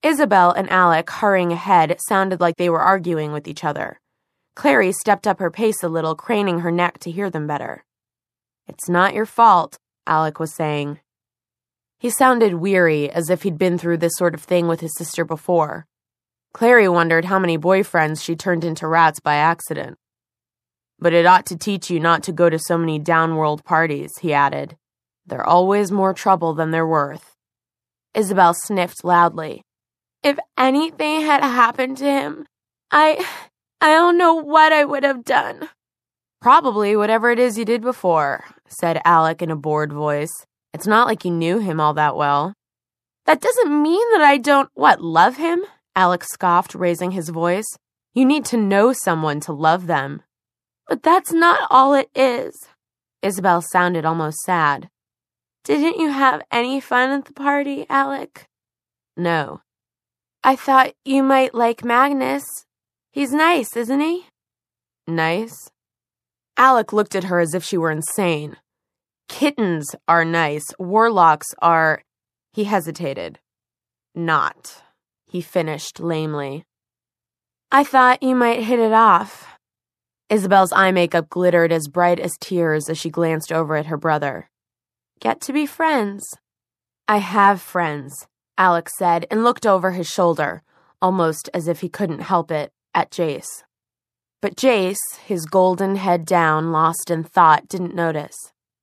Isabel and Alec, hurrying ahead, sounded like they were arguing with each other. Clary stepped up her pace a little, craning her neck to hear them better. "It's not your fault," Alec was saying. He sounded weary, as if he'd been through this sort of thing with his sister before. Clary wondered how many boyfriends she turned into rats by accident. "But it ought to teach you not to go to so many downworld parties," he added. "They're always more trouble than they're worth." Isabel sniffed loudly. "If anything had happened to him, I don't know what I would have done." "Probably whatever it is you did before," said Alec in a bored voice. "It's not like you knew him all that well." "That doesn't mean that I don't, love him?" Alec scoffed, raising his voice. "You need to know someone to love them." "But that's not all it is." Isabel sounded almost sad. "Didn't you have any fun at the party, Alec?" "No." "I thought you might like Magnus. He's nice, isn't he?" "Nice?" Alec looked at her as if she were insane. "Kittens are nice. Warlocks are—" He hesitated. "Not," he finished lamely. "I thought you might hit it off." Isabel's eye makeup glittered as bright as tears as she glanced over at her brother. "Get to be friends." "I have friends," Alec said, and looked over his shoulder, almost as if he couldn't help it, at Jace. But Jace, his golden head down, lost in thought, didn't notice.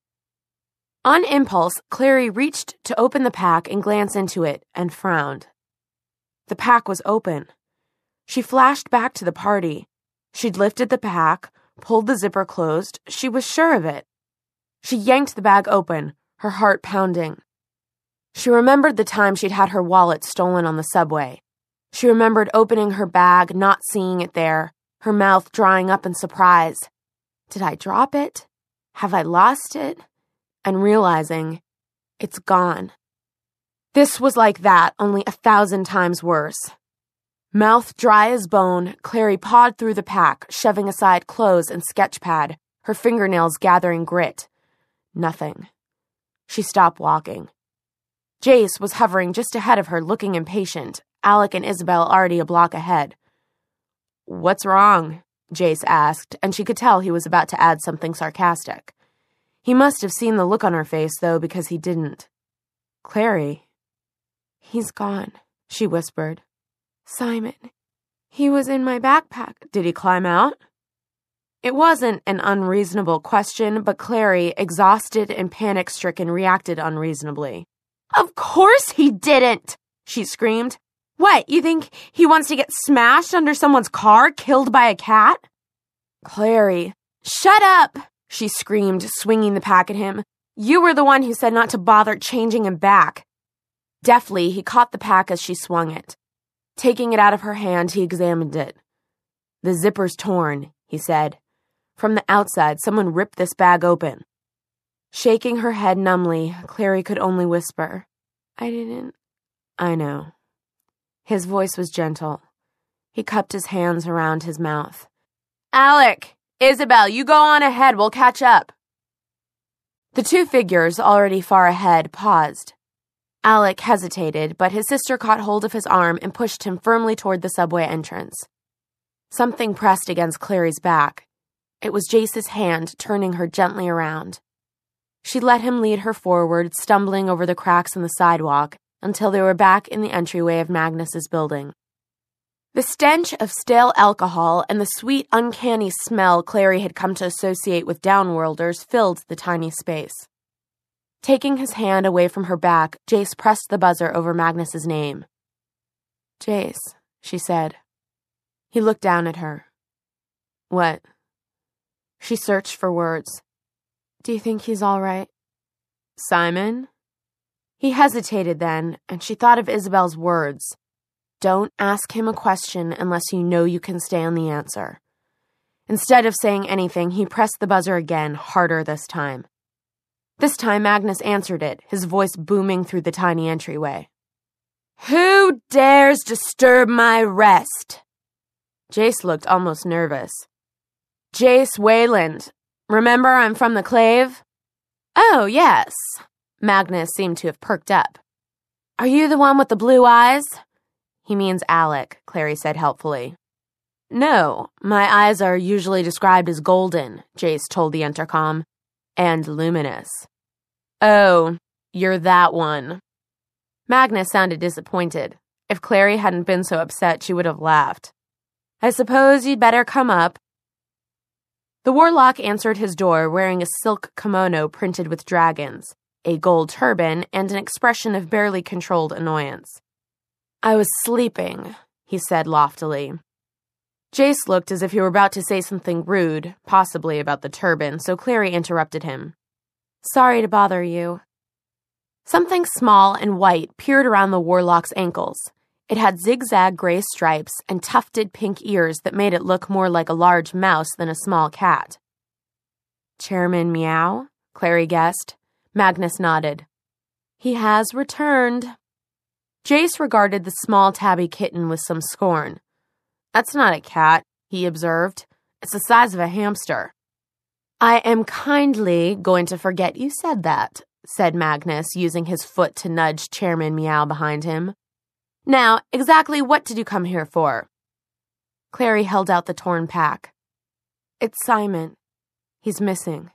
On impulse, Clary reached to open the pack and glance into it, and frowned. The pack was open. She flashed back to the party. She'd lifted the pack, pulled the zipper closed. She was sure of it. She yanked the bag open, her heart pounding. She remembered the time she'd had her wallet stolen on the subway. She remembered opening her bag, not seeing it there, her mouth drying up in surprise. Did I drop it? Have I lost it? And realizing, it's gone. This was like that, only 1,000 times worse. Mouth dry as bone, Clary pawed through the pack, shoving aside clothes and sketch pad, her fingernails gathering grit. Nothing. She stopped walking. Jace was hovering just ahead of her, looking impatient, Alec and Isabel already a block ahead. "What's wrong?" Jace asked, and she could tell he was about to add something sarcastic. He must have seen the look on her face, though, because he didn't. "Clary." "He's gone," she whispered. "Simon. He was in my backpack." "Did he climb out?" It wasn't an unreasonable question, but Clary, exhausted and panic-stricken, reacted unreasonably. "Of course he didn't!" she screamed. "What, you think he wants to get smashed under someone's car, killed by a cat?" "Clary." "Shut up!" she screamed, swinging the pack at him. "You were the one who said not to bother changing him back." Deftly, he caught the pack as she swung it. Taking it out of her hand, he examined it. "The zipper's torn," he said. "From the outside, someone ripped this bag open." Shaking her head numbly, Clary could only whisper, "I didn't." "I know." His voice was gentle. He cupped his hands around his mouth. "Alec! Isabel, you go on ahead. We'll catch up." The two figures, already far ahead, paused. Alec hesitated, but his sister caught hold of his arm and pushed him firmly toward the subway entrance. Something pressed against Clary's back. It was Jace's hand, turning her gently around. She let him lead her forward, stumbling over the cracks in the sidewalk, until they were back in the entryway of Magnus's building. The stench of stale alcohol and the sweet, uncanny smell Clary had come to associate with downworlders filled the tiny space. Taking his hand away from her back, Jace pressed the buzzer over Magnus's name. "Jace," she said. He looked down at her. "What?" She searched for words. "Do you think he's all right?" "Simon?" He hesitated then, and she thought of Isabel's words. Don't ask him a question unless you know you can stay on the answer. Instead of saying anything, he pressed the buzzer again, harder this time. This time, Magnus answered it, his voice booming through the tiny entryway. "Who dares disturb my rest?" Jace looked almost nervous. "Jace Wayland. Remember I'm from the Clave?" "Oh, yes." Magnus seemed to have perked up. "Are you the one with the blue eyes?" He means Alec, Clary said helpfully. No, my eyes are usually described as golden, Jace told the intercom, and luminous. Oh, you're that one. Magnus sounded disappointed. If Clary hadn't been so upset, she would have laughed. I suppose you'd better come up. The warlock answered his door wearing a silk kimono printed with dragons, a gold turban, and an expression of barely controlled annoyance. I was sleeping, he said loftily. Jace looked as if he were about to say something rude, possibly about the turban, so Clary interrupted him. Sorry to bother you. Something small and white peered around the warlock's ankles. It had zigzag gray stripes and tufted pink ears that made it look more like a large mouse than a small cat. Chairman Meow? Clary guessed. Magnus nodded. He has returned. Jace regarded the small tabby kitten with some scorn. That's not a cat, he observed. It's the size of a hamster. I am kindly going to forget you said that, said Magnus, using his foot to nudge Chairman Meow behind him. Now, exactly what did you come here for? Clary held out the torn pack. It's Simon. He's missing.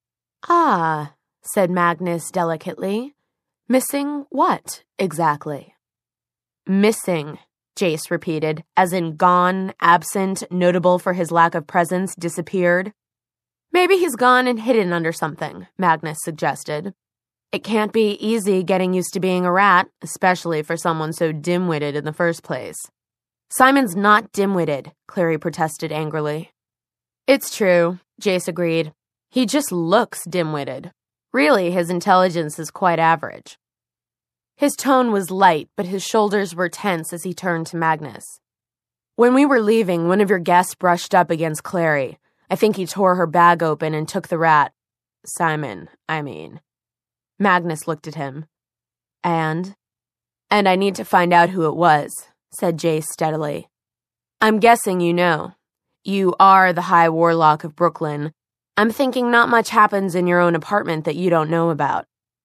Ah, said Magnus delicately. Missing what, exactly? Missing, Jace repeated, as in gone, absent, notable for his lack of presence, disappeared. Maybe he's gone and hidden under something, Magnus suggested. It can't be easy getting used to being a rat, especially for someone so dim-witted in the first place. Simon's not dim-witted, Clary protested angrily. It's true, Jace agreed. He just looks dim-witted. Really, his intelligence is quite average. His tone was light, but his shoulders were tense as he turned to Magnus. When we were leaving, one of your guests brushed up against Clary. I think he tore her bag open and took the rat. Simon, I mean. Magnus looked at him. And I need to find out who it was, said Jace steadily. I'm guessing you know. You are the High Warlock of Brooklyn. I'm thinking not much happens in your own apartment that you don't know about.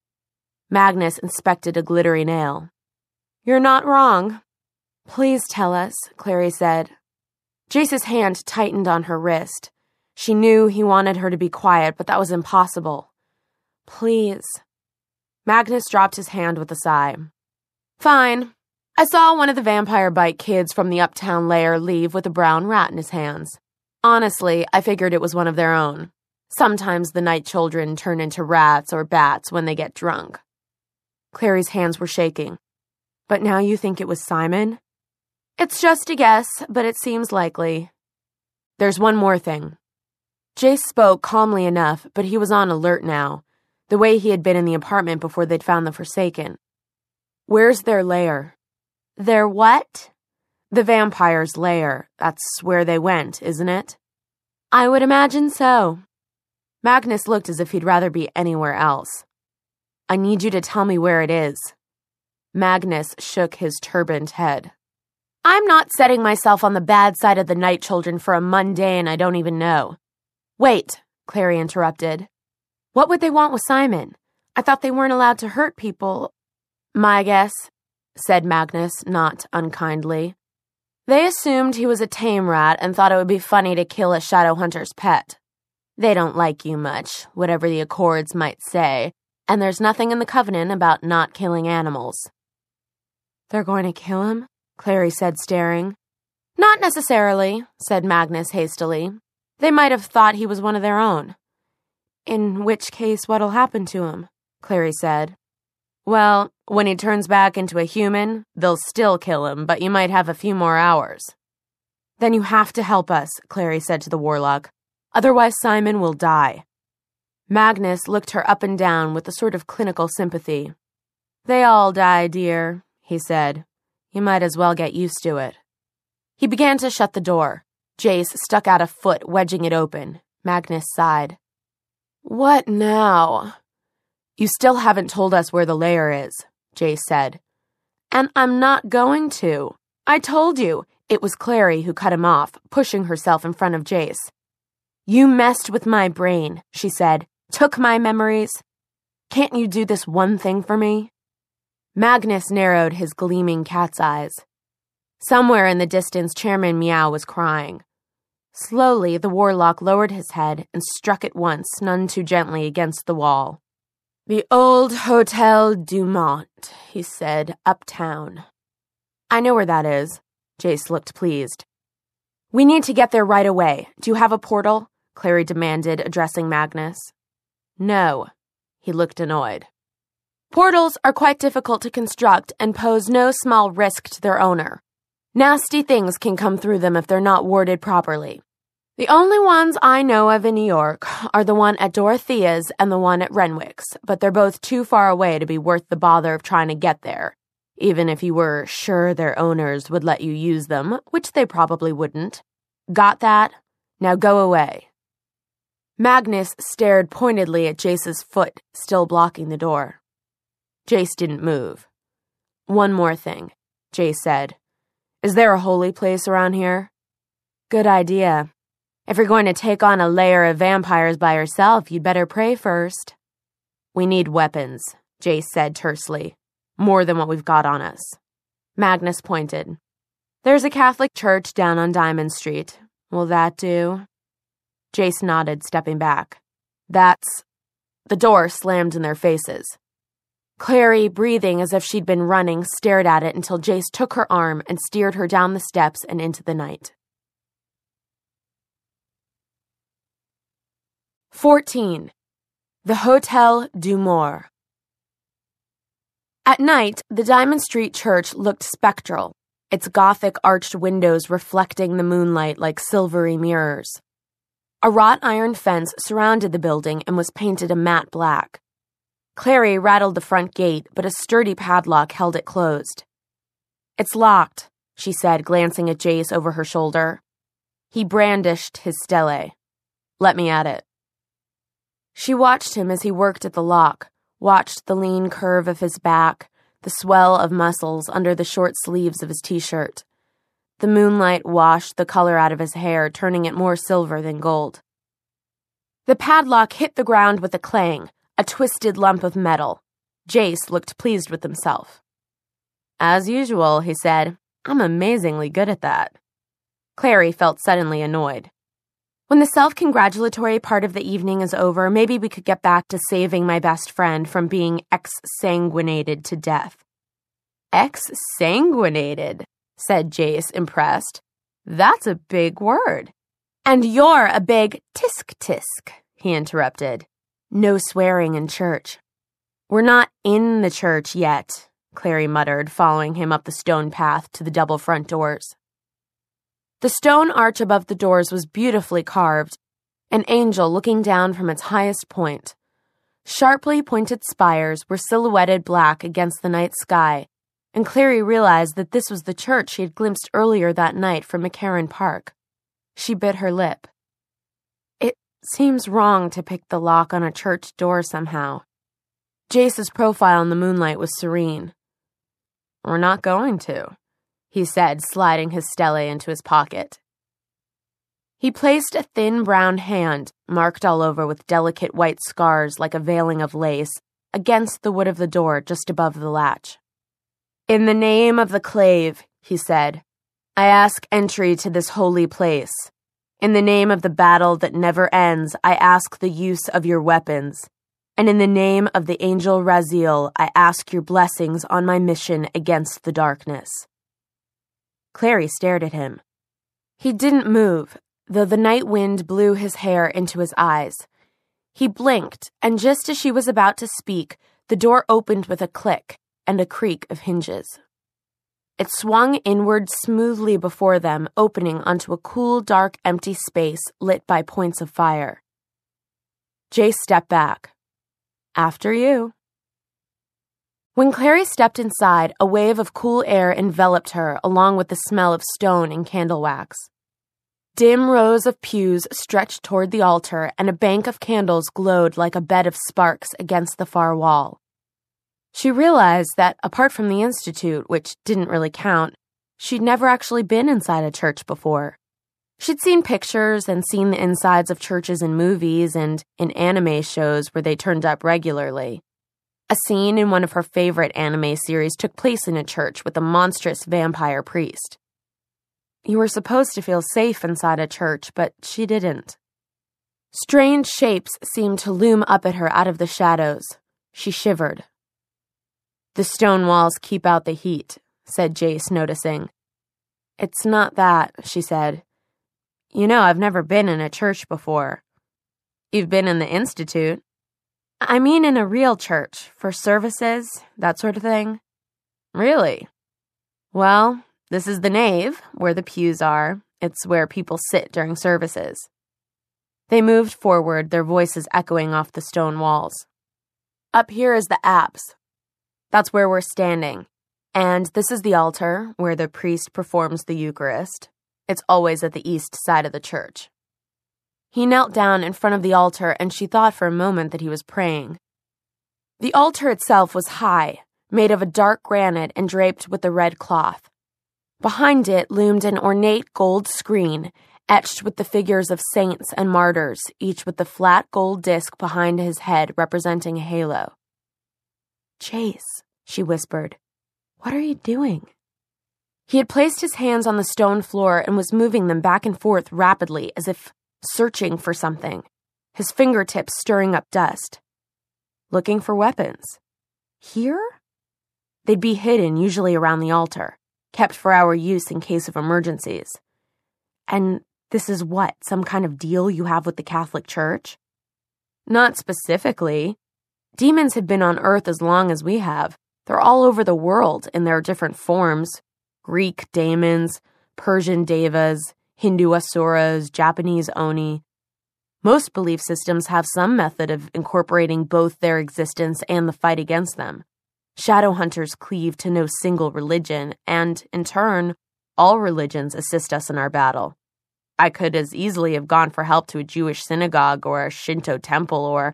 Magnus inspected a glittery nail. You're not wrong. Please tell us, Clary said. Jace's hand tightened on her wrist. She knew he wanted her to be quiet, but that was impossible. Please. Magnus dropped his hand with a sigh. Fine. I saw one of the vampire bite kids from the uptown lair leave with a brown rat in his hands. Honestly, I figured it was one of their own. Sometimes the night children turn into rats or bats when they get drunk. Clary's hands were shaking. But now you think it was Simon? It's just a guess, but it seems likely. There's one more thing. Jace spoke calmly enough, but he was on alert now, the way he had been in the apartment before they'd found the Forsaken. Where's their lair? Their what? The vampire's lair. That's where they went, isn't it? I would imagine so. Magnus looked as if he'd rather be anywhere else. I need you to tell me where it is. Magnus shook his turbaned head. I'm not setting myself on the bad side of the night children for a mundane I don't even know. Wait, Clary interrupted. What would they want with Simon? I thought they weren't allowed to hurt people. My guess, said Magnus, not unkindly. They assumed he was a tame rat and thought it would be funny to kill a shadow hunter's pet. They don't like you much, whatever the Accords might say, and there's nothing in the Covenant about not killing animals. They're going to kill him? Clary said, staring. Not necessarily, said Magnus hastily. They might have thought he was one of their own. In which case, what'll happen to him? Clary said. Well, when he turns back into a human, they'll still kill him, but you might have a few more hours. Then you have to help us, Clary said to the warlock. Otherwise Simon will die. Magnus looked her up and down with a sort of clinical sympathy. They all die, dear, he said. You might as well get used to it. He began to shut the door. Jace stuck out a foot, wedging it open. Magnus sighed. What now? You still haven't told us where the lair is, Jace said. And I'm not going to. I told you. It was Clary who cut him off, pushing herself in front of Jace. You messed with my brain, she said. Took my memories. Can't you do this one thing for me? Magnus narrowed his gleaming cat's eyes. Somewhere in the distance, Chairman Meow was crying. Slowly, the warlock lowered his head and struck it once, none too gently, against the wall. "The old Hotel Dumont," he said, "uptown." "I know where that is." Jace looked pleased. "We need to get there right away. Do you have a portal?" Clary demanded, addressing Magnus. "No." He looked annoyed. "Portals are quite difficult to construct and pose no small risk to their owner. Nasty things can come through them if they're not warded properly. The only ones I know of in New York are the one at Dorothea's and the one at Renwick's, but they're both too far away to be worth the bother of trying to get there, even if you were sure their owners would let you use them, which they probably wouldn't. Got that? Now go away." Magnus stared pointedly at Jace's foot, still blocking the door. Jace didn't move. "One more thing," Jace said. "Is there a holy place around here?" "Good idea. If you're going to take on a layer of vampires by yourself, you'd better pray first." "We need weapons," Jace said tersely. "More than what we've got on us." Magnus pointed. "There's a Catholic church down on Diamond Street. Will that do?" Jace nodded, stepping back. "That's—" The door slammed in their faces. Clary, breathing as if she'd been running, stared at it until Jace took her arm and steered her down the steps and into the night. 14. The Hotel Dumont. At night, the Diamond Street Church looked spectral, its Gothic arched windows reflecting the moonlight like silvery mirrors. A wrought iron fence surrounded the building and was painted a matte black. Clary rattled the front gate, but a sturdy padlock held it closed. "It's locked," she said, glancing at Jace over her shoulder. He brandished his stele. "Let me at it." She watched him as he worked at the lock, watched the lean curve of his back, the swell of muscles under the short sleeves of his t-shirt. The moonlight washed the color out of his hair, turning it more silver than gold. The padlock hit the ground with a clang, a twisted lump of metal. Jace looked pleased with himself. "As usual," he said. "I'm amazingly good at that." Clary felt suddenly annoyed. "When the self-congratulatory part of the evening is over, maybe we could get back to saving my best friend from being exsanguinated to death." "Exsanguinated," said Jace, impressed. "That's a big word." "And you're a big tisk-tisk," he interrupted. "No swearing in church." "We're not in the church yet," Clary muttered, following him up the stone path to the double front doors. The stone arch above the doors was beautifully carved, an angel looking down from its highest point. Sharply pointed spires were silhouetted black against the night sky, and Clary realized that this was the church she had glimpsed earlier that night from McCarran Park. She bit her lip. It seems wrong to pick the lock on a church door somehow. Jace's profile in the moonlight was serene. "We're not going to," he said, sliding his stele into his pocket. He placed a thin brown hand, marked all over with delicate white scars like a veiling of lace, against the wood of the door just above the latch. "In the name of the clave," he said, "I ask entry to this holy place. In the name of the battle that never ends, I ask the use of your weapons. And in the name of the angel Raziel, I ask your blessings on my mission against the darkness." Clary stared at him. He didn't move, though the night wind blew his hair into his eyes. He blinked, and just as she was about to speak, the door opened with a click and a creak of hinges. It swung inward smoothly before them, opening onto a cool, dark, empty space lit by points of fire. Jace stepped back. "After you." When Clary stepped inside, a wave of cool air enveloped her, along with the smell of stone and candle wax. Dim rows of pews stretched toward the altar, and a bank of candles glowed like a bed of sparks against the far wall. She realized that, apart from the Institute, which didn't really count, she'd never actually been inside a church before. She'd seen pictures and seen the insides of churches in movies and in anime shows where they turned up regularly. A scene in one of her favorite anime series took place in a church with a monstrous vampire priest. You were supposed to feel safe inside a church, but she didn't. Strange shapes seemed to loom up at her out of the shadows. She shivered. "The stone walls keep out the heat," said Jace, noticing. "It's not that," she said. "You know, I've never been in a church before." "You've been in the Institute?" "I mean in a real church, for services, that sort of thing." "Really? Well, this is the nave, where the pews are. It's where people sit during services." They moved forward, their voices echoing off the stone walls. "Up here is the apse. That's where we're standing. And this is the altar, where the priest performs the Eucharist. It's always at the east side of the church." He knelt down in front of the altar, and she thought for a moment that he was praying. The altar itself was high, made of a dark granite and draped with a red cloth. Behind it loomed an ornate gold screen, etched with the figures of saints and martyrs, each with the flat gold disc behind his head representing a halo. "Jace," she whispered, "what are you doing?" He had placed his hands on the stone floor and was moving them back and forth rapidly, as if searching for something, his fingertips stirring up dust. "Looking for weapons." "Here?" "They'd be hidden, usually around the altar, kept for our use in case of emergencies." "And this is what, some kind of deal you have with the Catholic Church?" "Not specifically. Demons have been on Earth as long as we have. They're all over the world in their different forms. Greek daemons, Persian devas, Hindu asuras, Japanese oni. Most belief systems have some method of incorporating both their existence and the fight against them. Shadowhunters cleave to no single religion, and, in turn, all religions assist us in our battle. I could as easily have gone for help to a Jewish synagogue or a Shinto temple or...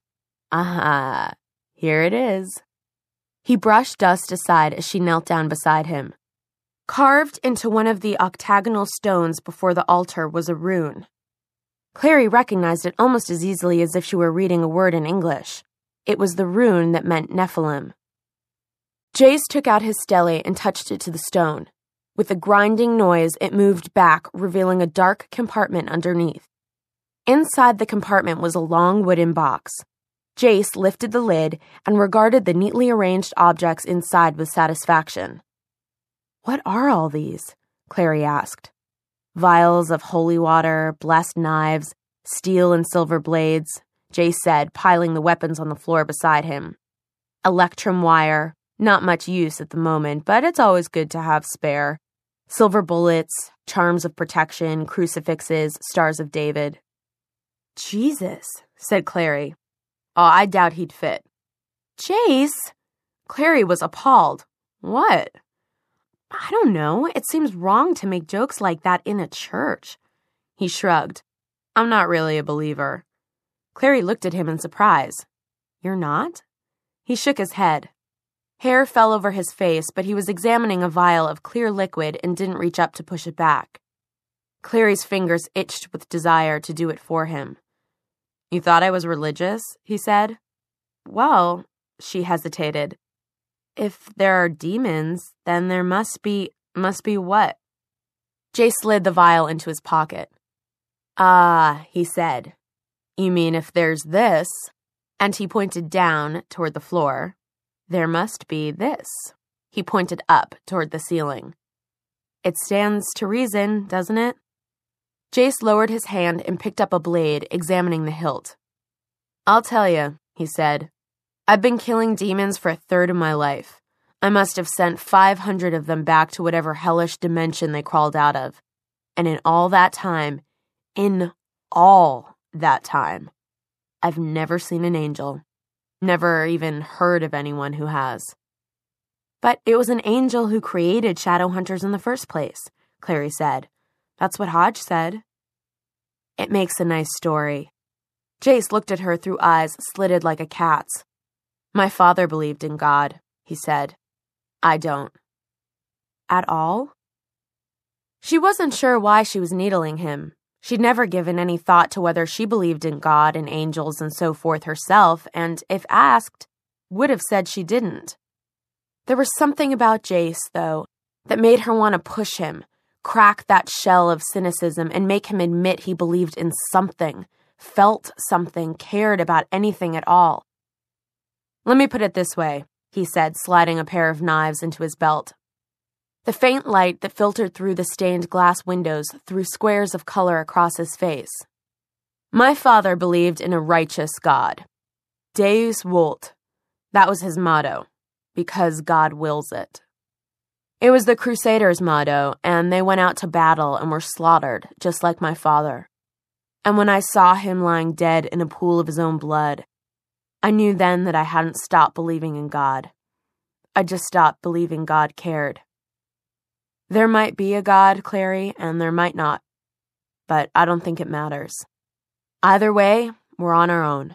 Here it is." He brushed dust aside as she knelt down beside him. Carved into one of the octagonal stones before the altar was a rune. Clary recognized it almost as easily as if she were reading a word in English. It was the rune that meant Nephilim. Jace took out his stele and touched it to the stone. With a grinding noise, it moved back, revealing a dark compartment underneath. Inside the compartment was a long wooden box. Jace lifted the lid and regarded the neatly arranged objects inside with satisfaction. "What are all these?" Clary asked. "Vials of holy water, blessed knives, steel and silver blades," Jace said, piling the weapons on the floor beside him. "Electrum wire, not much use at the moment, but it's always good to have spare. Silver bullets, charms of protection, crucifixes, stars of David." "Jesus," said Clary. "Oh, I doubt he'd fit." "Jace!" Clary was appalled. "What?" "I don't know. It seems wrong to make jokes like that in a church." He shrugged. "I'm not really a believer." Clary looked at him in surprise. "You're not?" He shook his head. Hair fell over his face, but he was examining a vial of clear liquid and didn't reach up to push it back. Clary's fingers itched with desire to do it for him. "You thought I was religious?" he said. "Well," she hesitated. "If there are demons, then there must be what?" Jay slid the vial into his pocket. "Ah," he said. "You mean if there's this," and he pointed down toward the floor, "there must be this." He pointed up toward the ceiling. "It stands to reason, doesn't it?" Jace lowered his hand and picked up a blade, examining the hilt. "I'll tell you," he said. "I've been killing demons for a third of my life. I must have sent 500 of them back to whatever hellish dimension they crawled out of. And in all that time, I've never seen an angel. Never even heard of anyone who has." "But it was an angel who created Shadowhunters in the first place," Clary said. "That's what Hodge said." "It makes a nice story." Jace looked at her through eyes slitted like a cat's. "My father believed in God," he said. "I don't." "At all?" She wasn't sure why she was needling him. She'd never given any thought to whether she believed in God and angels and so forth herself, and if asked, would have said she didn't. There was something about Jace, though, that made her want to push him, crack that shell of cynicism and make him admit he believed in something, felt something, cared about anything at all. "Let me put it this way," he said, sliding a pair of knives into his belt. The faint light that filtered through the stained glass windows threw squares of color across his face. "My father believed in a righteous God. Deus vult. That was his motto, because God wills it. It was the Crusaders' motto, and they went out to battle and were slaughtered, just like my father. And when I saw him lying dead in a pool of his own blood, I knew then that I hadn't stopped believing in God. I just stopped believing God cared. There might be a God, Clary, and there might not. But I don't think it matters. Either way, we're on our own."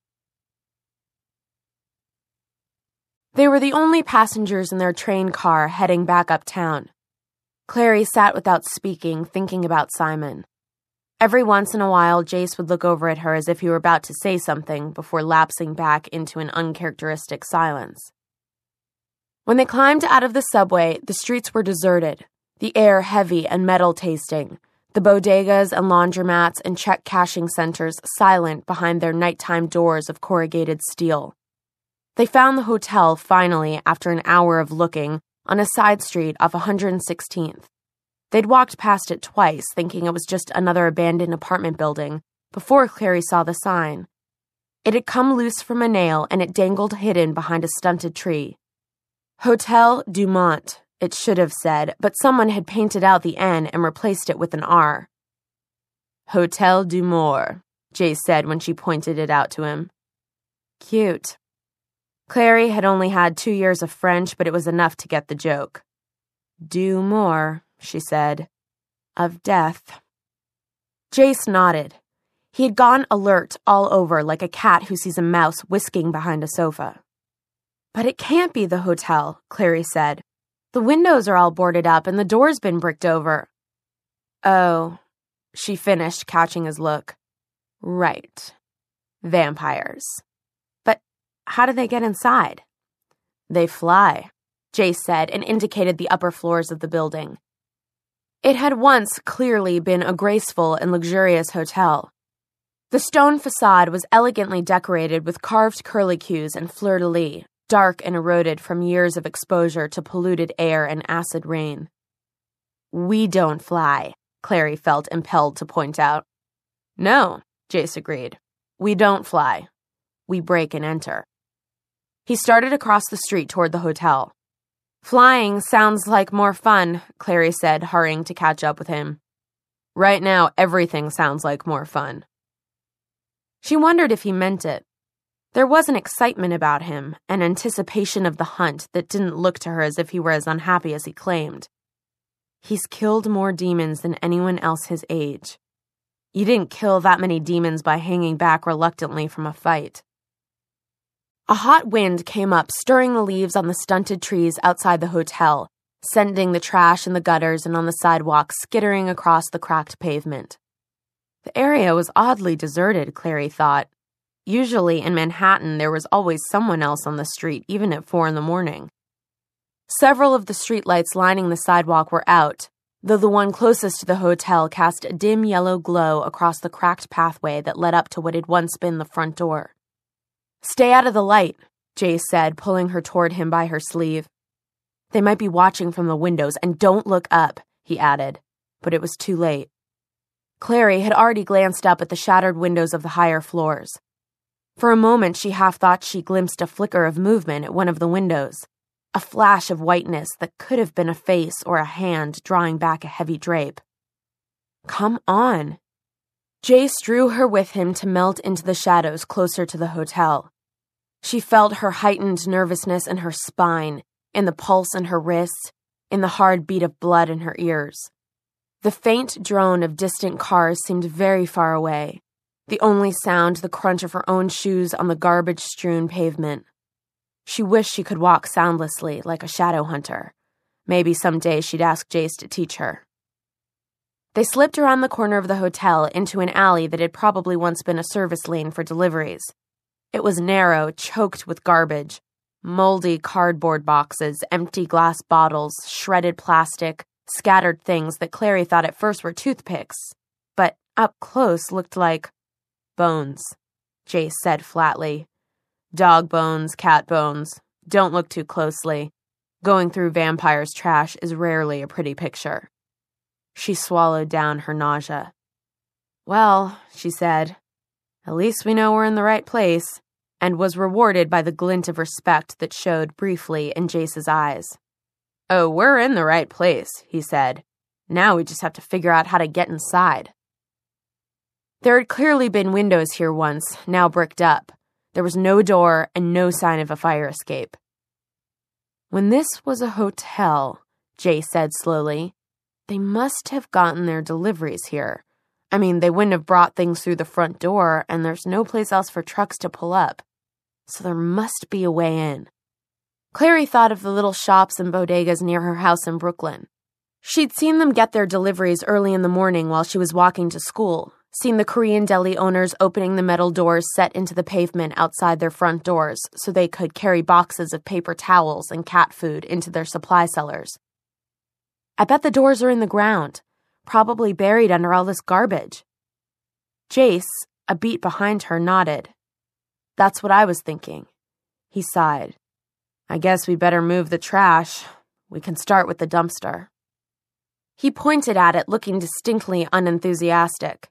They were the only passengers in their train car heading back uptown. Clary sat without speaking, thinking about Simon. Every once in a while, Jace would look over at her as if he were about to say something before lapsing back into an uncharacteristic silence. When they climbed out of the subway, the streets were deserted, the air heavy and metal-tasting, the bodegas and laundromats and check-cashing centers silent behind their nighttime doors of corrugated steel. They found the hotel, finally, after an hour of looking, on a side street off 116th. They'd walked past it twice, thinking it was just another abandoned apartment building, before Clary saw the sign. It had come loose from a nail, and it dangled hidden behind a stunted tree. Hotel Dumont, it should have said, but someone had painted out the N and replaced it with an R. "Hotel Dumore," Jace said when she pointed it out to him. Cute. Clary had only had 2 years of French, but it was enough to get the joke. "Do more," she said, "of death." Jace nodded. He had gone alert all over like a cat who sees a mouse whisking behind a sofa. "But it can't be the hotel," Clary said. "The windows are all boarded up and the door's been bricked over." "Oh," she finished, catching his look. "Right. Vampires. But how do they get inside?" "They fly," Jace said, and indicated the upper floors of the building. It had once clearly been a graceful and luxurious hotel. The stone facade was elegantly decorated with carved curlicues and fleur-de-lis, dark and eroded from years of exposure to polluted air and acid rain. "We don't fly," Clary felt impelled to point out. "No," Jace agreed. "We don't fly. We break and enter." He started across the street toward the hotel. "Flying sounds like more fun," Clary said, hurrying to catch up with him. "Right now, everything sounds like more fun." She wondered if he meant it. There was an excitement about him, an anticipation of the hunt that didn't look to her as if he were as unhappy as he claimed. "He's killed more demons than anyone else his age. You didn't kill that many demons by hanging back reluctantly from a fight." A hot wind came up, stirring the leaves on the stunted trees outside the hotel, sending the trash in the gutters and on the sidewalk skittering across the cracked pavement. The area was oddly deserted, Clary thought. Usually in Manhattan, there was always someone else on the street, even at 4 a.m. Several of the streetlights lining the sidewalk were out, though the one closest to the hotel cast a dim yellow glow across the cracked pathway that led up to what had once been the front door. "Stay out of the light," Jace said, pulling her toward him by her sleeve. "They might be watching from the windows, and don't look up," he added, but it was too late. Clary had already glanced up at the shattered windows of the higher floors. For a moment, she half thought she glimpsed a flicker of movement at one of the windows, a flash of whiteness that could have been a face or a hand drawing back a heavy drape. "Come on." Jace drew her with him to melt into the shadows closer to the hotel. She felt her heightened nervousness in her spine, in the pulse in her wrists, in the hard beat of blood in her ears. The faint drone of distant cars seemed very far away. The only sound the crunch of her own shoes on the garbage-strewn pavement. She wished she could walk soundlessly, like a shadow hunter. Maybe someday she'd ask Jace to teach her. They slipped around the corner of the hotel into an alley that had probably once been a service lane for deliveries. It was narrow, choked with garbage, moldy cardboard boxes, empty glass bottles, shredded plastic, scattered things that Clary thought at first were toothpicks, but up close looked like bones, Jace said flatly. Dog bones, cat bones. Don't look too closely. Going through vampires' trash is rarely a pretty picture. She swallowed down her nausea. Well, she said, at least we know we're in the right place, and was rewarded by the glint of respect that showed briefly in Jace's eyes. Oh, we're in the right place, he said. Now we just have to figure out how to get inside. There had clearly been windows here once, now bricked up. There was no door and no sign of a fire escape. When this was a hotel, Jace said slowly, they must have gotten their deliveries here. I mean, they wouldn't have brought things through the front door, and there's no place else for trucks to pull up. So there must be a way in. Clary thought of the little shops and bodegas near her house in Brooklyn. She'd seen them get their deliveries early in the morning while she was walking to school, seen the Korean deli owners opening the metal doors set into the pavement outside their front doors so they could carry boxes of paper towels and cat food into their supply cellars. I bet the doors are in the ground, probably buried under all this garbage. Jace, a beat behind her, nodded. That's what I was thinking. He sighed. I guess we better move the trash. We can start with the dumpster. He pointed at it, looking distinctly unenthusiastic.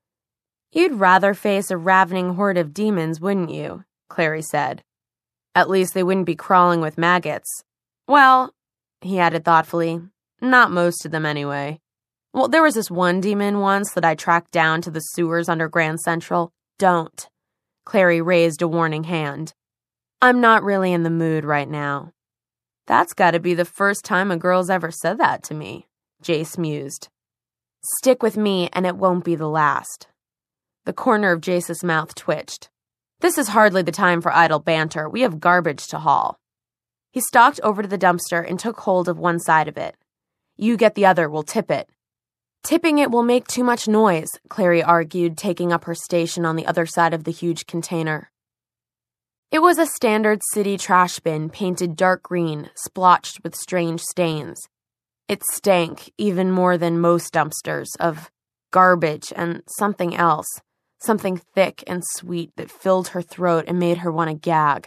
You'd rather face a ravening horde of demons, wouldn't you? Clary said. At least they wouldn't be crawling with maggots. Well, he added thoughtfully, not most of them anyway. Well, there was this one demon once that I tracked down to the sewers under Grand Central. Don't. Clary raised a warning hand. I'm not really in the mood right now. That's got to be the first time a girl's ever said that to me, Jace mused. Stick with me and it won't be the last. The corner of Jace's mouth twitched. This is hardly the time for idle banter. We have garbage to haul. He stalked over to the dumpster and took hold of one side of it. You get the other, we'll tip it. Tipping it will make too much noise, Clary argued, taking up her station on the other side of the huge container. It was a standard city trash bin painted dark green, splotched with strange stains. It stank, even more than most dumpsters, of garbage and something else. Something thick and sweet that filled her throat and made her want to gag.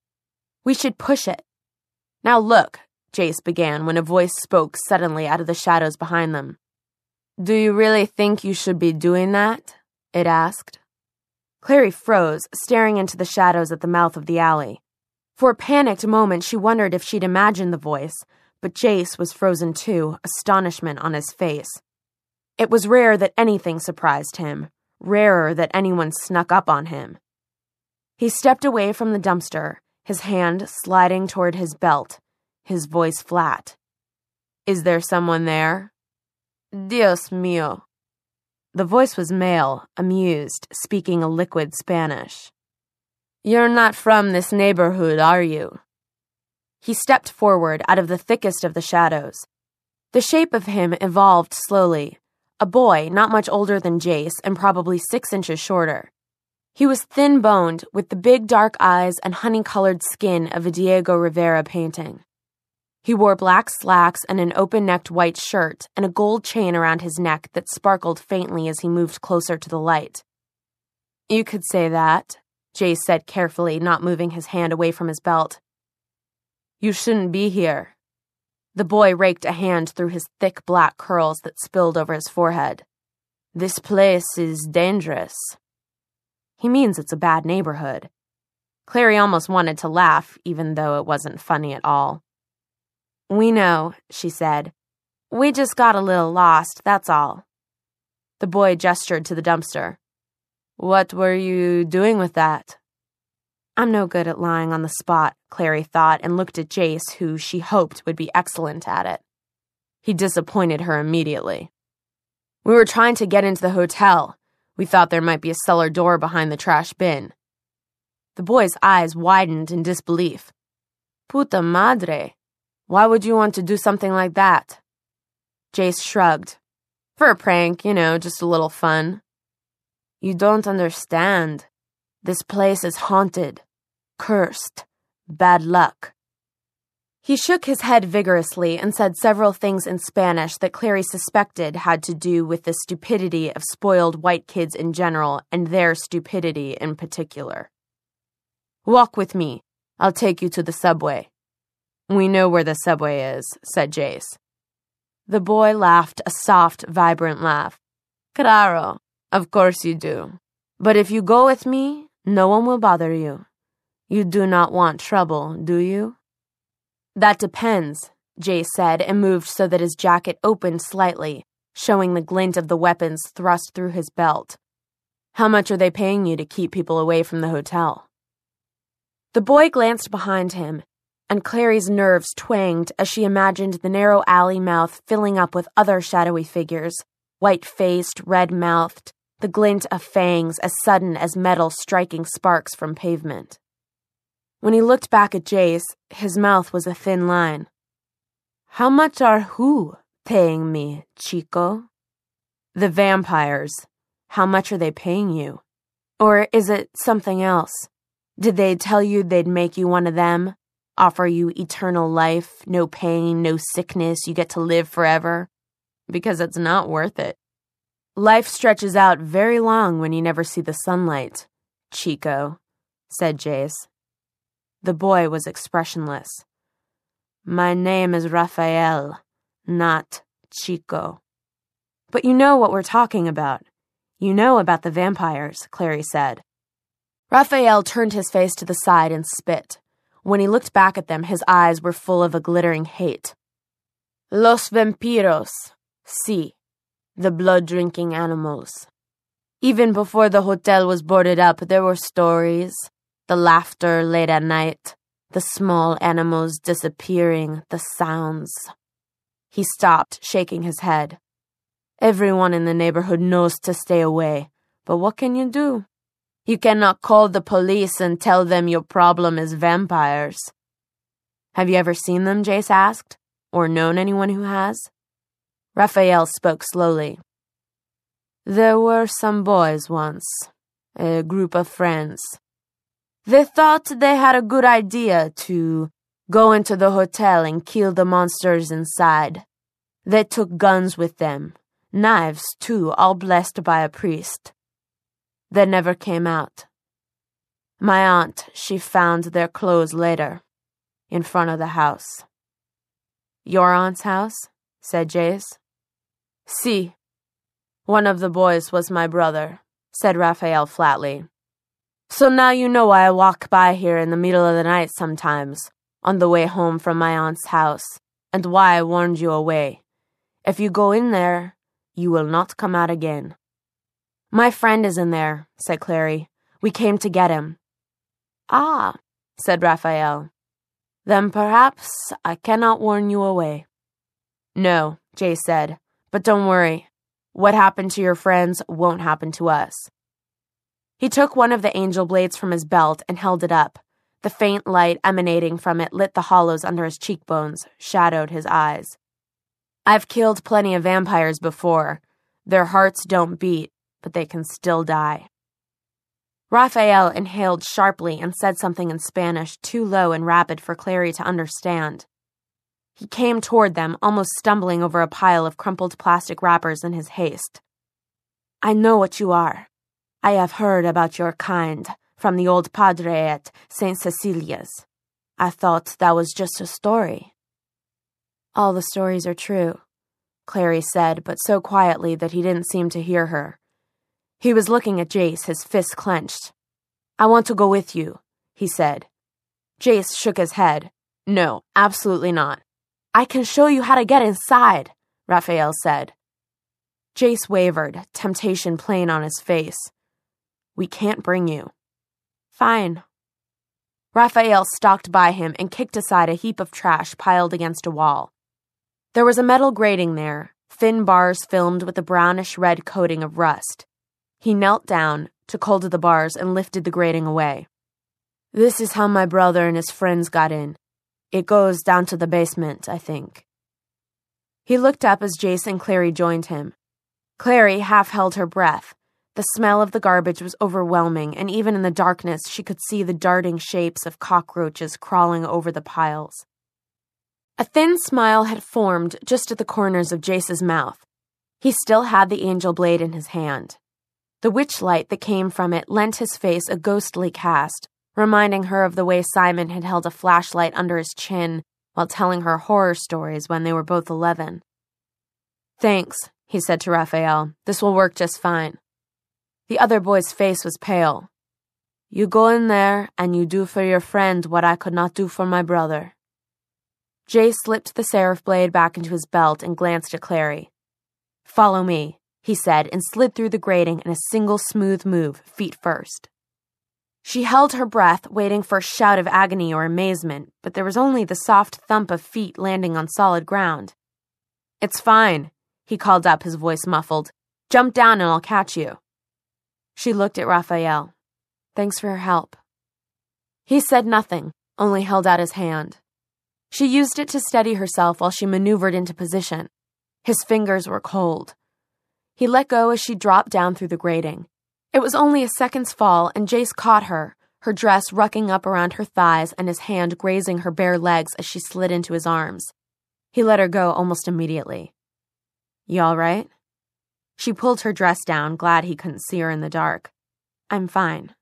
We should push it. Now look, Jace began when a voice spoke suddenly out of the shadows behind them. Do you really think you should be doing that? It asked. Clary froze, staring into the shadows at the mouth of the alley. For a panicked moment, she wondered if she'd imagined the voice, but Jace was frozen too, astonishment on his face. It was rare that anything surprised him. Rarer that anyone snuck up on him. He stepped away from the dumpster, his hand sliding toward his belt, his voice flat. Is there someone there? Dios mío. The voice was male, amused, speaking a liquid Spanish. You're not from this neighborhood, are you? He stepped forward out of the thickest of the shadows. The shape of him evolved slowly. A boy, not much older than Jace, and probably 6 inches shorter. He was thin-boned, with the big dark eyes and honey-colored skin of a Diego Rivera painting. He wore black slacks and an open-necked white shirt, and a gold chain around his neck that sparkled faintly as he moved closer to the light. You could say that, Jace said carefully, not moving his hand away from his belt. You shouldn't be here. The boy raked a hand through his thick black curls that spilled over his forehead. This place is dangerous. He means it's a bad neighborhood. Clary almost wanted to laugh, even though it wasn't funny at all. We know, she said. We just got a little lost, that's all. The boy gestured to the dumpster. What were you doing with that? I'm no good at lying on the spot, Clary thought, and looked at Jace, who she hoped would be excellent at it. He disappointed her immediately. We were trying to get into the hotel. We thought there might be a cellar door behind the trash bin. The boy's eyes widened in disbelief. Puta madre. Why would you want to do something like that? Jace shrugged. For a prank, just a little fun. You don't understand. This place is haunted, cursed, bad luck. He shook his head vigorously and said several things in Spanish that Clary suspected had to do with the stupidity of spoiled white kids in general and their stupidity in particular. "Walk with me. I'll take you to the subway." "We know where the subway is," said Jace. The boy laughed a soft, vibrant laugh. "Claro, of course you do. But if you go with me, no one will bother you. You do not want trouble, do you?" "That depends," Jace said and moved so that his jacket opened slightly, showing the glint of the weapons thrust through his belt. "How much are they paying you to keep people away from the hotel?" The boy glanced behind him, and Clary's nerves twanged as she imagined the narrow alley mouth filling up with other shadowy figures, white-faced, red-mouthed, the glint of fangs as sudden as metal striking sparks from pavement. When he looked back at Jace, his mouth was a thin line. "How much are who paying me, Chico?" "The vampires. How much are they paying you? Or is it something else? Did they tell you they'd make you one of them? Offer you eternal life, no pain, no sickness, you get to live forever? Because it's not worth it. Life stretches out very long when you never see the sunlight, Chico," said Jace. The boy was expressionless. "My name is Raphael, not Chico." "But you know what we're talking about. You know about the vampires," Clary said. Raphael turned his face to the side and spit. When he looked back at them, his eyes were full of a glittering hate. "Los vampiros, sí, the blood-drinking animals. Even before the hotel was boarded up, there were stories. The laughter late at night, the small animals disappearing, the sounds." He stopped, shaking his head. "Everyone in the neighborhood knows to stay away, but what can you do? You cannot call the police and tell them your problem is vampires." "Have you ever seen them?" Jace asked, "or known anyone who has?" Raphael spoke slowly. "There were some boys once, a group of friends. They thought they had a good idea to go into the hotel and kill the monsters inside. They took guns with them, knives too, all blessed by a priest. They never came out. My aunt, she found their clothes later, in front of the house." "Your aunt's house?" said Jace. "Si. One of the boys was my brother," said Raphael flatly. "So now you know why I walk by here in the middle of the night sometimes, on the way home from my aunt's house, and why I warned you away. If you go in there, you will not come out again." "My friend is in there," said Clary. "We came to get him." "Ah," said Raphael. "Then perhaps I cannot warn you away." "No," Jay said, "but don't worry. What happened to your friends won't happen to us." He took one of the angel blades from his belt and held it up. The faint light emanating from it lit the hollows under his cheekbones, shadowed his eyes. "I've killed plenty of vampires before. Their hearts don't beat, but they can still die." Raphael inhaled sharply and said something in Spanish too low and rapid for Clary to understand. He came toward them, almost stumbling over a pile of crumpled plastic wrappers in his haste. "I know what you are. I have heard about your kind from the old padre at St. Cecilia's. I thought that was just a story." "All the stories are true," Clary said, but so quietly that he didn't seem to hear her. He was looking at Jace, his fists clenched. "I want to go with you," he said. Jace shook his head. "No, absolutely not." "I can show you how to get inside," Raphael said. Jace wavered, temptation plain on his face. "We can't bring you." "Fine." Raphael stalked by him and kicked aside a heap of trash piled against a wall. There was a metal grating there, thin bars filmed with a brownish-red coating of rust. He knelt down, took hold of the bars, and lifted the grating away. "This is how my brother and his friends got in. It goes down to the basement, I think." He looked up as Jace and Clary joined him. Clary half held her breath. The smell of the garbage was overwhelming, and even in the darkness she could see the darting shapes of cockroaches crawling over the piles. A thin smile had formed just at the corners of Jace's mouth. He still had the angel blade in his hand. The witch light that came from it lent his face a ghostly cast, reminding her of the way Simon had held a flashlight under his chin while telling her horror stories when they were both 11. "Thanks," he said to Raphael. "This will work just fine." The other boy's face was pale. "You go in there and you do for your friend what I could not do for my brother." Jace slipped the seraph blade back into his belt and glanced at Clary. "Follow me," he said, and slid through the grating in a single smooth move, feet first. She held her breath, waiting for a shout of agony or amazement, but there was only the soft thump of feet landing on solid ground. "It's fine," he called up, his voice muffled. "Jump down and I'll catch you." She looked at Raphael. "Thanks for your help." He said nothing, only held out his hand. She used it to steady herself while she maneuvered into position. His fingers were cold. He let go as she dropped down through the grating. It was only a second's fall, and Jace caught her, her dress rucking up around her thighs and his hand grazing her bare legs as she slid into his arms. He let her go almost immediately. "You all right?" She pulled her dress down, glad he couldn't see her in the dark. "I'm fine."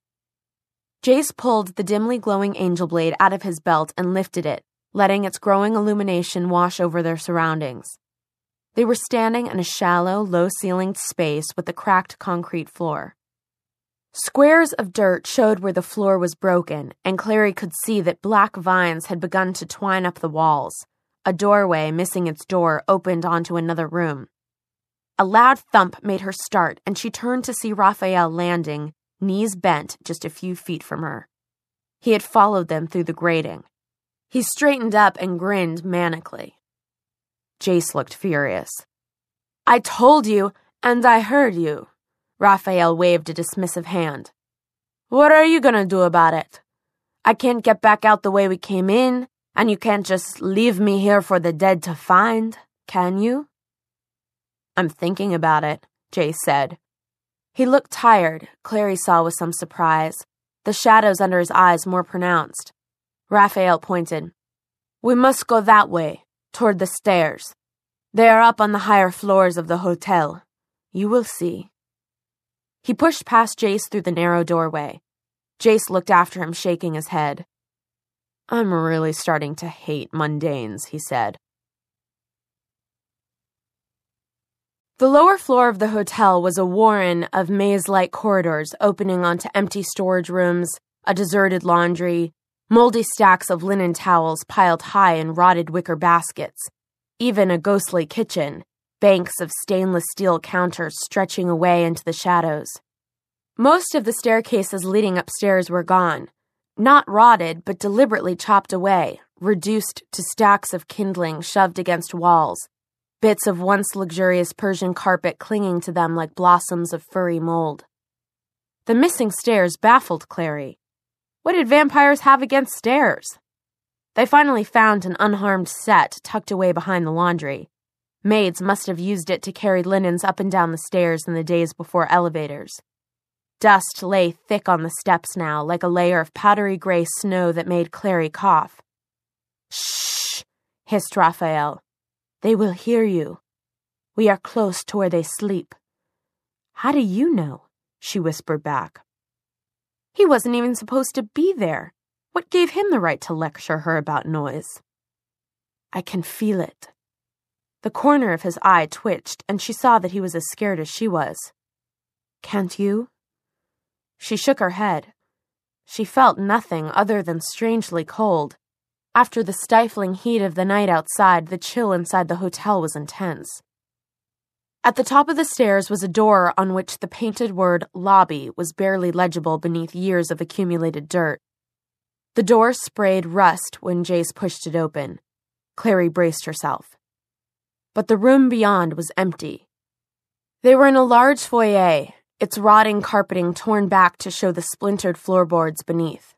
Jace pulled the dimly glowing angel blade out of his belt and lifted it, letting its growing illumination wash over their surroundings. They were standing in a shallow, low-ceilinged space with a cracked concrete floor. Squares of dirt showed where the floor was broken, and Clary could see that black vines had begun to twine up the walls. A doorway, missing its door, opened onto another room. A loud thump made her start, and she turned to see Raphael landing, knees bent just a few feet from her. He had followed them through the grating. He straightened up and grinned manically. Jace looked furious. "I told you, and I heard you." Raphael waved a dismissive hand. "What are you gonna do about it? I can't get back out the way we came in, and you can't just leave me here for the dead to find, can you?" "I'm thinking about it," Jace said. He looked tired, Clary saw with some surprise, the shadows under his eyes more pronounced. Raphael pointed. "We must go that way, toward the stairs. They are up on the higher floors of the hotel. You will see." He pushed past Jace through the narrow doorway. Jace looked after him, shaking his head. "I'm really starting to hate mundanes," he said. The lower floor of the hotel was a warren of maze-like corridors opening onto empty storage rooms, a deserted laundry, moldy stacks of linen towels piled high in rotted wicker baskets, even a ghostly kitchen, banks of stainless steel counters stretching away into the shadows. Most of the staircases leading upstairs were gone, not rotted, but deliberately chopped away, reduced to stacks of kindling shoved against walls, bits of once luxurious Persian carpet clinging to them like blossoms of furry mold. The missing stairs baffled Clary. What did vampires have against stairs? They finally found an unharmed set tucked away behind the laundry. Maids must have used it to carry linens up and down the stairs in the days before elevators. Dust lay thick on the steps now, like a layer of powdery gray snow that made Clary cough. "Shh!" hissed Raphael. "They will hear you. We are close to where they sleep." "How do you know?" she whispered back. He wasn't even supposed to be there. What gave him the right to lecture her about noise? "I can feel it." The corner of his eye twitched, and she saw that he was as scared as she was. "Can't you?" She shook her head. She felt nothing other than strangely cold. After the stifling heat of the night outside, the chill inside the hotel was intense. At the top of the stairs was a door on which the painted word lobby was barely legible beneath years of accumulated dirt. The door sprayed rust when Jace pushed it open. Clary braced herself. But the room beyond was empty. They were in a large foyer, its rotting carpeting torn back to show the splintered floorboards beneath.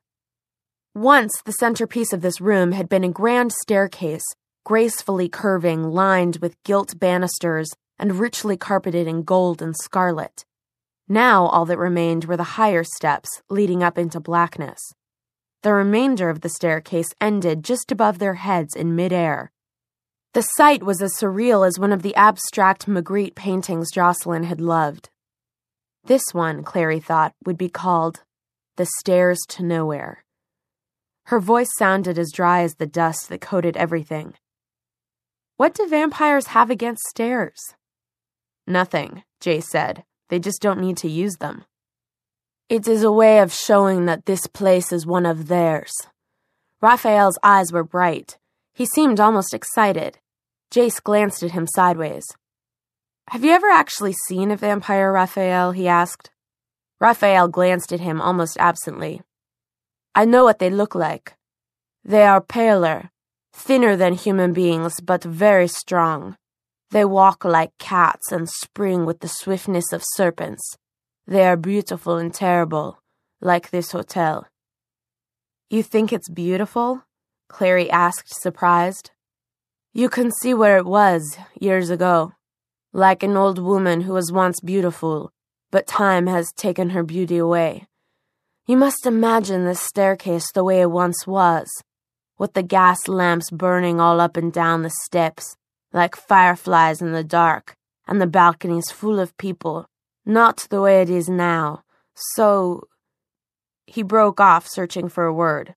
Once, the centerpiece of this room had been a grand staircase, gracefully curving, lined with gilt banisters and richly carpeted in gold and scarlet. Now all that remained were the higher steps leading up into blackness. The remainder of the staircase ended just above their heads in midair. The sight was as surreal as one of the abstract Magritte paintings Jocelyn had loved. This one, Clary thought, would be called The Stairs to Nowhere. Her voice sounded as dry as the dust that coated everything. What do vampires have against stairs? Nothing, Jace said. They just don't need to use them. It is a way of showing that this place is one of theirs. Raphael's eyes were bright. He seemed almost excited. Jace glanced at him sideways. Have you ever actually seen a vampire, Raphael? He asked. Raphael glanced at him almost absently. I know what they look like. They are paler, thinner than human beings, but very strong. They walk like cats and spring with the swiftness of serpents. They are beautiful and terrible, like this hotel. You think it's beautiful? Clary asked, surprised. You can see where it was, years ago. Like an old woman who was once beautiful, but time has taken her beauty away. You must imagine this staircase the way it once was, with the gas lamps burning all up and down the steps, like fireflies in the dark, and the balconies full of people, not the way it is now. So... He broke off, searching for a word.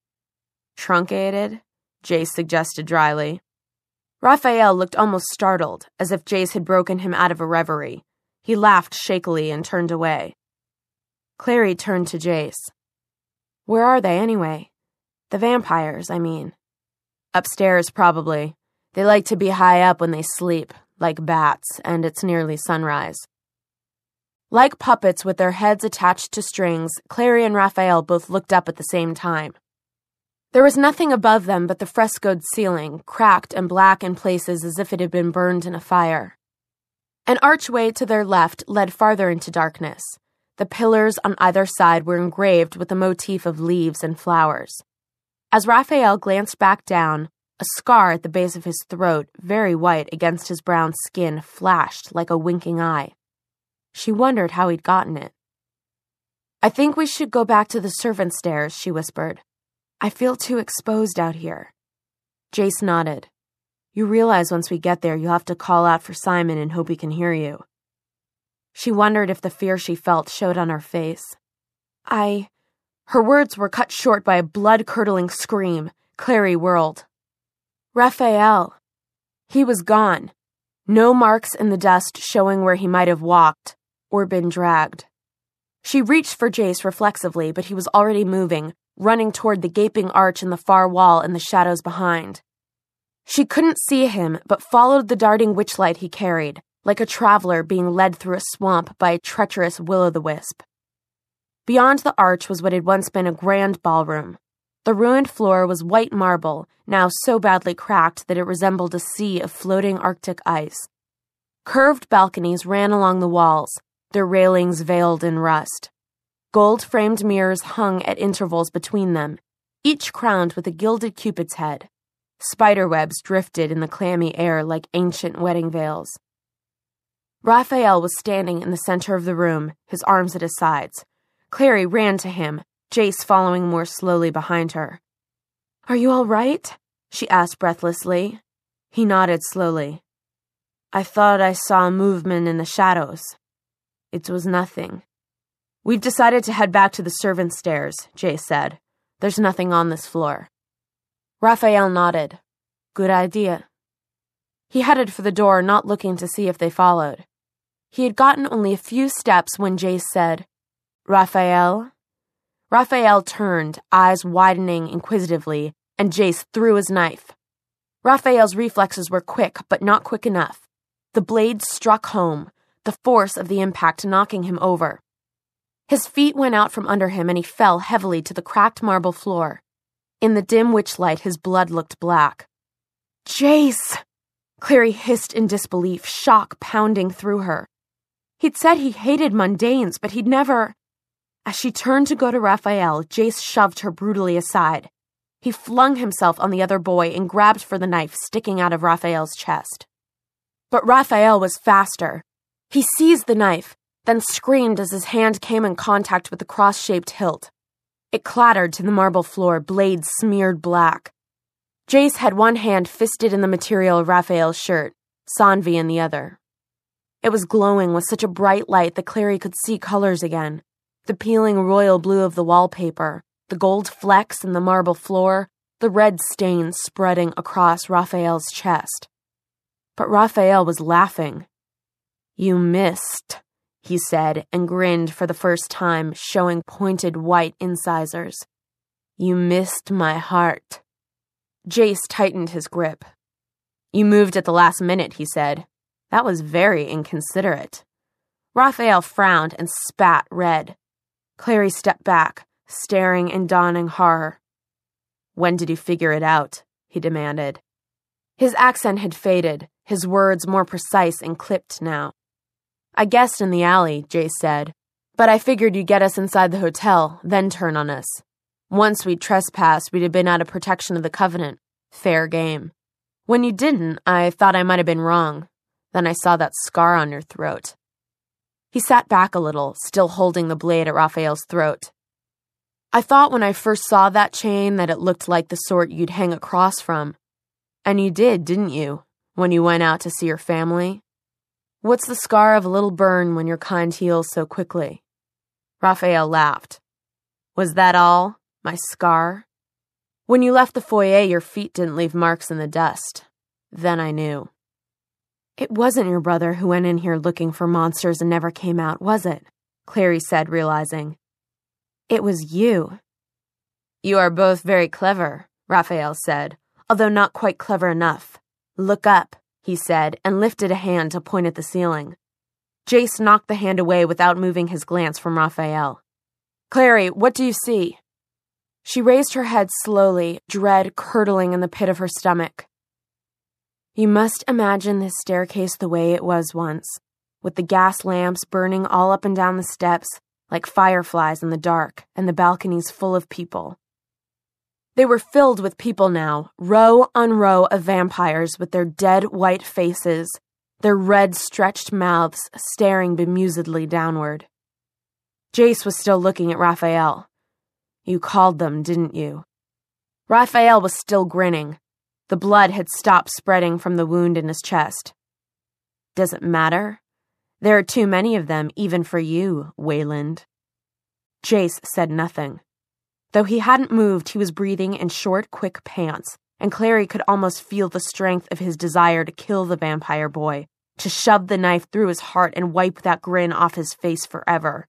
Truncated? Jace suggested dryly. Raphael looked almost startled, as if Jace had broken him out of a reverie. He laughed shakily and turned away. Clary turned to Jace. Where are they, anyway? The vampires, I mean. Upstairs, probably. They like to be high up when they sleep, like bats, and it's nearly sunrise. Like puppets with their heads attached to strings, Clary and Raphael both looked up at the same time. There was nothing above them but the frescoed ceiling, cracked and black in places as if it had been burned in a fire. An archway to their left led farther into darkness. The pillars on either side were engraved with a motif of leaves and flowers. As Raphael glanced back down, a scar at the base of his throat, very white against his brown skin, flashed like a winking eye. She wondered how he'd gotten it. I think we should go back to the servants' stairs, she whispered. I feel too exposed out here. Jace nodded. You realize once we get there you'll have to call out for Simon and hope he can hear you. She wondered if the fear she felt showed on her face. Her words were cut short by a blood-curdling scream. Clary whirled. Raphael. He was gone. No marks in the dust showing where he might have walked or been dragged. She reached for Jace reflexively, but he was already moving, running toward the gaping arch in the far wall and the shadows behind. She couldn't see him, but followed the darting witchlight he carried, like a traveler being led through a swamp by a treacherous will-o'-the-wisp. Beyond the arch was what had once been a grand ballroom. The ruined floor was white marble, now so badly cracked that it resembled a sea of floating Arctic ice. Curved balconies ran along the walls, their railings veiled in rust. Gold-framed mirrors hung at intervals between them, each crowned with a gilded Cupid's head. Spiderwebs drifted in the clammy air like ancient wedding veils. Raphael was standing in the center of the room, his arms at his sides. Clary ran to him, Jace following more slowly behind her. Are you all right? She asked breathlessly. He nodded slowly. I thought I saw a movement in the shadows. It was nothing. We've decided to head back to the servants' stairs, Jace said. There's nothing on this floor. Raphael nodded. Good idea. He headed for the door, not looking to see if they followed. He had gotten only a few steps when Jace said, Raphael? Raphael turned, eyes widening inquisitively, and Jace threw his knife. Raphael's reflexes were quick, but not quick enough. The blade struck home, the force of the impact knocking him over. His feet went out from under him and he fell heavily to the cracked marble floor. In the dim witchlight, his blood looked black. Jace! Clary hissed in disbelief, shock pounding through her. He'd said he hated mundanes, but he'd never... As she turned to go to Raphael, Jace shoved her brutally aside. He flung himself on the other boy and grabbed for the knife sticking out of Raphael's chest. But Raphael was faster. He seized the knife, then screamed as his hand came in contact with the cross-shaped hilt. It clattered to the marble floor, blades smeared black. Jace had one hand fisted in the material of Raphael's shirt, Sanvi in the other. It was glowing with such a bright light that Clary could see colors again. The peeling royal blue of the wallpaper, the gold flecks in the marble floor, the red stains spreading across Raphael's chest. But Raphael was laughing. "You missed," he said, and grinned for the first time, showing pointed white incisors. "You missed my heart." Jace tightened his grip. "You moved at the last minute," he said. "That was very inconsiderate." Raphael frowned and spat red. Clary stepped back, staring in dawning horror. "When did you figure it out?" he demanded. His accent had faded, his words more precise and clipped now. "I guessed in the alley," Jace said, "but I figured you'd get us inside the hotel, then turn on us. Once we'd trespassed, we'd have been out of protection of the Covenant. Fair game. When you didn't, I thought I might have been wrong. Then I saw that scar on your throat." He sat back a little, still holding the blade at Raphael's throat. "I thought when I first saw that chain that it looked like the sort you'd hang a cross from. And you did, didn't you, when you went out to see your family? What's the scar of a little burn when your kind heals so quickly?" Raphael laughed. "Was that all? My scar? When you left the foyer, your feet didn't leave marks in the dust. Then I knew." "It wasn't your brother who went in here looking for monsters and never came out, was it?" Clary said, realizing. "It was you." "You are both very clever," Raphael said, although not quite clever enough. "Look up," he said, and lifted a hand to point at the ceiling. Jace knocked the hand away without moving his glance from Raphael. "Clary, what do you see?" She raised her head slowly, dread curdling in the pit of her stomach. "You must imagine this staircase the way it was once, with the gas lamps burning all up and down the steps like fireflies in the dark, and the balconies full of people." They were filled with people now, row on row of vampires with their dead white faces, their red stretched mouths staring bemusedly downward. Jace was still looking at Raphael. "You called them, didn't you?" Raphael was still grinning. The blood had stopped spreading from the wound in his chest. "Does it matter? There are too many of them, even for you, Wayland." Jace said nothing. Though he hadn't moved, he was breathing in short, quick pants, and Clary could almost feel the strength of his desire to kill the vampire boy, to shove the knife through his heart and wipe that grin off his face forever.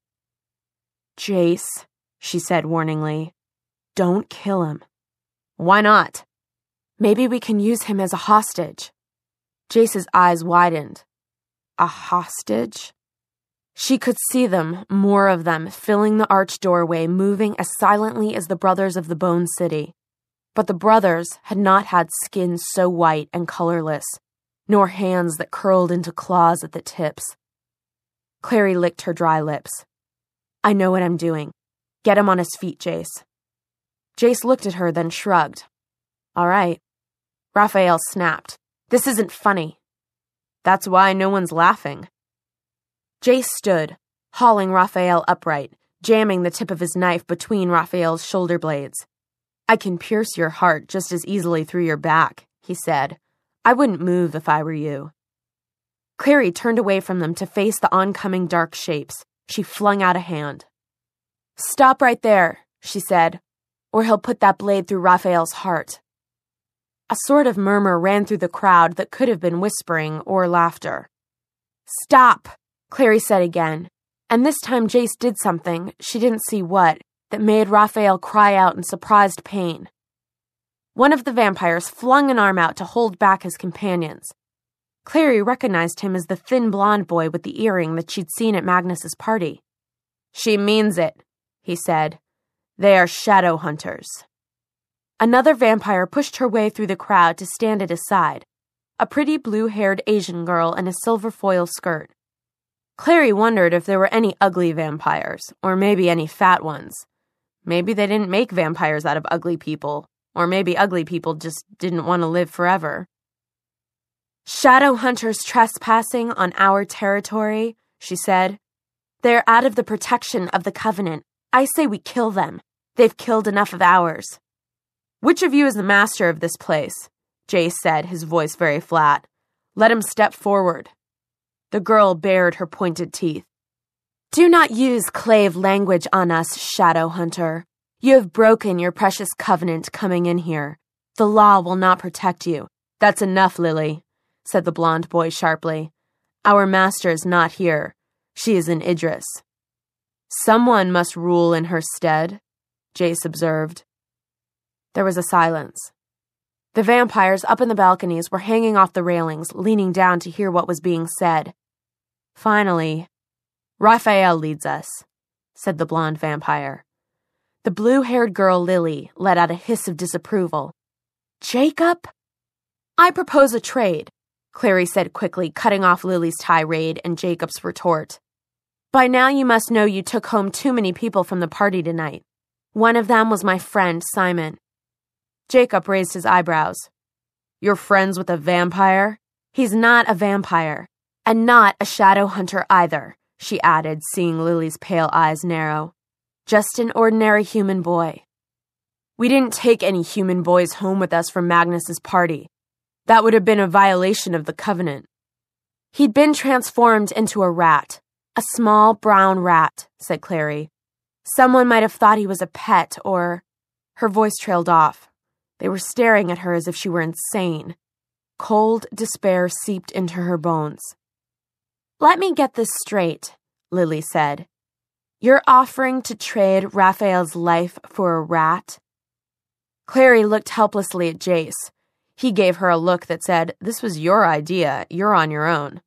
"Jace," she said warningly, "don't kill him." "Why not?" "Maybe we can use him as a hostage." Jace's eyes widened. A hostage? She could see them, more of them, filling the arched doorway, moving as silently as the brothers of the Bone City. But the brothers had not had skin so white and colorless, nor hands that curled into claws at the tips. Clary licked her dry lips. "I know what I'm doing. Get him on his feet, Jace." Jace looked at her, then shrugged. "All right." Raphael snapped. "This isn't funny." "That's why no one's laughing." Jace stood, hauling Raphael upright, jamming the tip of his knife between Raphael's shoulder blades. "I can pierce your heart just as easily through your back," he said. "I wouldn't move if I were you." Clary turned away from them to face the oncoming dark shapes. She flung out a hand. "Stop right there," she said, "or he'll put that blade through Raphael's heart." A sort of murmur ran through the crowd that could have been whispering or laughter. "Stop," Clary said again, and this time Jace did something, she didn't see what, that made Raphael cry out in surprised pain. One of the vampires flung an arm out to hold back his companions. Clary recognized him as the thin blonde boy with the earring that she'd seen at Magnus's party. "She means it," he said. "They are shadow hunters." Another vampire pushed her way through the crowd to stand at his side, a pretty blue-haired Asian girl in a silver foil skirt. Clary wondered if there were any ugly vampires, or maybe any fat ones. Maybe they didn't make vampires out of ugly people, or maybe ugly people just didn't want to live forever. "Shadow hunters trespassing on our territory," she said. "They're out of the protection of the Covenant. I say we kill them. They've killed enough of ours. Which of you is the master of this place? Jace said, his voice very flat. Let him step forward. The girl bared her pointed teeth. Do not use clave language on us, Shadow Hunter. You have broken your precious covenant coming in here. The law will not protect you. That's enough, Lily, said the blonde boy sharply. Our master is not here. She is in Idris. Someone must rule in her stead, Jace observed. There was a silence. The vampires up in the balconies were hanging off the railings, leaning down to hear what was being said. Finally, Raphael leads us, said the blonde vampire. The blue-haired girl, Lily, let out a hiss of disapproval. Jacob? I propose a trade, Clary said quickly, cutting off Lily's tirade and Jacob's retort. By now you must know you took home too many people from the party tonight. One of them was my friend, Simon. Jacob raised his eyebrows. You're friends with a vampire? He's not a vampire, and not a shadow hunter either, she added, seeing Lily's pale eyes narrow. Just an ordinary human boy. We didn't take any human boys home with us from Magnus's party. That would have been a violation of the covenant. He'd been transformed into a rat. A small brown rat, said Clary. Someone might have thought he was a pet, or... Her voice trailed off. They were staring at her as if she were insane. Cold despair seeped into her bones. Let me get this straight, Lily said. You're offering to trade Raphael's life for a rat? Clary looked helplessly at Jace. He gave her a look that said, This was your idea. You're on your own.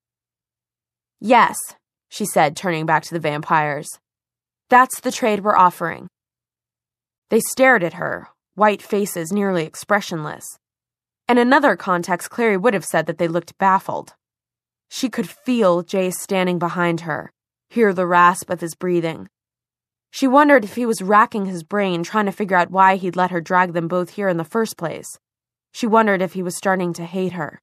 Yes, she said, turning back to the vampires. That's the trade we're offering. They stared at her, white faces nearly expressionless. In another context, Clary would have said that they looked baffled. She could feel Jace standing behind her, hear the rasp of his breathing. She wondered if he was racking his brain trying to figure out why he'd let her drag them both here in the first place. She wondered if he was starting to hate her.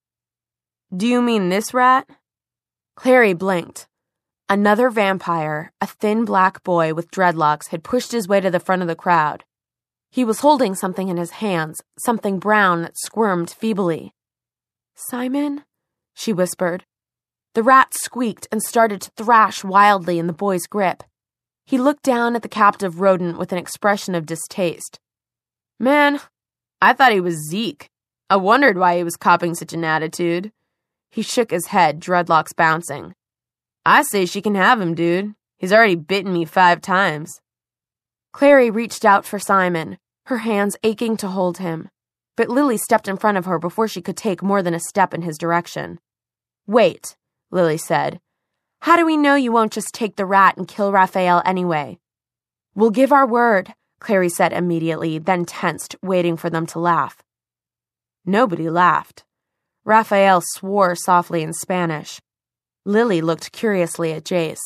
Do you mean this rat? Clary blinked. Another vampire, a thin black boy with dreadlocks, had pushed his way to the front of the crowd. He was holding something in his hands, something brown that squirmed feebly. Simon? She whispered. The rat squeaked and started to thrash wildly in the boy's grip. He looked down at the captive rodent with an expression of distaste. Man, I thought he was Zeke. I wondered why he was copping such an attitude. He shook his head, dreadlocks bouncing. I say she can have him, dude. He's already bitten me 5 times. Clary reached out for Simon, her hands aching to hold him. But Lily stepped in front of her before she could take more than a step in his direction. Wait, Lily said. How do we know you won't just take the rat and kill Raphael anyway? We'll give our word, Clary said immediately, then tensed, waiting for them to laugh. Nobody laughed. Raphael swore softly in Spanish. Lily looked curiously at Jace.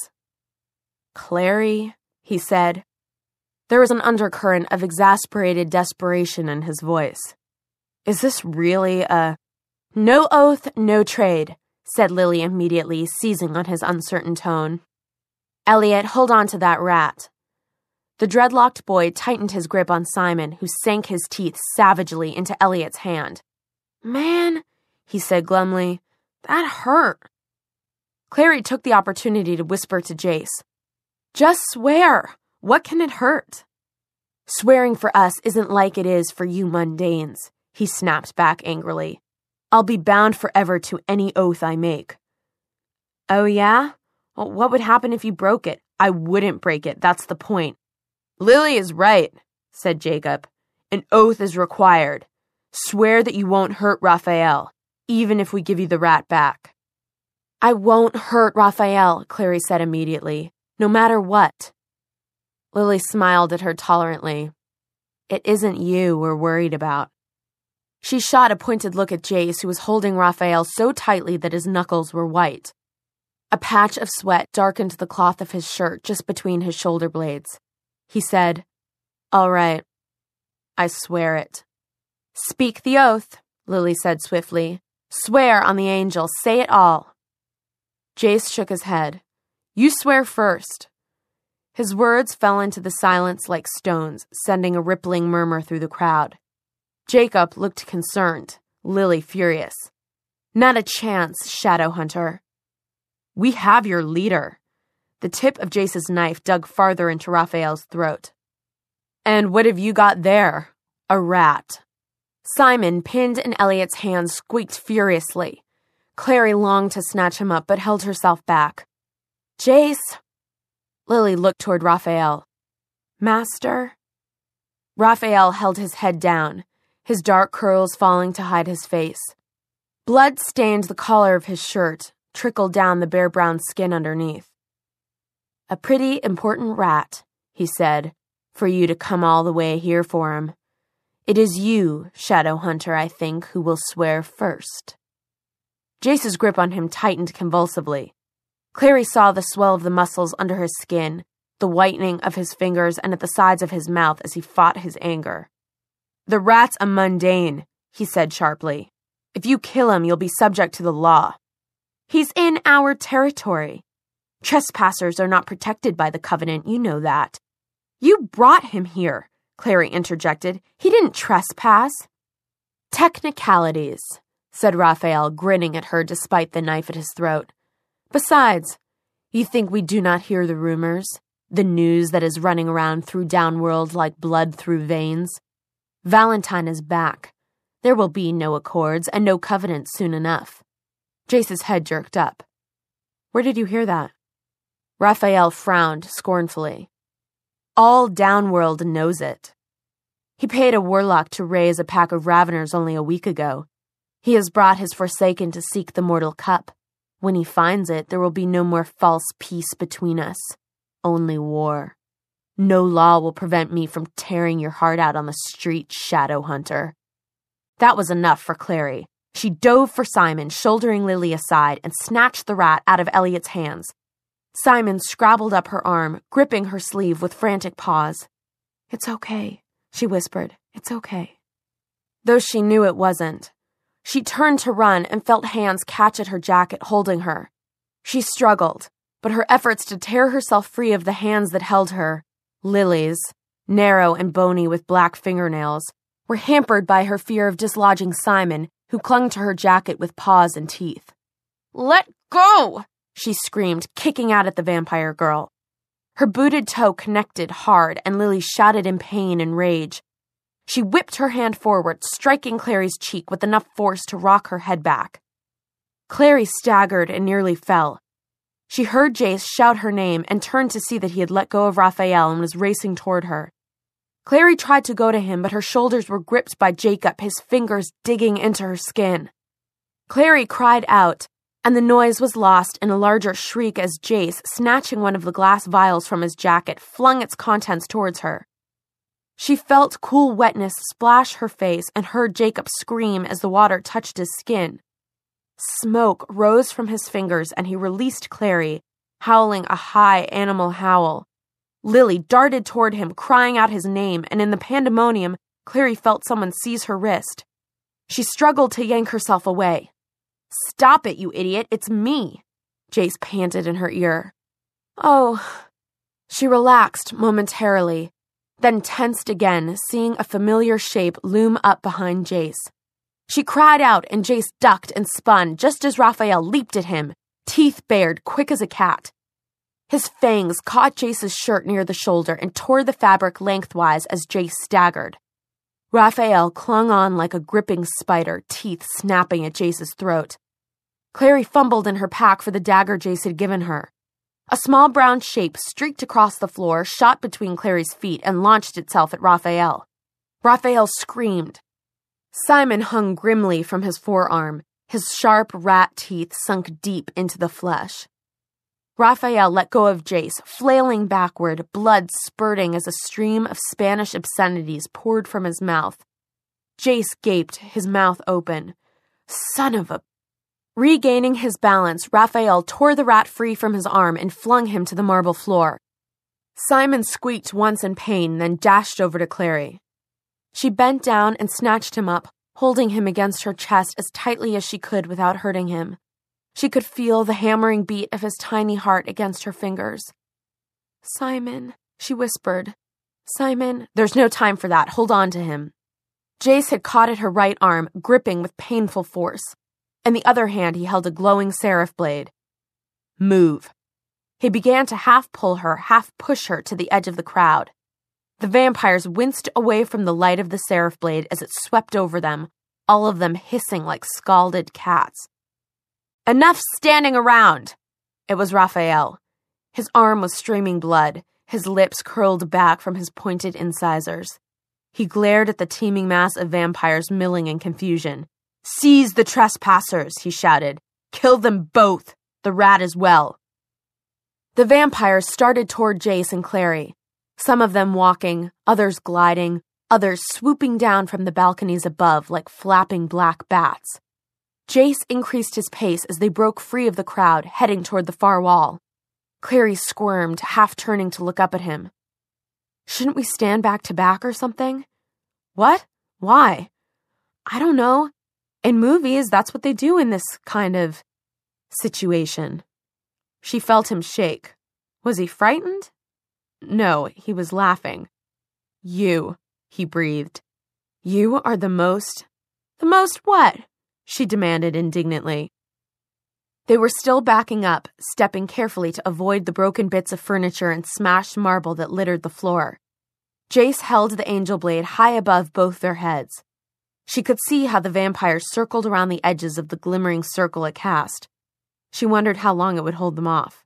Clary, he said. There was an undercurrent of exasperated desperation in his voice. Is this really a... No oath, no trade, said Lily immediately, seizing on his uncertain tone. Elliot, hold on to that rat. The dreadlocked boy tightened his grip on Simon, who sank his teeth savagely into Elliot's hand. Man, he said glumly, that hurt. Clary took the opportunity to whisper to Jace. Just swear. What can it hurt? Swearing for us isn't like it is for you mundanes, he snapped back angrily. I'll be bound forever to any oath I make. Oh, yeah? Well, what would happen if you broke it? I wouldn't break it, that's the point. Lily is right, said Jacob. An oath is required. Swear that you won't hurt Raphael, even if we give you the rat back. I won't hurt Raphael, Clary said immediately, no matter what. Lily smiled at her tolerantly. It isn't you we're worried about. She shot a pointed look at Jace, who was holding Raphael so tightly that his knuckles were white. A patch of sweat darkened the cloth of his shirt just between his shoulder blades. He said, All right. I swear it. Speak the oath, Lily said swiftly. Swear on the angel. Say it all. Jace shook his head. You swear first. His words fell into the silence like stones, sending a rippling murmur through the crowd. Jacob looked concerned, Lily furious. Not a chance, Shadowhunter. We have your leader. The tip of Jace's knife dug farther into Raphael's throat. And what have you got there? A rat. Simon, pinned in Elliot's hands, squeaked furiously. Clary longed to snatch him up, but held herself back. Jace! Lily looked toward Raphael. Master? Raphael held his head down, his dark curls falling to hide his face. Blood stained the collar of his shirt, trickled down the bare brown skin underneath. A pretty important rat, he said, for you to come all the way here for him. It is you, Shadowhunter, I think, who will swear first. Jace's grip on him tightened convulsively. Clary saw the swell of the muscles under his skin, the whitening of his fingers and at the sides of his mouth as he fought his anger. The rat's a mundane, he said sharply. If you kill him, you'll be subject to the law. He's in our territory. Trespassers are not protected by the covenant, you know that. You brought him here, Clary interjected. He didn't trespass. Technicalities, said Raphael, grinning at her despite the knife at his throat. Besides, you think we do not hear the rumors, the news that is running around through Downworld like blood through veins? Valentine is back. There will be no accords and no covenant soon enough. Jace's head jerked up. Where did you hear that? Raphael frowned scornfully. All Downworld knows it. He paid a warlock to raise a pack of raveners only a week ago. He has brought his Forsaken to seek the mortal cup. When he finds it, there will be no more false peace between us. Only war. No law will prevent me from tearing your heart out on the street, Shadowhunter. That was enough for Clary. She dove for Simon, shouldering Lily aside, and snatched the rat out of Elliot's hands. Simon scrabbled up her arm, gripping her sleeve with frantic paws. It's okay, she whispered. It's okay. Though she knew it wasn't. She turned to run and felt hands catch at her jacket, holding her. She struggled, but her efforts to tear herself free of the hands that held her, Lily's, narrow and bony with black fingernails, were hampered by her fear of dislodging Simon, who clung to her jacket with paws and teeth. Let go! She screamed, kicking out at the vampire girl. Her booted toe connected hard, and Lily shouted in pain and rage. She whipped her hand forward, striking Clary's cheek with enough force to rock her head back. Clary staggered and nearly fell. She heard Jace shout her name and turned to see that he had let go of Raphael and was racing toward her. Clary tried to go to him, but her shoulders were gripped by Jacob, his fingers digging into her skin. Clary cried out, and the noise was lost in a larger shriek as Jace, snatching one of the glass vials from his jacket, flung its contents towards her. She felt cool wetness splash her face and heard Jacob scream as the water touched his skin. Smoke rose from his fingers and he released Clary, howling a high animal howl. Lily darted toward him, crying out his name, and in the pandemonium, Clary felt someone seize her wrist. She struggled to yank herself away. Stop it, you idiot, it's me, Jace panted in her ear. Oh. She relaxed momentarily, then tensed again, seeing a familiar shape loom up behind Jace. She cried out, and Jace ducked and spun just as Raphael leaped at him, teeth bared, quick as a cat. His fangs caught Jace's shirt near the shoulder and tore the fabric lengthwise as Jace staggered. Raphael clung on like a gripping spider, teeth snapping at Jace's throat. Clary fumbled in her pack for the dagger Jace had given her. A small brown shape streaked across the floor, shot between Clary's feet, and launched itself at Raphael. Raphael screamed. Simon hung grimly from his forearm, his sharp rat teeth sunk deep into the flesh. Raphael let go of Jace, flailing backward, blood spurting as a stream of Spanish obscenities poured from his mouth. Jace gaped, his mouth open. Son of a... Regaining his balance, Raphael tore the rat free from his arm and flung him to the marble floor. Simon squeaked once in pain, then dashed over to Clary. She bent down and snatched him up, holding him against her chest as tightly as she could without hurting him. She could feel the hammering beat of his tiny heart against her fingers. Simon, she whispered. Simon, there's no time for that. Hold on to him. Jace had caught at her right arm, gripping with painful force. In the other hand, he held a glowing seraph blade. Move. He began to half pull her, half push her to the edge of the crowd. The vampires winced away from the light of the seraph blade as it swept over them, all of them hissing like scalded cats. Enough standing around! It was Raphael. His arm was streaming blood, his lips curled back from his pointed incisors. He glared at the teeming mass of vampires milling in confusion. Seize the trespassers, he shouted. Kill them both, the rat as well. The vampires started toward Jace and Clary, some of them walking, others gliding, others swooping down from the balconies above like flapping black bats. Jace increased his pace as they broke free of the crowd, heading toward the far wall. Clary squirmed, half turning to look up at him. Shouldn't we stand back to back or something? What? Why? I don't know. In movies, that's what they do in this kind of situation. She felt him shake. Was he frightened? No, he was laughing. You, he breathed. You are the most... The most what? She demanded indignantly. They were still backing up, stepping carefully to avoid the broken bits of furniture and smashed marble that littered the floor. Jace held the angel blade high above both their heads. She could see how the vampires circled around the edges of the glimmering circle it cast. She wondered how long it would hold them off.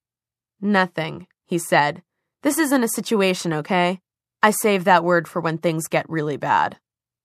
Nothing, he said. This isn't a situation, okay? I save that word for when things get really bad.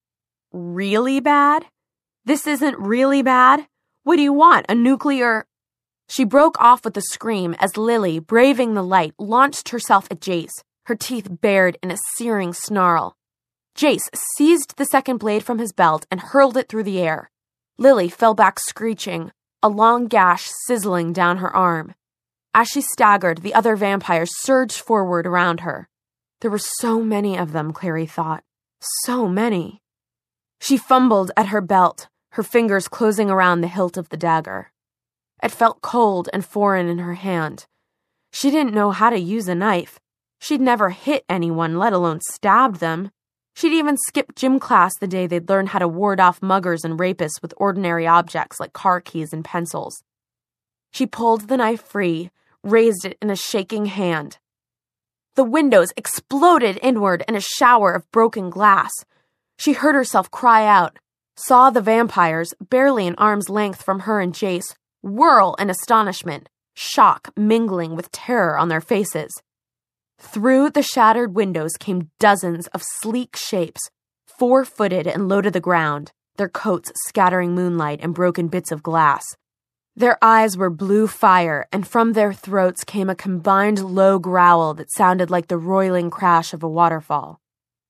Really bad? This isn't really bad? What do you want, a nuclear... She broke off with a scream as Lily, braving the light, launched herself at Jace, her teeth bared in a searing snarl. Jace seized the second blade from his belt and hurled it through the air. Lily fell back screeching, a long gash sizzling down her arm. As she staggered, the other vampires surged forward around her. There were so many of them, Clary thought. So many. She fumbled at her belt, her fingers closing around the hilt of the dagger. It felt cold and foreign in her hand. She didn't know how to use a knife. She'd never hit anyone, let alone stabbed them. She'd even skipped gym class the day they'd learned how to ward off muggers and rapists with ordinary objects like car keys and pencils. She pulled the knife free, raised it in a shaking hand. The windows exploded inward in a shower of broken glass. She heard herself cry out, saw the vampires, barely an arm's length from her and Jace, whirl in astonishment, shock mingling with terror on their faces. Through the shattered windows came dozens of sleek shapes, 4-footed and low to the ground, their coats scattering moonlight and broken bits of glass. Their eyes were blue fire, and from their throats came a combined low growl that sounded like the roiling crash of a waterfall.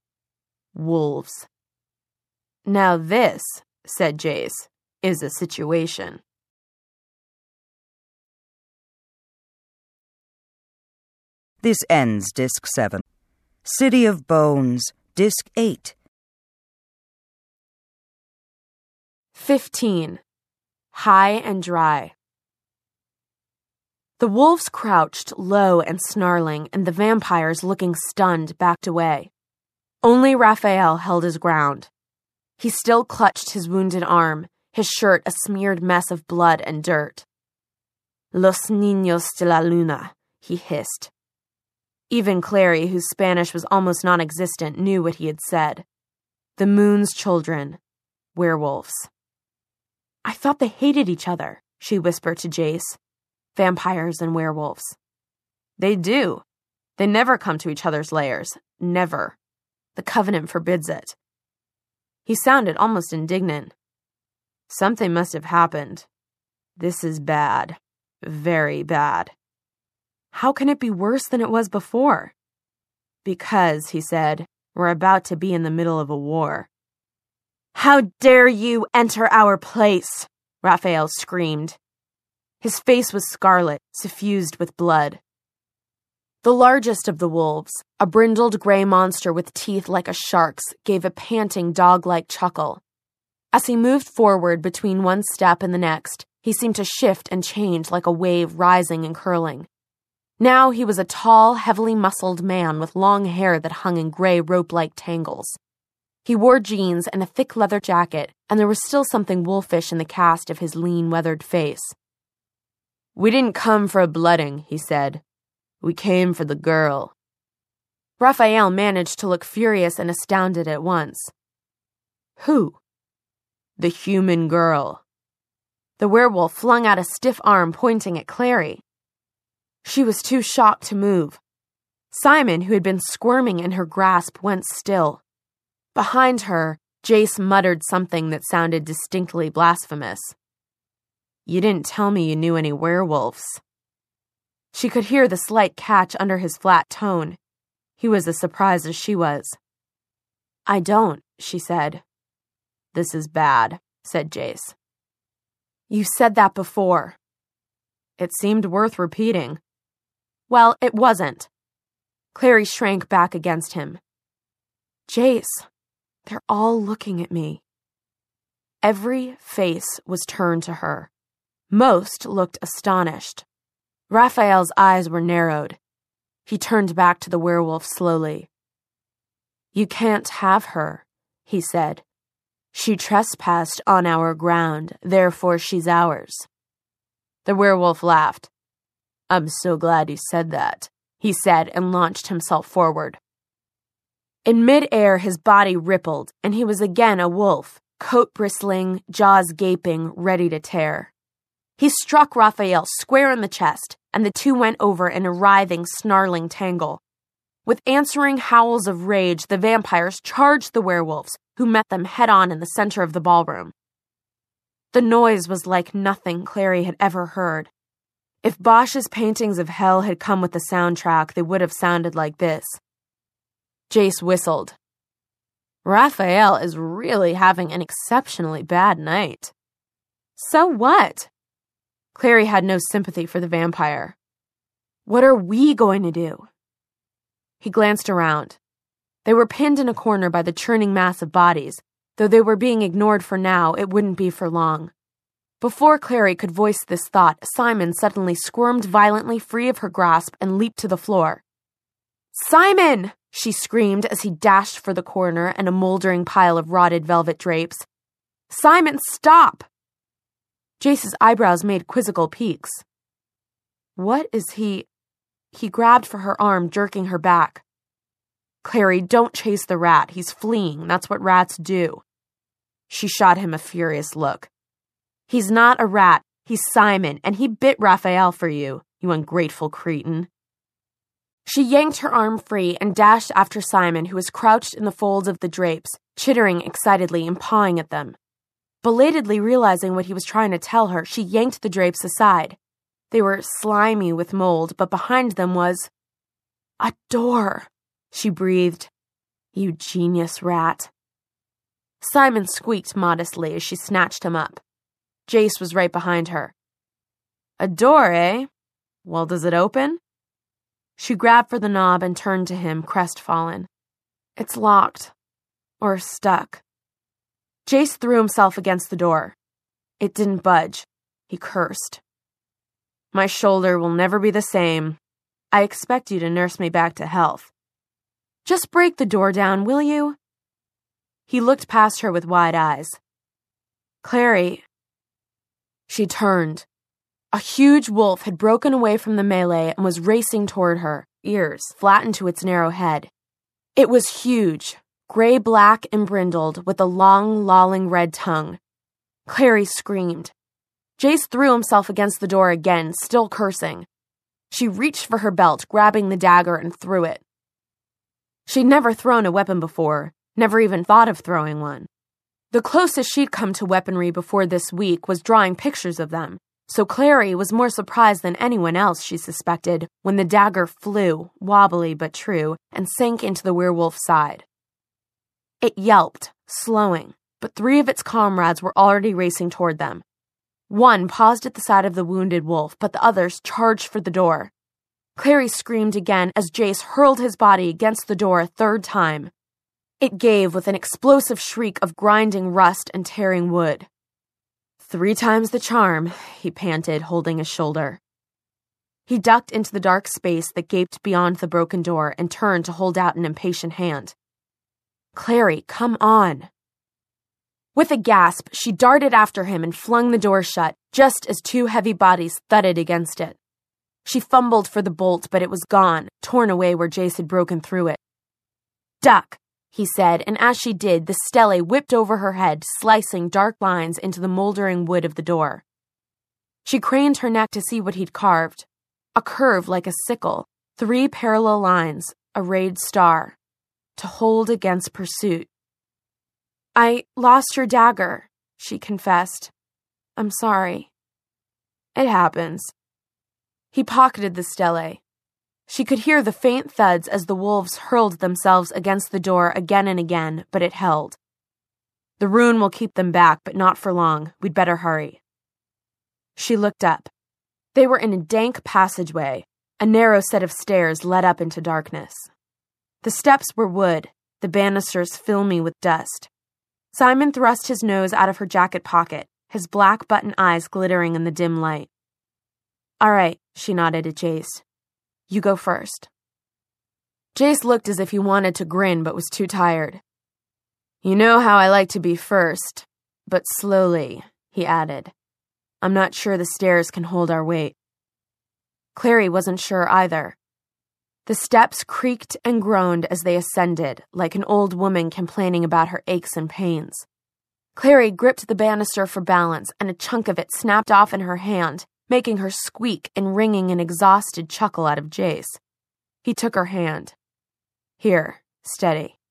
Wolves. Now this, said Jace, is a situation. This ends Disc 7. City of Bones, Disc 8. 15. High and dry. The wolves crouched, low and snarling, and the vampires, looking stunned, backed away. Only Raphael held his ground. He still clutched his wounded arm, his shirt a smeared mess of blood and dirt. Los niños de la luna, he hissed. Even Clary, whose Spanish was almost non-existent, knew what he had said. The moon's children, werewolves. I thought they hated each other, she whispered to Jace. Vampires and werewolves. They do. They never come to each other's lairs. Never. The covenant forbids it. He sounded almost indignant. Something must have happened. This is bad. Very bad. How can it be worse than it was before? Because, he said, we're about to be in the middle of a war. How dare you enter our place? Raphael screamed. His face was scarlet, suffused with blood. The largest of the wolves, a brindled gray monster with teeth like a shark's, gave a panting dog-like chuckle. As he moved forward between one step and the next, he seemed to shift and change like a wave rising and curling. Now he was a tall, heavily muscled man with long hair that hung in gray rope-like tangles. He wore jeans and a thick leather jacket, and there was still something wolfish in the cast of his lean, weathered face. "We didn't come for a blooding," he said. "We came for the girl." Raphael managed to look furious and astounded at once. "Who?" "The human girl." The werewolf flung out a stiff arm pointing at Clary. She was too shocked to move. Simon, who had been squirming in her grasp, went still. Behind her, Jace muttered something that sounded distinctly blasphemous. "You didn't tell me you knew any werewolves." She could hear the slight catch under his flat tone. He was as surprised as she was. "I don't," she said. "This is bad," said Jace. "You said that before." It seemed worth repeating. Well, it wasn't. Clary shrank back against him. "Jace, they're all looking at me." Every face was turned to her. Most looked astonished. Raphael's eyes were narrowed. He turned back to the werewolf slowly. "You can't have her," he said. "She trespassed on our ground, therefore she's ours." The werewolf laughed. "I'm so glad you said that," he said, and launched himself forward. In mid-air, his body rippled, and he was again a wolf, coat bristling, jaws gaping, ready to tear. He struck Raphael square in the chest, and the two went over in a writhing, snarling tangle. With answering howls of rage, the vampires charged the werewolves, who met them head-on in the center of the ballroom. The noise was like nothing Clary had ever heard. If Bosch's paintings of hell had come with the soundtrack, they would have sounded like this. Jace whistled. "Raphael is really having an exceptionally bad night." "So what?" Clary had no sympathy for the vampire. "What are we going to do?" He glanced around. They were pinned in a corner by the churning mass of bodies. Though they were being ignored for now, it wouldn't be for long. Before Clary could voice this thought, Simon suddenly squirmed violently free of her grasp and leaped to the floor. "Simon!" she screamed as he dashed for the corner and a moldering pile of rotted velvet drapes. "Simon, stop!" Jace's eyebrows made quizzical peaks. "What is he—" He grabbed for her arm, jerking her back. "Clary, don't chase the rat. He's fleeing. That's what rats do." She shot him a furious look. "He's not a rat. He's Simon, and he bit Raphael for you, you ungrateful cretin." She yanked her arm free and dashed after Simon, who was crouched in the folds of the drapes, chittering excitedly and pawing at them. Belatedly realizing what he was trying to tell her, she yanked the drapes aside. They were slimy with mold, but behind them was a door. She breathed. "You genius rat." Simon squeaked modestly as she snatched him up. Jace was right behind her. "A door, eh? Well, does it open?" She grabbed for the knob and turned to him, crestfallen. "It's locked. Or stuck." Jace threw himself against the door. It didn't budge. He cursed. "My shoulder will never be the same. I expect you to nurse me back to health. Just break the door down, will you?" He looked past her with wide eyes. "Clary." She turned. A huge wolf had broken away from the melee and was racing toward her, ears flattened to its narrow head. It was huge, gray-black and brindled, with a long, lolling red tongue. Clary screamed. Jace threw himself against the door again, still cursing. She reached for her belt, grabbing the dagger, and threw it. She'd never thrown a weapon before, never even thought of throwing one. The closest she'd come to weaponry before this week was drawing pictures of them, so Clary was more surprised than anyone else, she suspected, when the dagger flew, wobbly but true, and sank into the werewolf's side. It yelped, slowing, but 3 of its comrades were already racing toward them. One paused at the side of the wounded wolf, but the others charged for the door. Clary screamed again as Jace hurled his body against the door a 3rd time. It gave with an explosive shriek of grinding rust and tearing wood. 3 times the charm, he panted, holding his shoulder. He ducked into the dark space that gaped beyond the broken door and turned to hold out an impatient hand. "Clary, come on." With a gasp, she darted after him and flung the door shut, just as two heavy bodies thudded against it. She fumbled for the bolt, but it was gone, torn away where Jace had broken through it. "Duck," he said, and as she did, the stele whipped over her head, slicing dark lines into the moldering wood of the door. She craned her neck to see what he'd carved. A curve like a sickle, 3 parallel lines, a rayed star. To hold against pursuit. "I lost your dagger," she confessed. "I'm sorry." "It happens." He pocketed the stele. She could hear the faint thuds as the wolves hurled themselves against the door again and again, but it held. "The rune will keep them back, but not for long. We'd better hurry." She looked up. They were in a dank passageway. A narrow set of stairs led up into darkness. The steps were wood, the banisters filmy with dust. Simon thrust his nose out of her jacket pocket, his black button eyes glittering in the dim light. "All right," she nodded at Jace. "You go first." Jace looked as if he wanted to grin but was too tired. "You know how I like to be first, but slowly," he added. "I'm not sure the stairs can hold our weight." Clary wasn't sure either. The steps creaked and groaned as they ascended, like an old woman complaining about her aches and pains. Clary gripped the banister for balance, and a chunk of it snapped off in her hand, making her squeak and wringing an exhausted chuckle out of Jace. He took her hand. "Here, steady."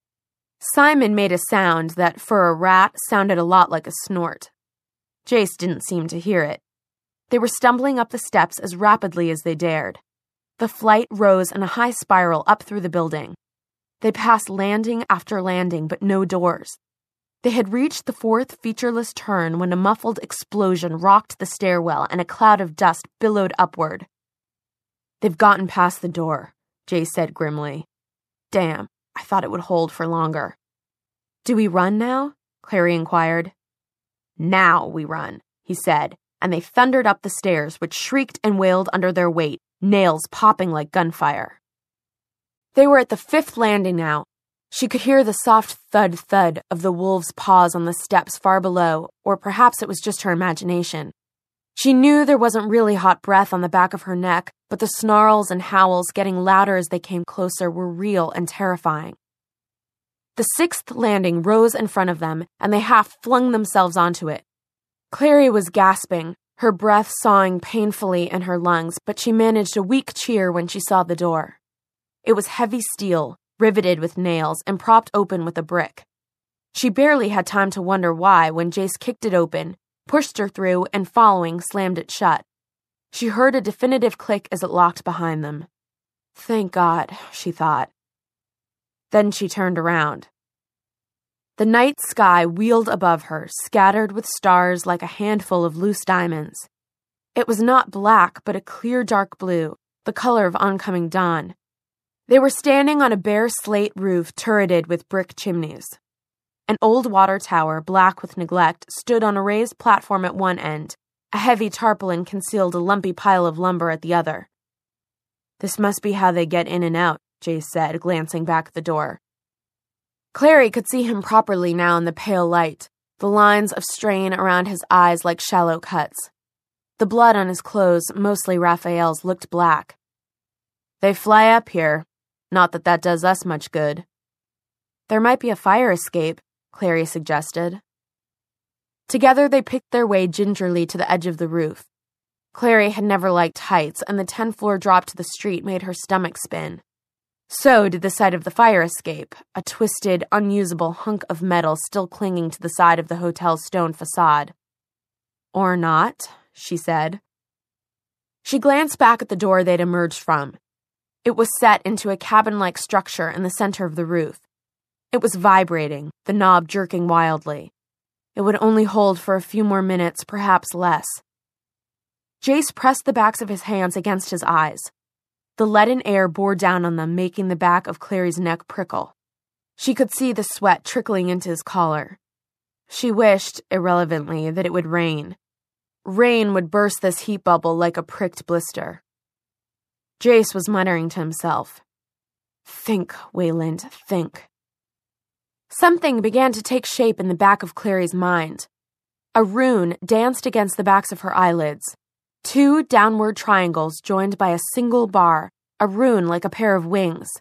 Simon made a sound that, for a rat, sounded a lot like a snort. Jace didn't seem to hear it. They were stumbling up the steps as rapidly as they dared. The flight rose in a high spiral up through the building. They passed landing after landing, but no doors. They had reached the 4th featureless turn when a muffled explosion rocked the stairwell and a cloud of dust billowed upward. "They've gotten past the door," Jay said grimly. "Damn, I thought it would hold for longer." "Do we run now?" Clary inquired. "Now we run," he said, and they thundered up the stairs, which shrieked and wailed under their weight, nails popping like gunfire. They were at the 5th landing now. She could hear the soft thud-thud of the wolves' paws on the steps far below, or perhaps it was just her imagination. She knew there wasn't really hot breath on the back of her neck, but the snarls and howls, getting louder as they came closer, were real and terrifying. The 6th landing rose in front of them, and they half flung themselves onto it. Clary was gasping, her breath sawing painfully in her lungs, but she managed a weak cheer when she saw the door. It was heavy steel, riveted with nails, and propped open with a brick. She barely had time to wonder why when Jace kicked it open, pushed her through, and following, slammed it shut. She heard a definitive click as it locked behind them. Thank God, she thought. Then she turned around. The night sky wheeled above her, scattered with stars like a handful of loose diamonds. It was not black, but a clear dark blue, the color of oncoming dawn. They were standing on a bare slate roof turreted with brick chimneys. An old water tower, black with neglect, stood on a raised platform at one end. A heavy tarpaulin concealed a lumpy pile of lumber at the other. "This must be how they get in and out," Jace said, glancing back at the door. Clary could see him properly now in the pale light, the lines of strain around his eyes like shallow cuts. The blood on his clothes, mostly Raphael's, looked black. "They fly up here. Not that that does us much good." "There might be a fire escape," Clary suggested. Together they picked their way gingerly to the edge of the roof. Clary had never liked heights, and the 10th floor drop to the street made her stomach spin. So did the sight of the fire escape, a twisted, unusable hunk of metal still clinging to the side of the hotel's stone facade. "Or not," she said. She glanced back at the door they'd emerged from. It was set into a cabin-like structure in the center of the roof. It was vibrating, the knob jerking wildly. It would only hold for a few more minutes, perhaps less. Jace pressed the backs of his hands against his eyes. The leaden air bore down on them, making the back of Clary's neck prickle. She could see the sweat trickling into his collar. She wished, irrelevantly, that it would rain. Rain would burst this heat bubble like a pricked blister. Jace was muttering to himself. Think, Wayland, think. Something began to take shape in the back of Clary's mind. A rune danced against the backs of her eyelids. 2 downward triangles joined by a single bar, a rune like a pair of wings.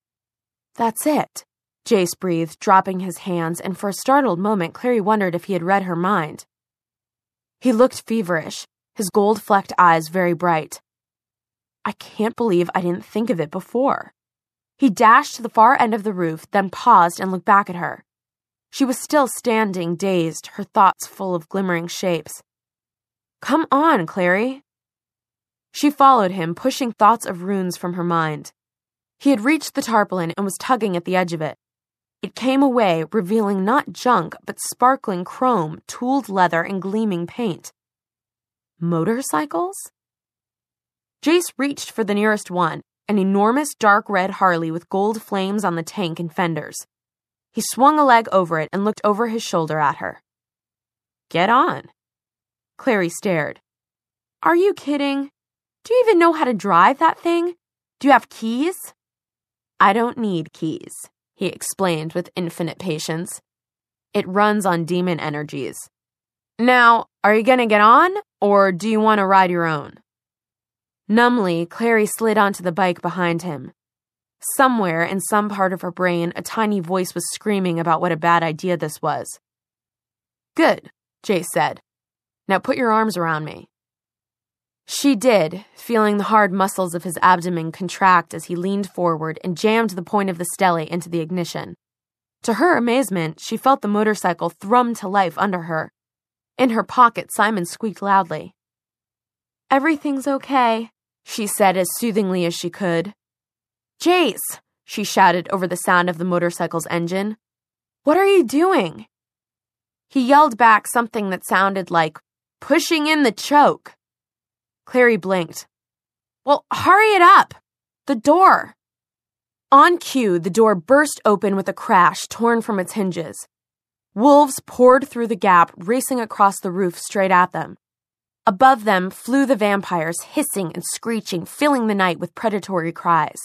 That's it, Jace breathed, dropping his hands, and for a startled moment Clary wondered if he had read her mind. He looked feverish, his gold-flecked eyes very bright. I can't believe I didn't think of it before. He dashed to the far end of the roof, then paused and looked back at her. She was still standing, dazed, her thoughts full of glimmering shapes. Come on, Clary. She followed him, pushing thoughts of runes from her mind. He had reached the tarpaulin and was tugging at the edge of it. It came away, revealing not junk, but sparkling chrome, tooled leather, and gleaming paint. Motorcycles? Jace reached for the nearest one, an enormous dark red Harley with gold flames on the tank and fenders. He swung a leg over it and looked over his shoulder at her. Get on. Clary stared. Are you kidding? Do you even know how to drive that thing? Do you have keys? I don't need keys, he explained with infinite patience. It runs on demon energies. Now, are you going to get on, or do you want to ride your own? Numbly, Clary slid onto the bike behind him. Somewhere in some part of her brain, a tiny voice was screaming about what a bad idea this was. Good, Jace said. Now put your arms around me. She did, feeling the hard muscles of his abdomen contract as he leaned forward and jammed the point of the stele into the ignition. To her amazement, she felt the motorcycle thrum to life under her. In her pocket, Simon squeaked loudly. Everything's okay, she said as soothingly as she could. Jace, she shouted over the sound of the motorcycle's engine. What are you doing? He yelled back something that sounded like, pushing in the choke. Clary blinked. Well, hurry it up! The door! On cue, the door burst open with a crash torn from its hinges. Wolves poured through the gap, racing across the roof straight at them. Above them flew the vampires, hissing and screeching, filling the night with predatory cries.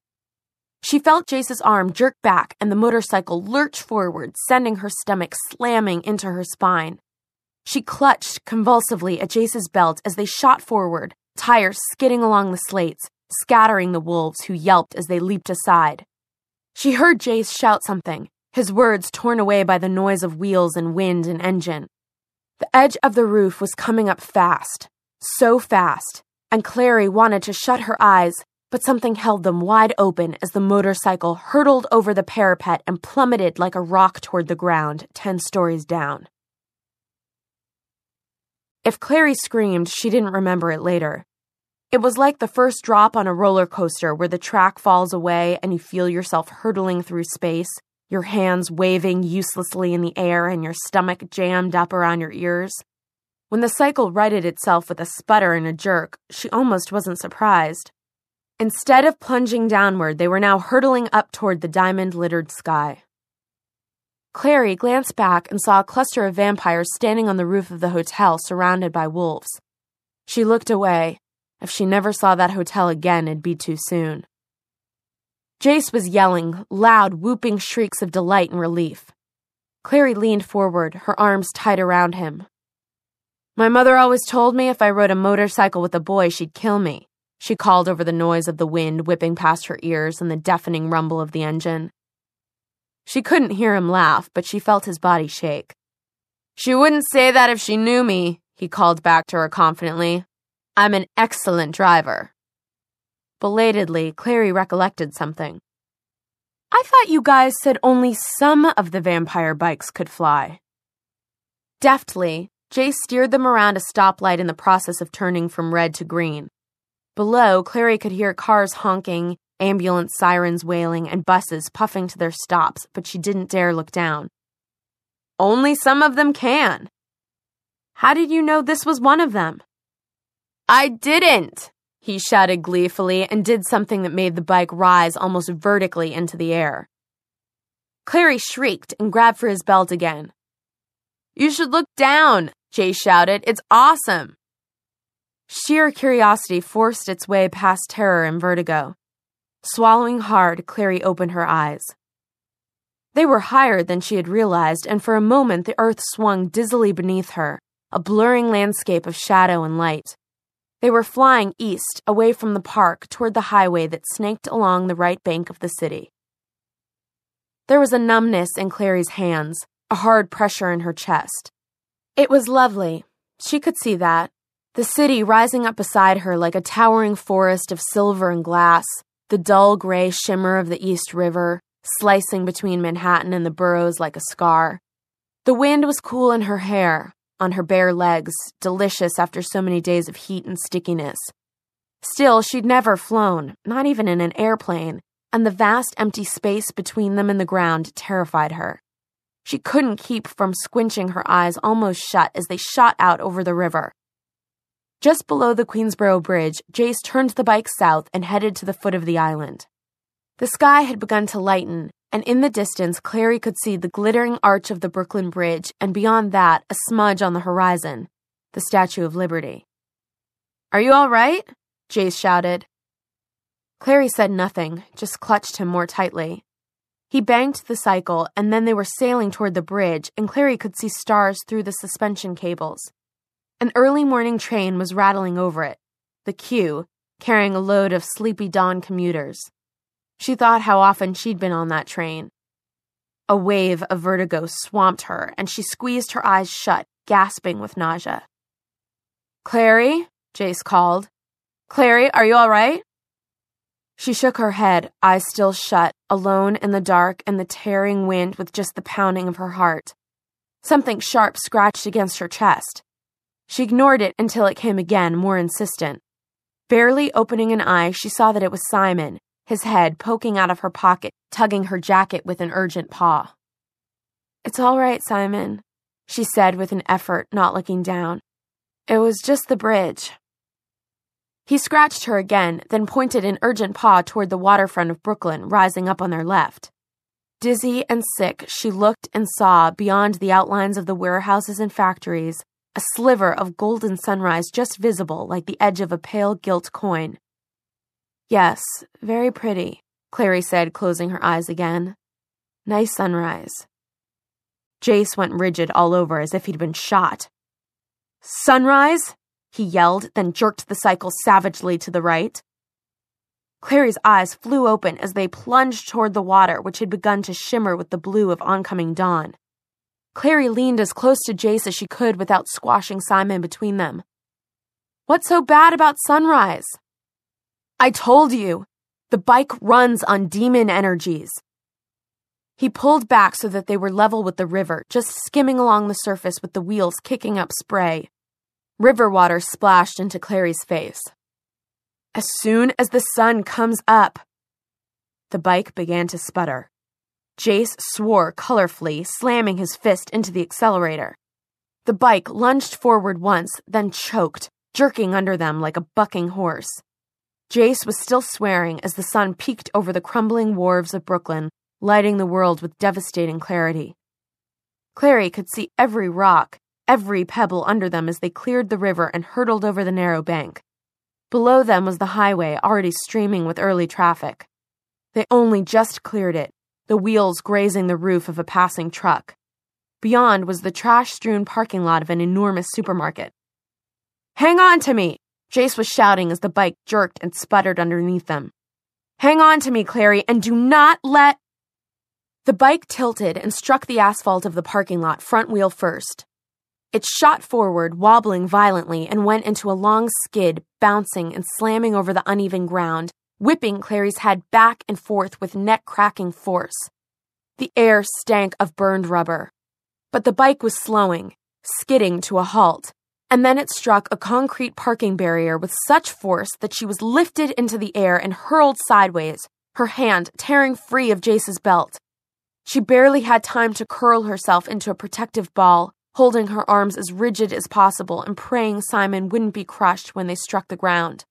She felt Jace's arm jerk back and the motorcycle lurch forward, sending her stomach slamming into her spine. She clutched convulsively at Jace's belt as they shot forward, tires skidding along the slates, scattering the wolves who yelped as they leaped aside. She heard Jace shout something, his words torn away by the noise of wheels and wind and engine. The edge of the roof was coming up fast, so fast, and Clary wanted to shut her eyes, but something held them wide open as the motorcycle hurtled over the parapet and plummeted like a rock toward the ground, 10 stories down. If Clary screamed, she didn't remember it later. It was like the first drop on a roller coaster where the track falls away and you feel yourself hurtling through space, your hands waving uselessly in the air and your stomach jammed up around your ears. When the cycle righted itself with a sputter and a jerk, she almost wasn't surprised. Instead of plunging downward, they were now hurtling up toward the diamond-littered sky. Clary glanced back and saw a cluster of vampires standing on the roof of the hotel surrounded by wolves. She looked away. If she never saw that hotel again, it'd be too soon. Jace was yelling, loud, whooping shrieks of delight and relief. Clary leaned forward, her arms tight around him. My mother always told me if I rode a motorcycle with a boy, she'd kill me, she called over the noise of the wind whipping past her ears and the deafening rumble of the engine. She couldn't hear him laugh, but she felt his body shake. She wouldn't say that if she knew me, he called back to her confidently. I'm an excellent driver. Belatedly, Clary recollected something. I thought you guys said only some of the vampire bikes could fly. Deftly, Jace steered them around a stoplight in the process of turning from red to green. Below, Clary could hear cars honking, ambulance sirens wailing, and buses puffing to their stops, but she didn't dare look down. Only some of them can. How did you know this was one of them? I didn't, he shouted gleefully and did something that made the bike rise almost vertically into the air. Clary shrieked and grabbed for his belt again. You should look down, Jace shouted. It's awesome. Sheer curiosity forced its way past terror and vertigo. Swallowing hard, Clary opened her eyes. They were higher than she had realized, and for a moment the earth swung dizzily beneath her, a blurring landscape of shadow and light. They were flying east, away from the park, toward the highway that snaked along the right bank of the city. There was a numbness in Clary's hands, a hard pressure in her chest. It was lovely. She could see that. The city rising up beside her like a towering forest of silver and glass, the dull gray shimmer of the East River, slicing between Manhattan and the boroughs like a scar. The wind was cool in her hair, on her bare legs, delicious after so many days of heat and stickiness. Still, she'd never flown, not even in an airplane, and the vast empty space between them and the ground terrified her. She couldn't keep from squinching her eyes almost shut as they shot out over the river. Just below the Queensboro Bridge, Jace turned the bike south and headed to the foot of the island. The sky had begun to lighten, and in the distance, Clary could see the glittering arch of the Brooklyn Bridge, and beyond that, a smudge on the horizon, the Statue of Liberty. "Are you all right?" Jace shouted. Clary said nothing, just clutched him more tightly. He banked the cycle, and then they were sailing toward the bridge, and Clary could see stars through the suspension cables. An early morning train was rattling over it, the Q, carrying a load of sleepy dawn commuters. She thought how often she'd been on that train. A wave of vertigo swamped her, and she squeezed her eyes shut, gasping with nausea. "Clary?" Jace called. "Clary, are you all right?" She shook her head, eyes still shut, alone in the dark and the tearing wind with just the pounding of her heart. Something sharp scratched against her chest. She ignored it until it came again, more insistent. Barely opening an eye, she saw that it was Simon, his head poking out of her pocket, tugging her jacket with an urgent paw. "It's all right, Simon," she said with an effort, not looking down. "It was just the bridge." He scratched her again, then pointed an urgent paw toward the waterfront of Brooklyn, rising up on their left. Dizzy and sick, she looked and saw, beyond the outlines of the warehouses and factories, a sliver of golden sunrise just visible like the edge of a pale gilt coin. "Yes, very pretty," Clary said, closing her eyes again. "Nice sunrise." Jace went rigid all over as if he'd been shot. "Sunrise?" he yelled, then jerked the cycle savagely to the right. Clary's eyes flew open as they plunged toward the water, which had begun to shimmer with the blue of oncoming dawn. Clary leaned as close to Jace as she could without squashing Simon between them. "What's so bad about sunrise?" "I told you, the bike runs on demon energies." He pulled back so that they were level with the river, just skimming along the surface with the wheels kicking up spray. River water splashed into Clary's face. "As soon as the sun comes up." The bike began to sputter. Jace swore colorfully, slamming his fist into the accelerator. The bike lunged forward once, then choked, jerking under them like a bucking horse. Jace was still swearing as the sun peeked over the crumbling wharves of Brooklyn, lighting the world with devastating clarity. Clary could see every rock, every pebble under them as they cleared the river and hurtled over the narrow bank. Below them was the highway, already streaming with early traffic. They only just cleared it, the wheels grazing the roof of a passing truck. Beyond was the trash-strewn parking lot of an enormous supermarket. "Hang on to me!" Jace was shouting as the bike jerked and sputtered underneath them. "Hang on to me, Clary, and do not let—" The bike tilted and struck the asphalt of the parking lot, front wheel first. It shot forward, wobbling violently, and went into a long skid, bouncing and slamming over the uneven ground, whipping Clary's head back and forth with neck-cracking force. The air stank of burned rubber. But the bike was slowing, skidding to a halt, and then it struck a concrete parking barrier with such force that she was lifted into the air and hurled sideways, her hand tearing free of Jace's belt. She barely had time to curl herself into a protective ball, holding her arms as rigid as possible and praying Simon wouldn't be crushed when they struck the ground.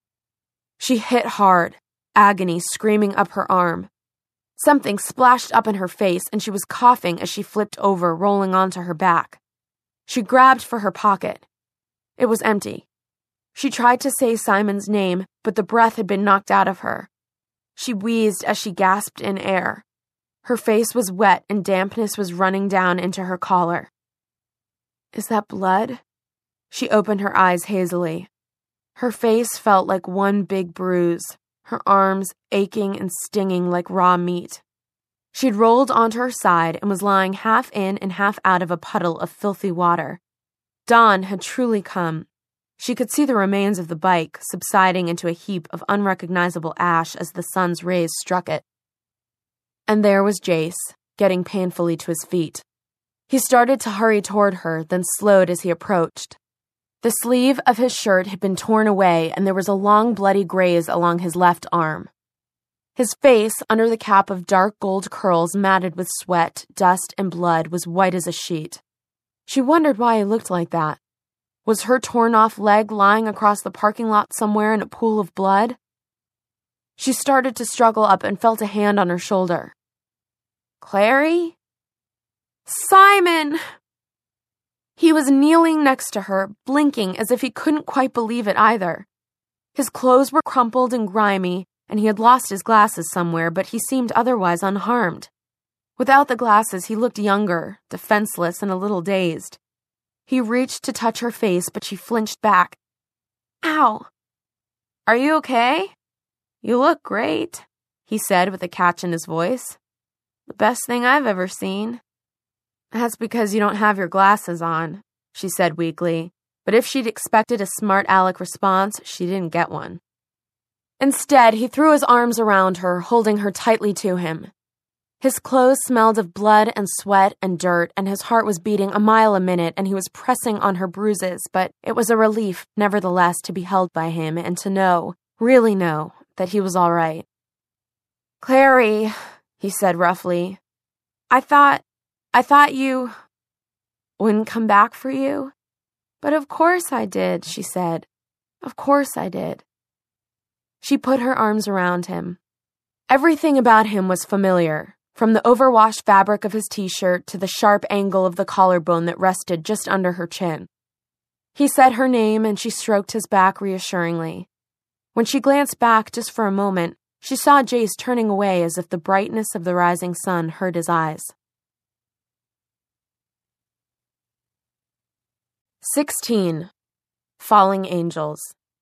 She hit hard, agony screaming up her arm. Something splashed up in her face, and she was coughing as she flipped over, rolling onto her back. She grabbed for her pocket. It was empty. She tried to say Simon's name, but the breath had been knocked out of her. She wheezed as she gasped in air. Her face was wet and dampness was running down into her collar. Is that blood? She opened her eyes hazily. Her face felt like one big bruise, her arms aching and stinging like raw meat. She'd rolled onto her side and was lying half in and half out of a puddle of filthy water. Dawn had truly come. She could see the remains of the bike subsiding into a heap of unrecognizable ash as the sun's rays struck it. And there was Jace, getting painfully to his feet. He started to hurry toward her, then slowed as he approached. The sleeve of his shirt had been torn away, and there was a long bloody graze along his left arm. His face, under the cap of dark gold curls matted with sweat, dust, and blood, was white as a sheet. She wondered why he looked like that. Was her torn-off leg lying across the parking lot somewhere in a pool of blood? She started to struggle up and felt a hand on her shoulder. Clary? Simon! He was kneeling next to her, blinking as if he couldn't quite believe it either. His clothes were crumpled and grimy, and he had lost his glasses somewhere, but he seemed otherwise unharmed. Without the glasses, he looked younger, defenseless, and a little dazed. He reached to touch her face, but she flinched back. Ow! Are you okay? You look great, he said with a catch in his voice. The best thing I've ever seen. That's because you don't have your glasses on, she said weakly, but if she'd expected a smart aleck response, she didn't get one. Instead, he threw his arms around her, holding her tightly to him. His clothes smelled of blood and sweat and dirt, and his heart was beating a mile a minute, and he was pressing on her bruises, but it was a relief, nevertheless, to be held by him and to know, really know, that he was all right. Clary, he said roughly, I thought you wouldn't come back for you. But of course I did, she said. Of course I did. She put her arms around him. Everything about him was familiar. From the overwashed fabric of his t-shirt to the sharp angle of the collarbone that rested just under her chin. He said her name and she stroked his back reassuringly. When she glanced back just for a moment, she saw Jace turning away as if the brightness of the rising sun hurt his eyes. 16. Falling Angels.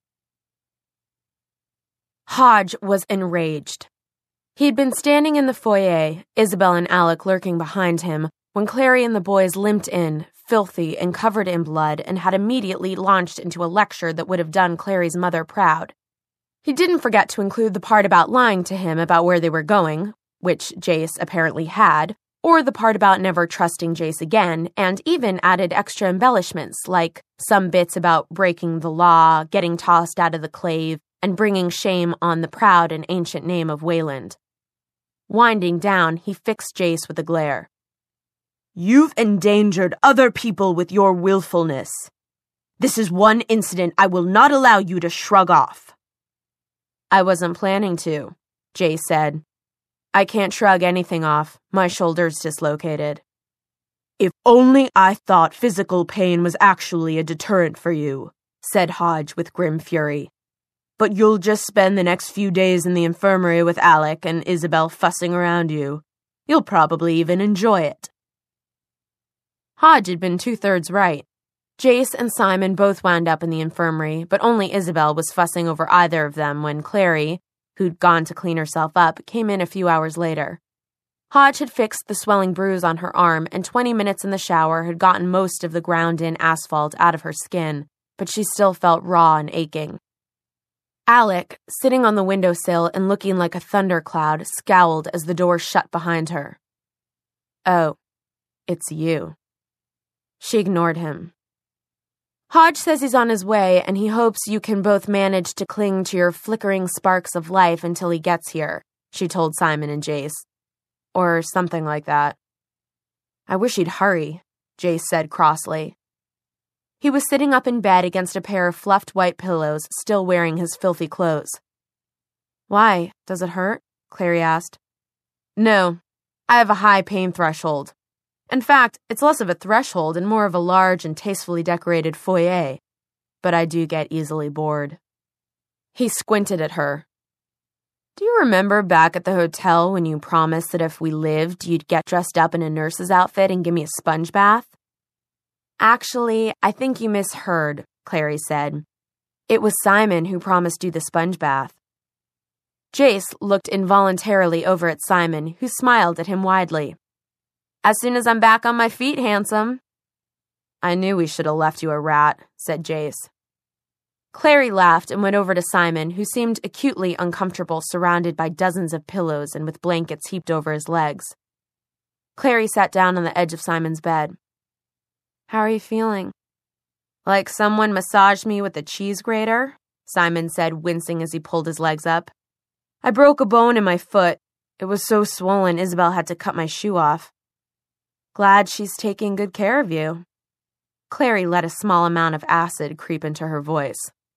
Hodge was enraged. He'd been standing in the foyer, Isabel and Alec lurking behind him, when Clary and the boys limped in, filthy and covered in blood, and had immediately launched into a lecture that would have done Clary's mother proud. He didn't forget to include the part about lying to him about where they were going, which Jace apparently had, or the part about never trusting Jace again, and even added extra embellishments, like some bits about breaking the law, getting tossed out of the clave, and bringing shame on the proud and ancient name of Wayland. Winding down, he fixed Jace with a glare. You've endangered other people with your willfulness. This is one incident I will not allow you to shrug off. I wasn't planning to, Jace said. I can't shrug anything off. My shoulder's dislocated. If only I thought physical pain was actually a deterrent for you, said Hodge with grim fury. But you'll just spend the next few days in the infirmary with Alec and Isabel fussing around you. You'll probably even enjoy it. Hodge had been 2/3 right. Jace and Simon both wound up in the infirmary, but only Isabel was fussing over either of them when Clary, who'd gone to clean herself up, came in a few hours later. Hodge had fixed the swelling bruise on her arm, and 20 minutes in the shower had gotten most of the ground-in asphalt out of her skin, but she still felt raw and aching. Alec, sitting on the windowsill and looking like a thundercloud, scowled as the door shut behind her. Oh, it's you. She ignored him. Hodge says he's on his way, and he hopes you can both manage to cling to your flickering sparks of life until he gets here, she told Simon and Jace. Or something like that. I wish he'd hurry, Jace said crossly. He was sitting up in bed against a pair of fluffed white pillows, still wearing his filthy clothes. Why? Does it hurt? Clary asked. No, I have a high pain threshold. In fact, it's less of a threshold and more of a large and tastefully decorated foyer. but I do get easily bored. He squinted at her. Do you remember back at the hotel when you promised that if we lived, you'd get dressed up in a nurse's outfit and give me a sponge bath? Actually, I think you misheard, Clary said. It was Simon who promised you the sponge bath. Jace looked involuntarily over at Simon, who smiled at him widely. As soon as I'm back on my feet, handsome. I knew we should have left you a rat, said Jace. Clary laughed and went over to Simon, who seemed acutely uncomfortable surrounded by dozens of pillows and with blankets heaped over his legs. Clary sat down on the edge of Simon's bed. How are you feeling? Like someone massaged me with a cheese grater, Simon said, wincing as he pulled his legs up. I broke a bone in my foot. It was so swollen, Isabel had to cut my shoe off. Glad she's taking good care of you. Clary let a small amount of acid creep into her voice.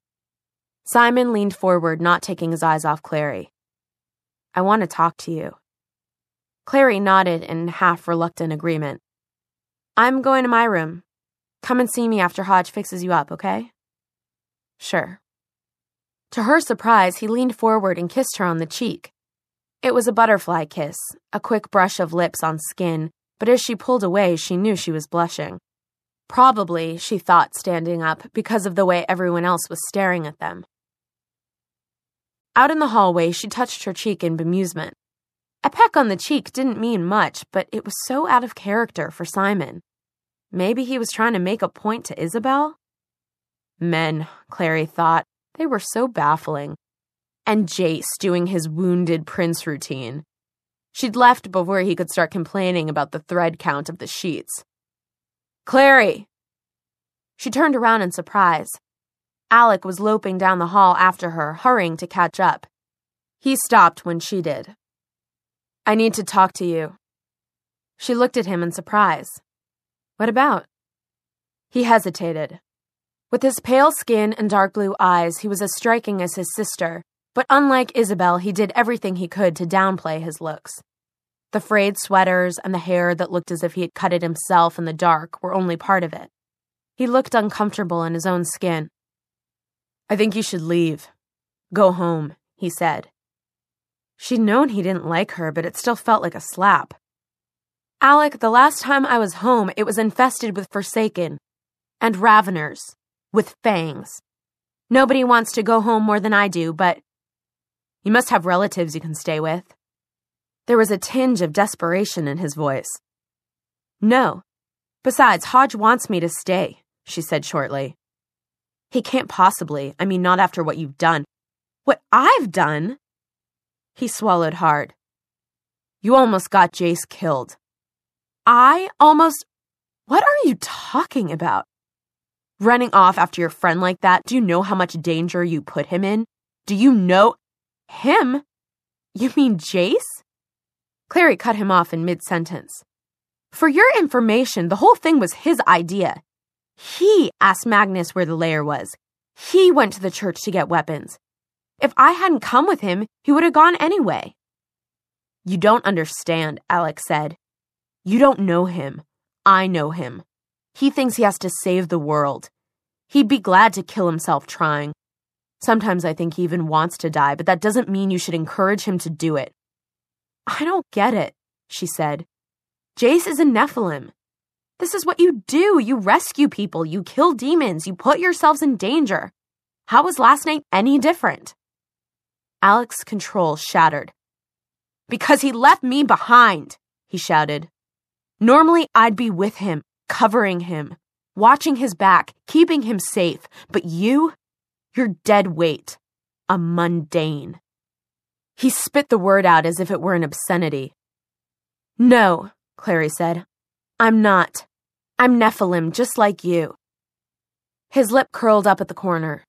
Simon leaned forward, not taking his eyes off Clary. I want to talk to you. Clary nodded in half-reluctant agreement. I'm going to my room. Come and see me after Hodge fixes you up, okay? Sure. To her surprise, he leaned forward and kissed her on the cheek. It was a butterfly kiss, a quick brush of lips on skin, but as she pulled away, she knew she was blushing. Probably, she thought, standing up, because of the way everyone else was staring at them. Out in the hallway, she touched her cheek in bemusement. A peck on the cheek didn't mean much, but it was so out of character for Simon. Maybe he was trying to make a point to Isabel? Men, Clary thought, they were so baffling. And Jace doing his wounded prince routine. She'd left before he could start complaining about the thread count of the sheets. Clary! She turned around in surprise. Alec was loping down the hall after her, hurrying to catch up. He stopped when she did. I need to talk to you. She looked at him in surprise. What about? He hesitated. With his pale skin and dark blue eyes, he was as striking as his sister, but unlike Isabel, he did everything he could to downplay his looks. The frayed sweaters and the hair that looked as if he had cut it himself in the dark were only part of it. He looked uncomfortable in his own skin. I think you should leave. Go home, he said. She'd known he didn't like her, but it still felt like a slap. Alec, the last time I was home, it was infested with Forsaken. And Raveners. With fangs. Nobody wants to go home more than I do, but you must have relatives you can stay with. There was a tinge of desperation in his voice. No. Besides, Hodge wants me to stay, she said shortly. He can't possibly. I mean, not after what you've done. What I've done? He swallowed hard. You almost got Jace killed. I almost... What are you talking about? Running off after your friend like that, do you know how much danger you put him in? Do you know... Him? You mean Jace? Clary cut him off in mid-sentence. For your information, the whole thing was his idea. He asked Magnus where the lair was. He went to the church to get weapons. If I hadn't come with him, he would have gone anyway. You don't understand, Alex said. You don't know him. I know him. He thinks he has to save the world. He'd be glad to kill himself trying. Sometimes I think he even wants to die, but that doesn't mean you should encourage him to do it. I don't get it, she said. Jace is a Nephilim. This is what you do. You rescue people. You kill demons. You put yourselves in danger. How was last night any different? Alex's control shattered. Because he left me behind, he shouted. Normally I'd be with him, covering him, watching his back, keeping him safe. But you're dead weight. A mundane. He spit the word out as if it were an obscenity. No, Clary said. I'm not. I'm Nephilim, just like you. His lip curled up at the corner.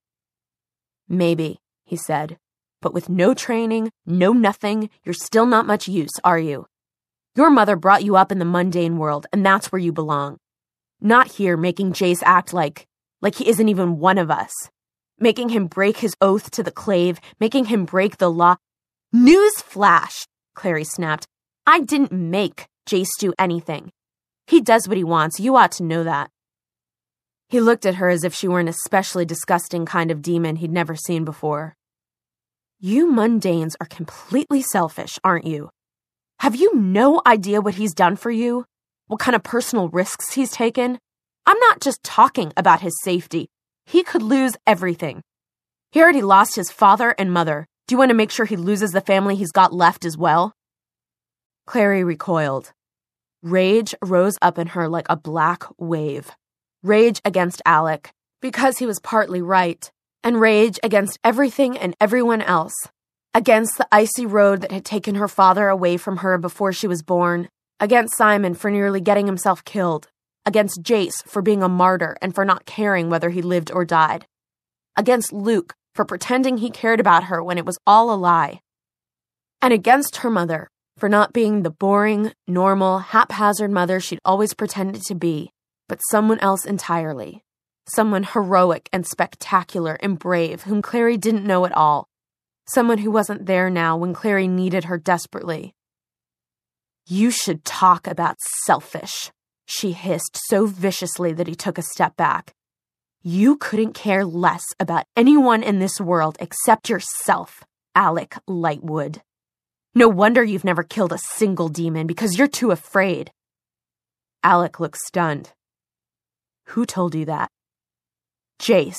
Maybe, he said, but with no training, no nothing, you're still not much use, are you? Your mother brought you up in the mundane world, and that's where you belong. Not here making Jace act like he isn't even one of us. Making him break his oath to the clave, making him break the law. Newsflash, Clary snapped. I didn't make Jace do anything. He does what he wants. You ought to know that. He looked at her as if she were an especially disgusting kind of demon he'd never seen before. You mundanes are completely selfish, aren't you? Have you no idea what he's done for you? What kind of personal risks he's taken? I'm not just talking about his safety. He could lose everything. He already lost his father and mother. Do you want to make sure he loses the family he's got left as well? Clary recoiled. Rage rose up in her like a black wave. Rage against Alec, because he was partly right, and rage against everything and everyone else. Against the icy road that had taken her father away from her before she was born. Against Simon for nearly getting himself killed. Against Jace for being a martyr and for not caring whether he lived or died. Against Luke for pretending he cared about her when it was all a lie. And against her mother for not being the boring, normal, haphazard mother she'd always pretended to be, but someone else entirely. Someone heroic and spectacular and brave whom Clary didn't know at all. Someone who wasn't there now when Clary needed her desperately. You should talk about selfish, she hissed so viciously that he took a step back. You couldn't care less about anyone in this world except yourself, Alec Lightwood. No wonder you've never killed a single demon, because you're too afraid. Alec looked stunned. Who told you that? Jace.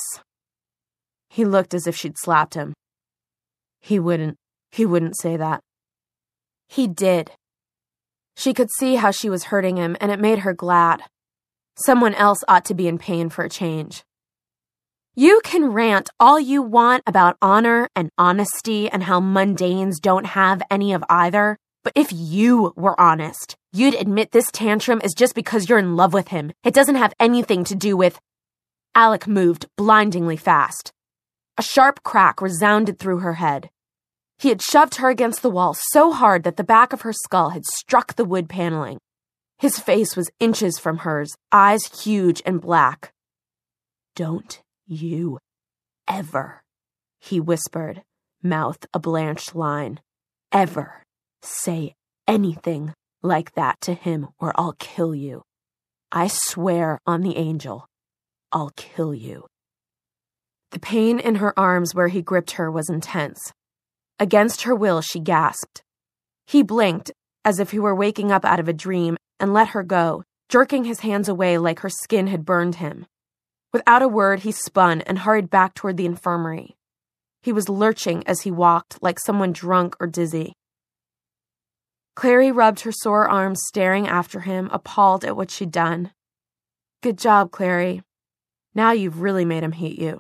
He looked as if she'd slapped him. He wouldn't say that. He did. She could see how she was hurting him, and it made her glad. Someone else ought to be in pain for a change. You can rant all you want about honor and honesty and how mundanes don't have any of either, but if you were honest, you'd admit this tantrum is just because you're in love with him. It doesn't have anything to do with... Alec moved blindingly fast. A sharp crack resounded through her head. He had shoved her against the wall so hard that the back of her skull had struck the wood paneling. His face was inches from hers, eyes huge and black. Don't you ever, he whispered, mouth a blanched line, ever say anything like that to him or I'll kill you. I swear on the angel, I'll kill you. The pain in her arms where he gripped her was intense. Against her will, she gasped. He blinked, as if he were waking up out of a dream, and let her go, jerking his hands away like her skin had burned him. Without a word, he spun and hurried back toward the infirmary. He was lurching as he walked, like someone drunk or dizzy. Clary rubbed her sore arms, staring after him, appalled at what she'd done. Good job, Clary. Now you've really made him hate you.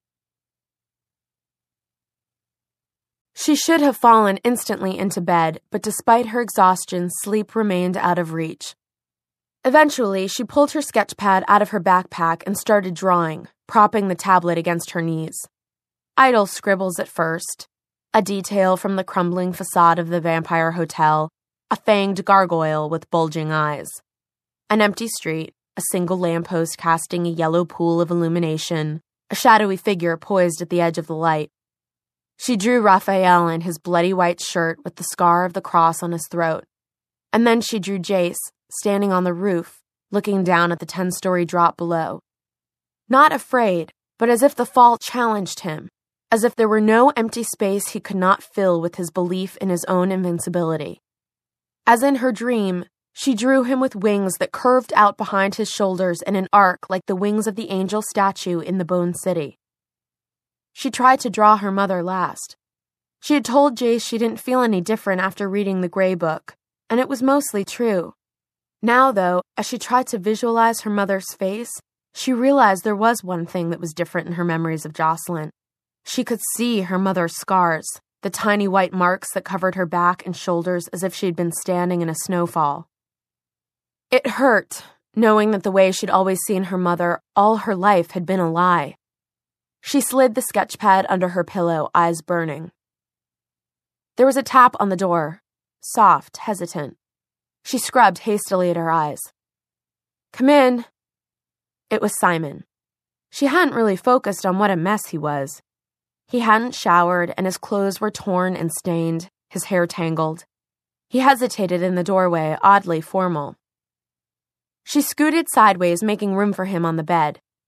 She should have fallen instantly into bed, but despite her exhaustion, sleep remained out of reach. Eventually, she pulled her sketch pad out of her backpack and started drawing, propping the tablet against her knees. Idle scribbles at first. A detail from the crumbling facade of the Vampire Hotel, a fanged gargoyle with bulging eyes. An empty street, a single lamppost casting a yellow pool of illumination, a shadowy figure poised at the edge of the light. She drew Raphael in his bloody white shirt with the scar of the cross on his throat. And then she drew Jace, standing on the roof, looking down at the 10-story drop below. Not afraid, but as if the fall challenged him, as if there were no empty space he could not fill with his belief in his own invincibility. As in her dream, she drew him with wings that curved out behind his shoulders in an arc like the wings of the angel statue in the Bone City. She tried to draw her mother last. She had told Jace she didn't feel any different after reading the Grey Book, and it was mostly true. Now, though, as she tried to visualize her mother's face, she realized there was one thing that was different in her memories of Jocelyn. She could see her mother's scars, the tiny white marks that covered her back and shoulders as if she'd been standing in a snowfall. It hurt, knowing that the way she'd always seen her mother all her life had been a lie. She slid the sketch pad under her pillow, eyes burning. There was a tap on the door, soft, hesitant. She scrubbed hastily at her eyes. Come in. It was Simon. She hadn't really focused on what a mess he was. He hadn't showered, and his clothes were torn and stained, his hair tangled. He hesitated in the doorway, oddly formal. She scooted sideways, making room for him on the bed.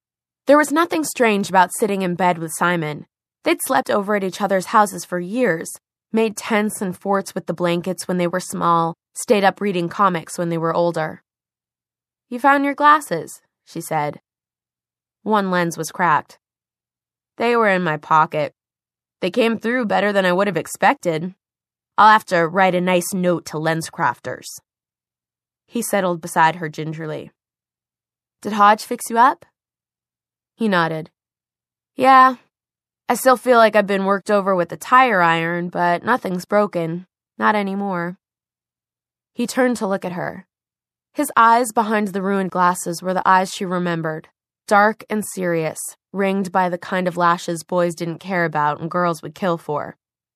There was nothing strange about sitting in bed with Simon. They'd slept over at each other's houses for years, made tents and forts with the blankets when they were small, stayed up reading comics when they were older. "You found your glasses," she said. One lens was cracked. "They were in my pocket. They came through better than I would have expected. I'll have to write a nice note to LensCrafters." He settled beside her gingerly. "Did Hodge fix you up?" He nodded. "Yeah. I still feel like I've been worked over with a tire iron, but nothing's broken. Not anymore." He turned to look at her. His eyes behind the ruined glasses were the eyes she remembered, dark and serious, ringed by the kind of lashes boys didn't care about and girls would kill for.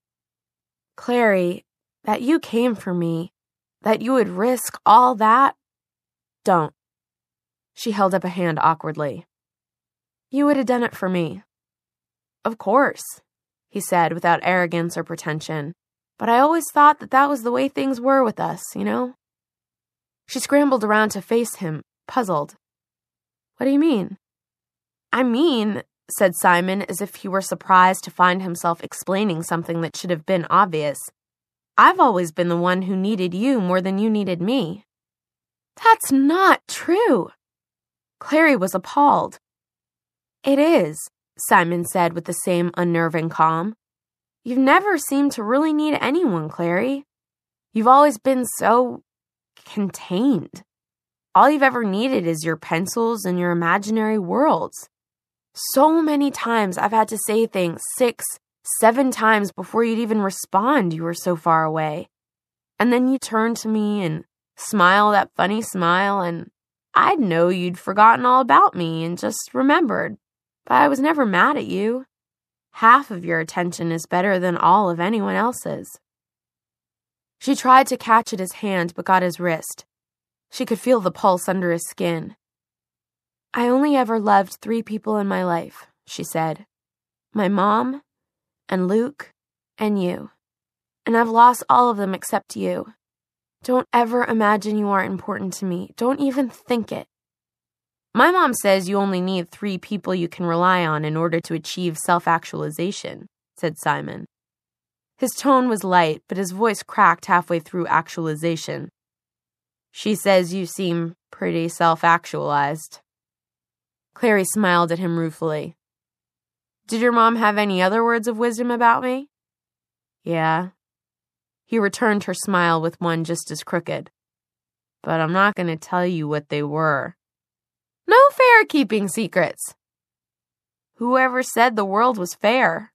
"Clary, that you came for me, that you would risk all that? Don't." She held up a hand awkwardly. "You would have done it for me." "Of course," he said without arrogance or pretension. "But I always thought that was the way things were with us, you know?" She scrambled around to face him, puzzled. "What do you mean?" "I mean," said Simon, as if he were surprised to find himself explaining something that should have been obvious. "I've always been the one who needed you more than you needed me." "That's not true." Clary was appalled. "It is," Simon said with the same unnerving calm. "You've never seemed to really need anyone, Clary. You've always been so contained. All you've ever needed is your pencils and your imaginary worlds. So many times I've had to say things 6, 7 times before you'd even respond. You were so far away. And then you turn to me and smile that funny smile, and I'd know you'd forgotten all about me and just remembered. But I was never mad at you. Half of your attention is better than all of anyone else's." She tried to catch at his hand but got his wrist. She could feel the pulse under his skin. "I only ever loved 3 people in my life," she said. "My mom, and Luke, and you. And I've lost all of them except you. Don't ever imagine you aren't important to me. Don't even think it." "My mom says you only need 3 people you can rely on in order to achieve self-actualization," said Simon. His tone was light, but his voice cracked halfway through actualization. "She says you seem pretty self-actualized." Clary smiled at him ruefully. "Did your mom have any other words of wisdom about me?" "Yeah." He returned her smile with one just as crooked. "But I'm not going to tell you what they were." "No fair keeping secrets." "Whoever said the world was fair?"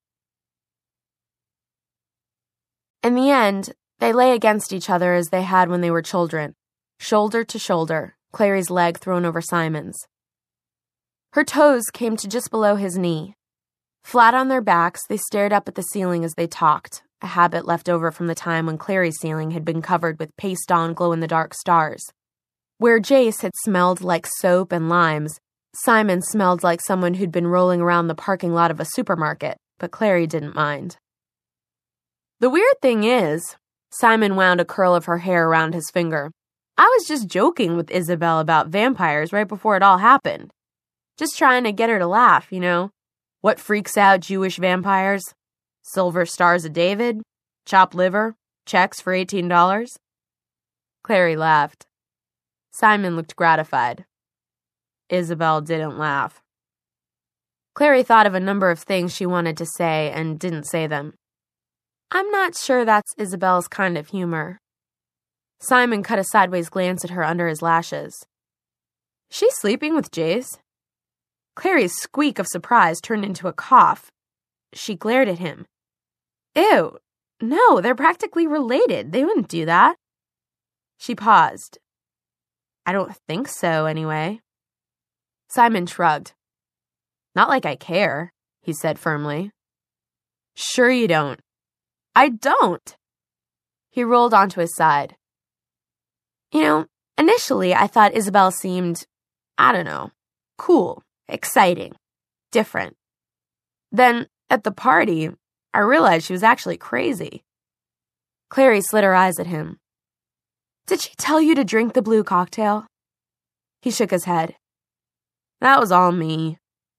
In the end, they lay against each other as they had when they were children, shoulder to shoulder, Clary's leg thrown over Simon's. Her toes came to just below his knee. Flat on their backs, they stared up at the ceiling as they talked, a habit left over from the time when Clary's ceiling had been covered with paste-on glow-in-the-dark stars. Where Jace had smelled like soap and limes, Simon smelled like someone who'd been rolling around the parking lot of a supermarket, but Clary didn't mind. "The weird thing is," Simon wound a curl of her hair around his finger, "I was just joking with Isabel about vampires right before it all happened. Just trying to get her to laugh, you know. What freaks out Jewish vampires? Silver Stars of David? Chopped liver? Checks for $18? Clary laughed. Simon looked gratified. Isabel didn't laugh. Clary thought of a number of things she wanted to say and didn't say them. "I'm not sure that's Isabel's kind of humor." Simon cut a sideways glance at her under his lashes. "She's sleeping with Jace?" Clary's squeak of surprise turned into a cough. She glared at him. "Ew, no, they're practically related. They wouldn't do that." She paused. "I don't think so, anyway." Simon shrugged. "Not like I care," he said firmly. "Sure you don't." "I don't." He rolled onto his side. "You know, initially I thought Isabel seemed, I don't know, cool, exciting, different. Then, at the party, I realized she was actually crazy." Clary slid her eyes at him. "Did she tell you to drink the blue cocktail?" He shook his head. "That was all me.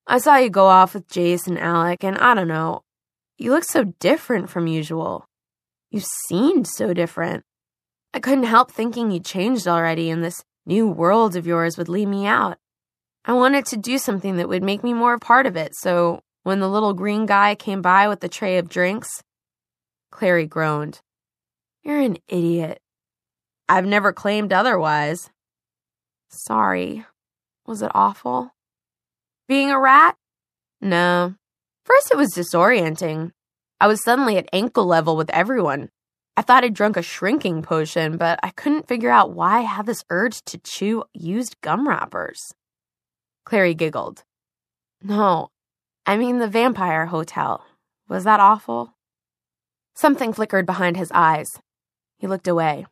I saw you go off with Jace and Alec, and I don't know. You look so different from usual. You seemed so different. I couldn't help thinking you changed already, and this new world of yours would leave me out. I wanted to do something that would make me more a part of it, so when the little green guy came by with the tray of drinks, Clary groaned. You're an idiot. I've never claimed otherwise. Sorry. Was it awful? Being a rat? No. First it was disorienting. I was suddenly at ankle level with everyone. I thought I'd drunk a shrinking potion, but I couldn't figure out why I had this urge to chew used gum wrappers. Clary giggled. No, I mean the vampire hotel. Was that awful? Something flickered behind his eyes. He looked away.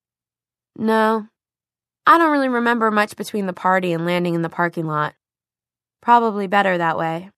No, I don't really remember much between the party and landing in the parking lot. Probably better that way.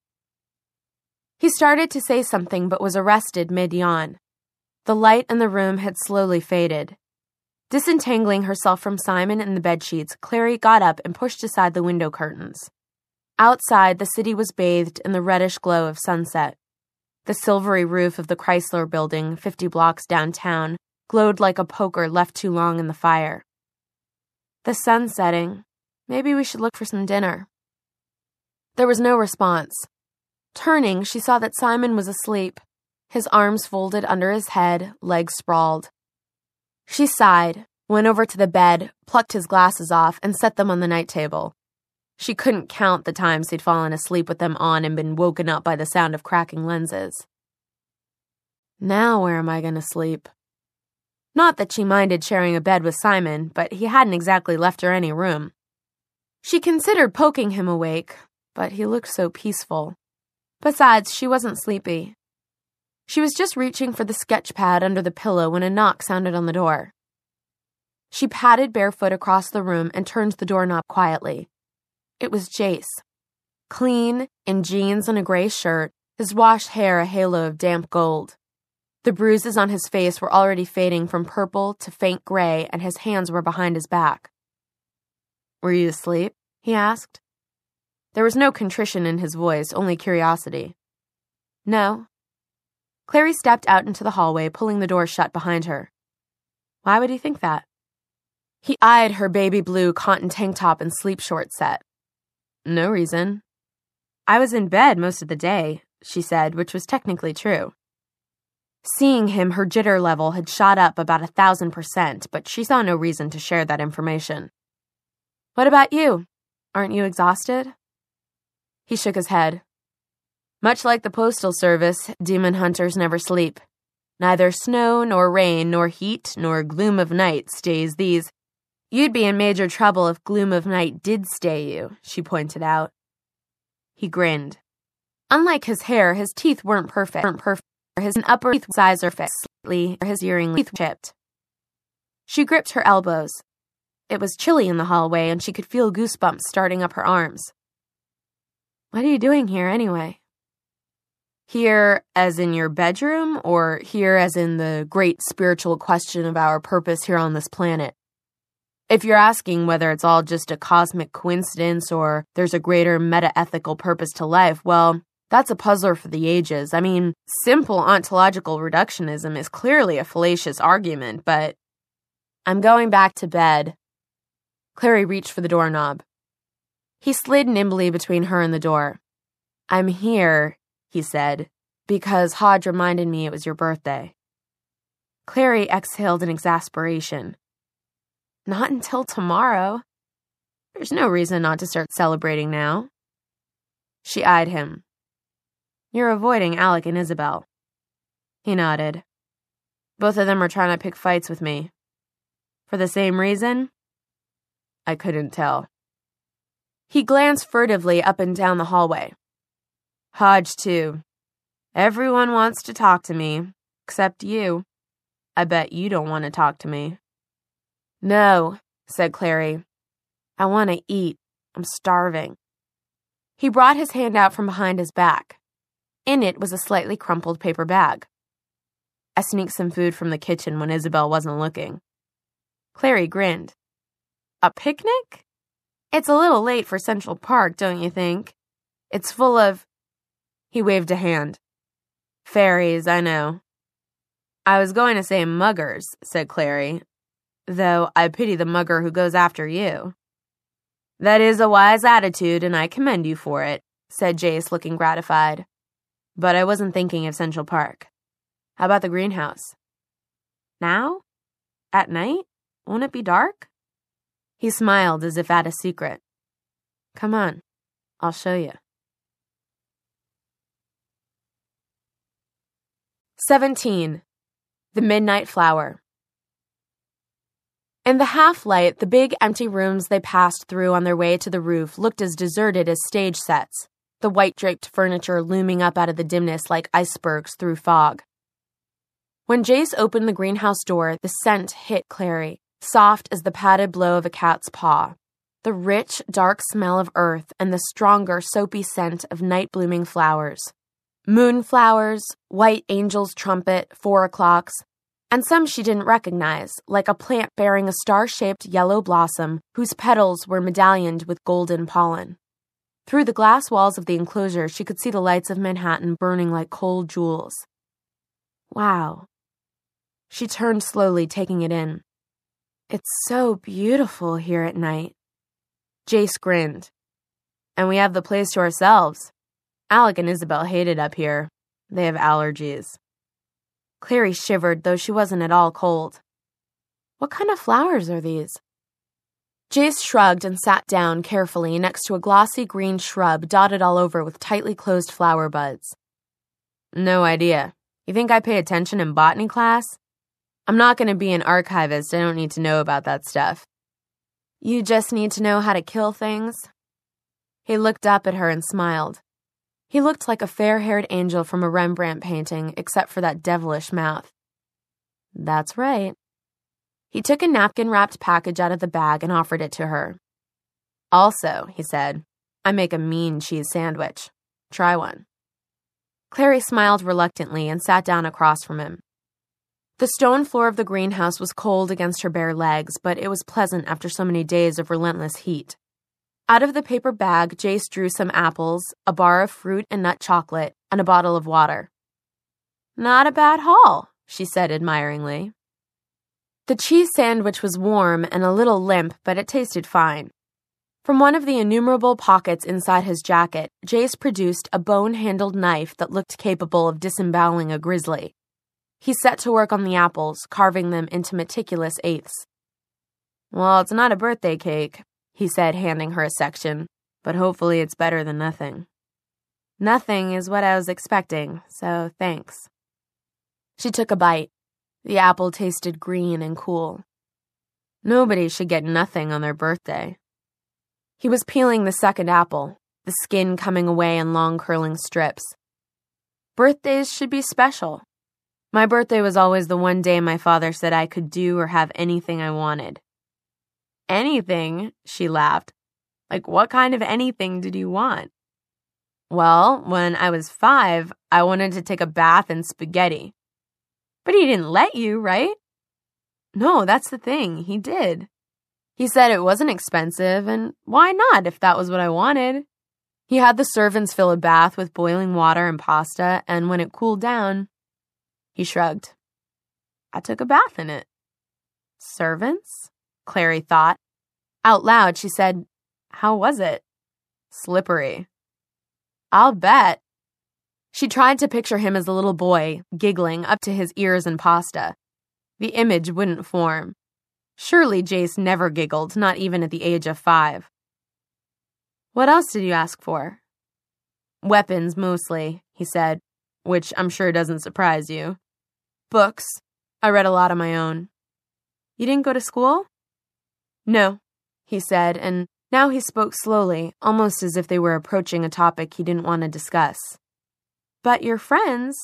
He started to say something but was arrested mid-yawn. The light in the room had slowly faded. Disentangling herself from Simon and the bedsheets, Clary got up and pushed aside the window curtains. Outside, the city was bathed in the reddish glow of sunset. The silvery roof of the Chrysler Building, 50 blocks downtown, glowed like a poker left too long in the fire. The sun's setting. Maybe we should look for some dinner. There was no response. Turning, she saw that Simon was asleep, his arms folded under his head, legs sprawled. She sighed, went over to the bed, plucked his glasses off, and set them on the night table. She couldn't count the times he'd fallen asleep with them on and been woken up by the sound of cracking lenses. Now where am I going to sleep? Not that she minded sharing a bed with Simon, but he hadn't exactly left her any room. She considered poking him awake, but he looked so peaceful. Besides, she wasn't sleepy. She was just reaching for the sketch pad under the pillow when a knock sounded on the door. She padded barefoot across the room and turned the doorknob quietly. It was Jace. Clean, in jeans and a gray shirt, his washed hair a halo of damp gold. The bruises on his face were already fading from purple to faint gray, and his hands were behind his back. Were you asleep? He asked. There was no contrition in his voice, only curiosity. No. Clary stepped out into the hallway, pulling the door shut behind her. Why would he think that? He eyed her baby blue cotton tank top and sleep shorts set. No reason. I was in bed most of the day, she said, which was technically true. Seeing him, her jitter level had shot up about 1,000%, but she saw no reason to share that information. What about you? Aren't you exhausted? He shook his head. Much like the Postal Service, demon hunters never sleep. Neither snow, nor rain, nor heat, nor gloom of night stays these. You'd be in major trouble if gloom of night did stay you, she pointed out. He grinned. Unlike his hair, his teeth weren't perfect. His upper teeth size are fixed, slightly, his earring teeth chipped. She gripped her elbows. It was chilly in the hallway, and she could feel goosebumps starting up her arms. What are you doing here, anyway? Here as in your bedroom, or here as in the great spiritual question of our purpose here on this planet? If you're asking whether it's all just a cosmic coincidence or there's a greater meta-ethical purpose to life, well, that's a puzzler for the ages. I mean, simple ontological reductionism is clearly a fallacious argument, but I'm going back to bed. Clary reached for the doorknob. He slid nimbly between her and the door. I'm here, he said, because Hodge reminded me it was your birthday. Clary exhaled in exasperation. Not until tomorrow. There's no reason not to start celebrating now. She eyed him. You're avoiding Alec and Isabel. He nodded. Both of them are trying to pick fights with me. For the same reason? I couldn't tell. He glanced furtively up and down the hallway. Hodge, too. Everyone wants to talk to me, except you. I bet you don't want to talk to me. No, said Clary. I want to eat. I'm starving. He brought his hand out from behind his back. In it was a slightly crumpled paper bag. I sneaked some food from the kitchen when Isabel wasn't looking. Clary grinned. A picnic? It's a little late for Central Park, don't you think? It's full of—" He waved a hand. "Fairies, I know." "I was going to say muggers," said Clary, "though I pity the mugger who goes after you." "That is a wise attitude, and I commend you for it," said Jace, looking gratified. "But I wasn't thinking of Central Park. How about the greenhouse?" "Now? At night? Won't it be dark?" He smiled as if at a secret. "Come on, I'll show you." 17. The Midnight Flower. In the half-light, the big empty rooms they passed through on their way to the roof looked as deserted as stage sets, the white-draped furniture looming up out of the dimness like icebergs through fog. When Jace opened the greenhouse door, the scent hit Clary, soft as the padded blow of a cat's paw. The rich, dark smell of earth and the stronger, soapy scent of night-blooming flowers. Moonflowers, white angel's trumpet, 4 o'clocks, and some she didn't recognize, like a plant bearing a star-shaped yellow blossom whose petals were medallioned with golden pollen. Through the glass walls of the enclosure, she could see the lights of Manhattan burning like cold jewels. Wow. She turned slowly, taking it in. It's so beautiful here at night. Jace grinned. And we have the place to ourselves. Alec and Isabel hate it up here. They have allergies. Clary shivered, though she wasn't at all cold. What kind of flowers are these? Jace shrugged and sat down carefully next to a glossy green shrub dotted all over with tightly closed flower buds. No idea. You think I pay attention in botany class? I'm not going to be an archivist. I don't need to know about that stuff. You just need to know how to kill things? He looked up at her and smiled. He looked like a fair-haired angel from a Rembrandt painting, except for that devilish mouth. That's right. He took a napkin-wrapped package out of the bag and offered it to her. Also, he said, I make a mean cheese sandwich. Try one. Clary smiled reluctantly and sat down across from him. The stone floor of the greenhouse was cold against her bare legs, but it was pleasant after so many days of relentless heat. Out of the paper bag, Jace drew some apples, a bar of fruit and nut chocolate, and a bottle of water. Not a bad haul, she said admiringly. The cheese sandwich was warm and a little limp, but it tasted fine. From one of the innumerable pockets inside his jacket, Jace produced a bone-handled knife that looked capable of disemboweling a grizzly. He set to work on the apples, carving them into meticulous eighths. Well, it's not a birthday cake, he said, handing her a section, but hopefully it's better than nothing. Nothing is what I was expecting, so thanks. She took a bite. The apple tasted green and cool. Nobody should get nothing on their birthday. He was peeling the second apple, the skin coming away in long curling strips. Birthdays should be special. My birthday was always the one day my father said I could do or have anything I wanted. Anything? She laughed. Like, what kind of anything did you want? Well, when I was 5, I wanted to take a bath in spaghetti. But he didn't let you, right? No, that's the thing. He did. He said it wasn't expensive, and why not if that was what I wanted? He had the servants fill a bath with boiling water and pasta, and when it cooled down, he shrugged. I took a bath in it. Servants? Clary thought. Out loud, she said, How was it? Slippery. I'll bet. She tried to picture him as a little boy, giggling up to his ears in pasta. The image wouldn't form. Surely Jace never giggled, not even at the age of 5. What else did you ask for? Weapons, mostly, he said, which I'm sure doesn't surprise you. Books. I read a lot of my own. You didn't go to school? No, he said, and now he spoke slowly, almost as if they were approaching a topic he didn't want to discuss. But your friends?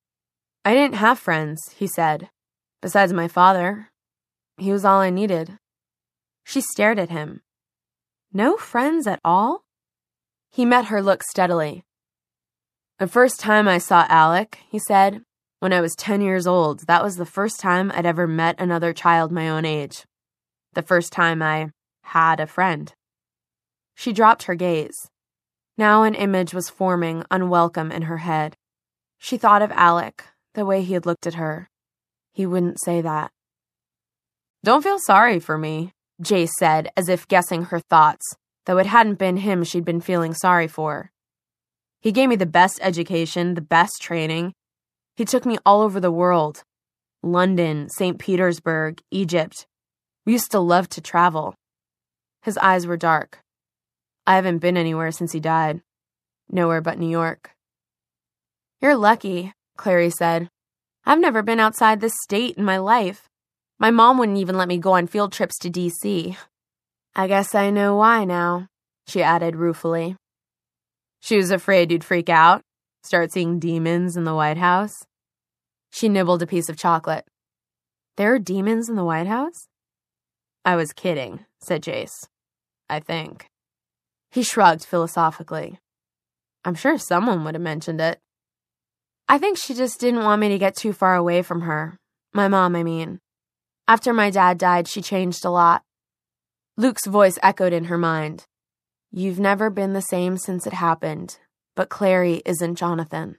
I didn't have friends, he said. Besides my father. He was all I needed. She stared at him. No friends at all? He met her look steadily. The first time I saw Alec, he said, when I was 10 years old, that was the first time I'd ever met another child my own age. The first time I had a friend. She dropped her gaze. Now an image was forming, unwelcome, in her head. She thought of Alec, the way he had looked at her. He wouldn't say that. "Don't feel sorry for me," Jace said, as if guessing her thoughts, though it hadn't been him she'd been feeling sorry for. "He gave me the best education, the best training. He took me all over the world. London, St. Petersburg, Egypt. We used to love to travel." His eyes were dark. "I haven't been anywhere since he died. Nowhere but New York." "You're lucky," Clary said. "I've never been outside this state in my life. My mom wouldn't even let me go on field trips to D.C. I guess I know why now," she added ruefully. "She was afraid you'd freak out, start seeing demons in the White House." She nibbled a piece of chocolate. "There are demons in the White House?" "I was kidding," said Jace. "I think." He shrugged philosophically. "I'm sure someone would have mentioned it." "I think she just didn't want me to get too far away from her. My mom, I mean. After my dad died, she changed a lot." Luke's voice echoed in her mind. "You've never been the same since it happened, but Clary isn't Jonathan."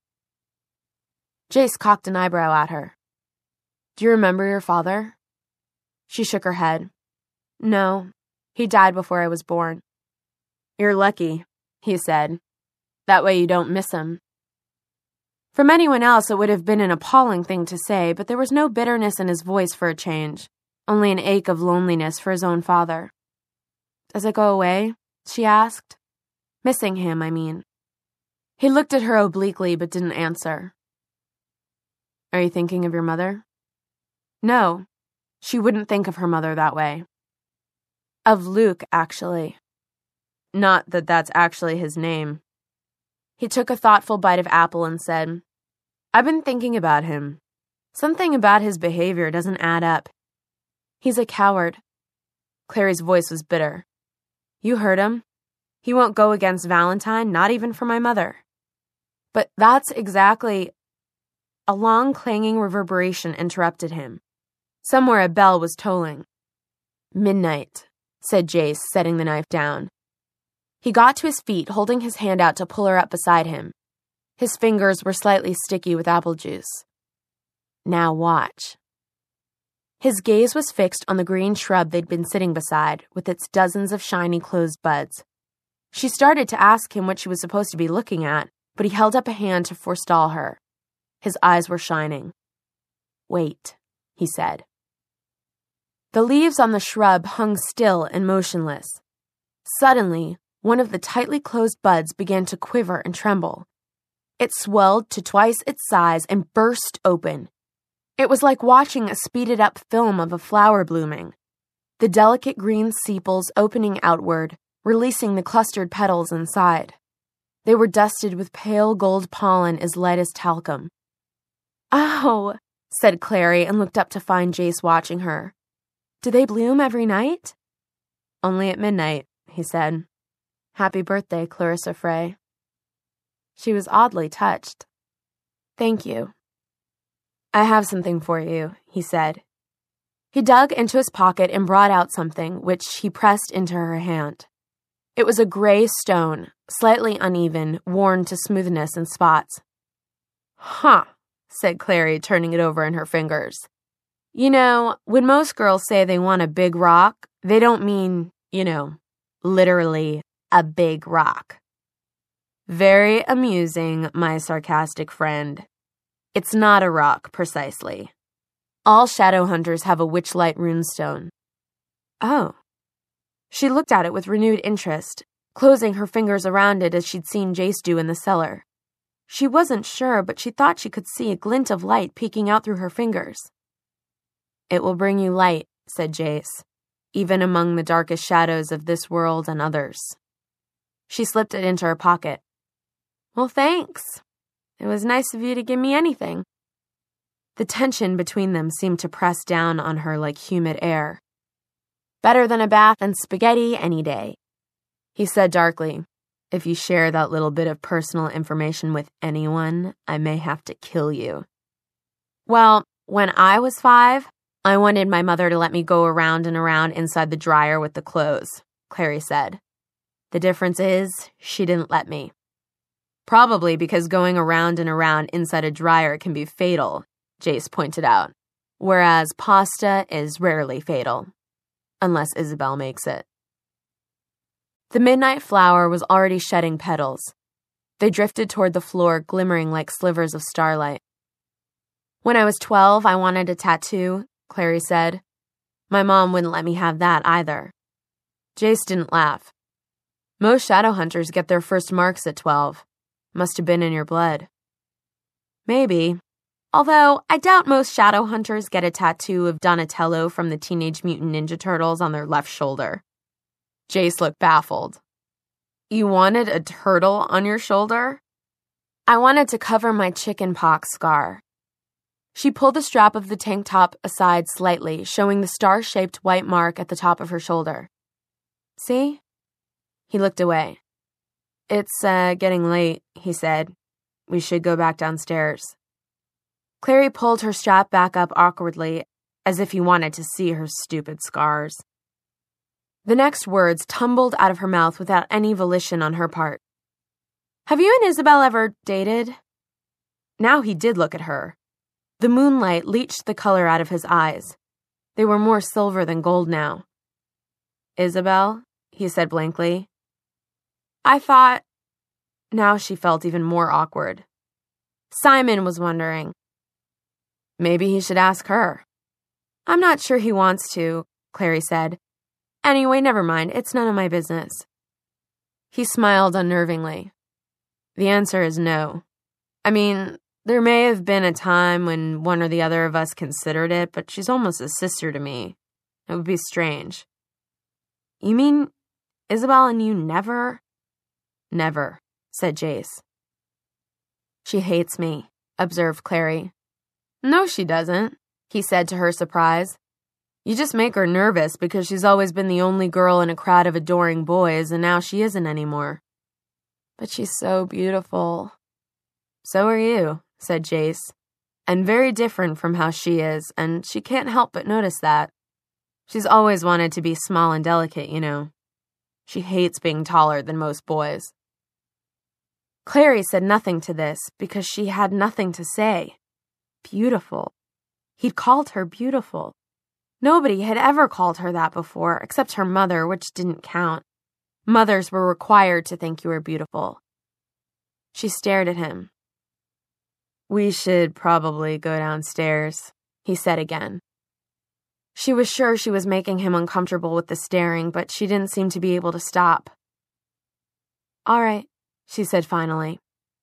Jace cocked an eyebrow at her. "Do you remember your father?" She shook her head. "No, he died before I was born." "You're lucky," he said. "That way you don't miss him." From anyone else, it would have been an appalling thing to say, but there was no bitterness in his voice for a change, only an ache of loneliness for his own father. "Does it go away?" she asked. "Missing him, I mean." He looked at her obliquely but didn't answer. "Are you thinking of your mother?" "No, she wouldn't think of her mother that way." "Of Luke, actually." "Not that that's actually his name." He took a thoughtful bite of apple and said, "I've been thinking about him. Something about his behavior doesn't add up. He's a coward." Clary's voice was bitter. "You heard him. He won't go against Valentine, not even for my mother." "But that's exactly—" A long clanging reverberation interrupted him. Somewhere a bell was tolling. "Midnight," said Jace, setting the knife down. He got to his feet, holding his hand out to pull her up beside him. His fingers were slightly sticky with apple juice. "Now watch." His gaze was fixed on the green shrub they'd been sitting beside, with its dozens of shiny closed buds. She started to ask him what she was supposed to be looking at, but he held up a hand to forestall her. His eyes were shining. "Wait," he said. The leaves on the shrub hung still and motionless. Suddenly, one of the tightly closed buds began to quiver and tremble. It swelled to twice its size and burst open. It was like watching a speeded-up film of a flower blooming, the delicate green sepals opening outward, releasing the clustered petals inside. They were dusted with pale gold pollen as light as talcum. "Oh," said Clary and looked up to find Jace watching her. "Do they bloom every night?" "Only at midnight," he said. "Happy birthday, Clarissa Frey." She was oddly touched. "Thank you." "I have something for you," he said. He dug into his pocket and brought out something, which he pressed into her hand. It was a gray stone, slightly uneven, worn to smoothness and spots. "Huh," said Clary, turning it over in her fingers. "You know, when most girls say they want a big rock, they don't mean, literally a big rock." "Very amusing, my sarcastic friend. It's not a rock, precisely. All shadow hunters have a witchlight runestone." "Oh." She looked at it with renewed interest, closing her fingers around it as she'd seen Jace do in the cellar. She wasn't sure, but she thought she could see a glint of light peeking out through her fingers. "It will bring you light," said Jace, "even among the darkest shadows of this world and others." She slipped it into her pocket. "Well, thanks. It was nice of you to give me anything." The tension between them seemed to press down on her like humid air. "Better than a bath and spaghetti any day," he said darkly. "If you share that little bit of personal information with anyone, I may have to kill you." "Well, when I was 5, I wanted my mother to let me go around and around inside the dryer with the clothes," Clary said. The difference is, she didn't let me. Probably because going around and around inside a dryer can be fatal, Jace pointed out, whereas pasta is rarely fatal, unless Isabel makes it. The midnight flower was already shedding petals. They drifted toward the floor, glimmering like slivers of starlight. When I was 12, I wanted a tattoo, Clary said. My mom wouldn't let me have that either. Jace didn't laugh. Most shadow hunters get their first marks at 12. Must have been in your blood. Maybe. Although, I doubt most shadow hunters get a tattoo of Donatello from the Teenage Mutant Ninja Turtles on their left shoulder. Jace looked baffled. You wanted a turtle on your shoulder? I wanted to cover my chickenpox scar. She pulled the strap of the tank top aside slightly, showing the star-shaped white mark at the top of her shoulder. See? He looked away. It's getting late, he said. We should go back downstairs. Clary pulled her strap back up awkwardly, as if he wanted to see her stupid scars. The next words tumbled out of her mouth without any volition on her part. Have you and Isabel ever dated? Now he did look at her. The moonlight leached the color out of his eyes. They were more silver than gold now. Isabel, he said blankly. I thought... Now she felt even more awkward. Simon was wondering. Maybe he should ask her. I'm not sure he wants to, Clary said. Anyway, never mind. It's none of my business. He smiled unnervingly. The answer is no. I mean, there may have been a time when one or the other of us considered it, but she's almost a sister to me. It would be strange. You mean Isabel and you never? Never, said Jace. She hates me, observed Clary. No, she doesn't, he said to her surprise. You just make her nervous because she's always been the only girl in a crowd of adoring boys, and now she isn't anymore. But she's so beautiful. So are you, said Jace, and very different from how she is, and she can't help but notice that. She's always wanted to be small and delicate, you know. She hates being taller than most boys. Clary said nothing to this because she had nothing to say. Beautiful. He'd called her beautiful. Nobody had ever called her that before, except her mother, which didn't count. Mothers were required to think you were beautiful. She stared at him. We should probably go downstairs, he said again. She was sure she was making him uncomfortable with the staring, but she didn't seem to be able to stop. All right, she said finally.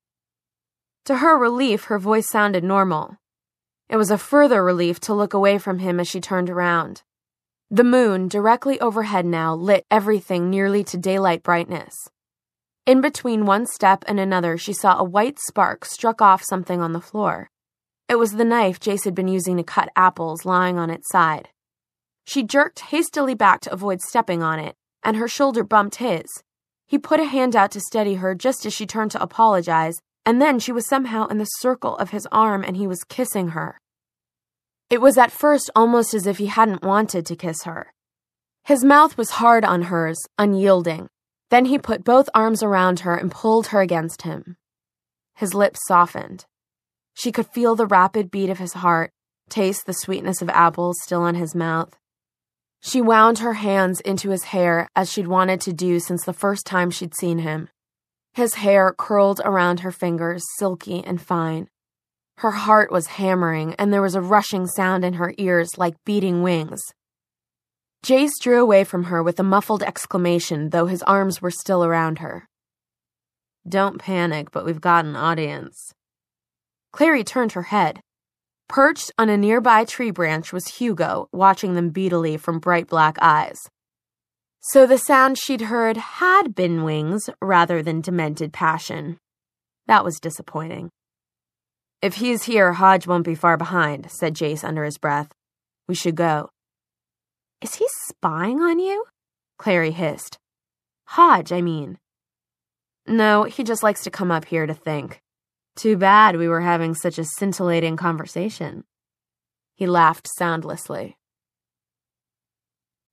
To her relief, her voice sounded normal. It was a further relief to look away from him as she turned around. The moon, directly overhead now, lit everything nearly to daylight brightness. In between one step and another, she saw a white spark struck off something on the floor. It was the knife Jace had been using to cut apples lying on its side. She jerked hastily back to avoid stepping on it, and her shoulder bumped his. He put a hand out to steady her just as she turned to apologize, and then she was somehow in the circle of his arm and he was kissing her. It was at first almost as if he hadn't wanted to kiss her. His mouth was hard on hers, unyielding. Then he put both arms around her and pulled her against him. His lips softened. She could feel the rapid beat of his heart, taste the sweetness of apples still on his mouth. She wound her hands into his hair as she'd wanted to do since the first time she'd seen him. His hair curled around her fingers, silky and fine. Her heart was hammering, and there was a rushing sound in her ears like beating wings. Jace drew away from her with a muffled exclamation, though his arms were still around her. Don't panic, but we've got an audience. Clary turned her head. Perched on a nearby tree branch was Hugo, watching them beadily from bright black eyes. So the sound she'd heard had been wings rather than demented passion. That was disappointing. If he's here, Hodge won't be far behind, said Jace under his breath. We should go. Is he spying on you? Clary hissed. Hodge, I mean. No, he just likes to come up here to think. Too bad we were having such a scintillating conversation. He laughed soundlessly.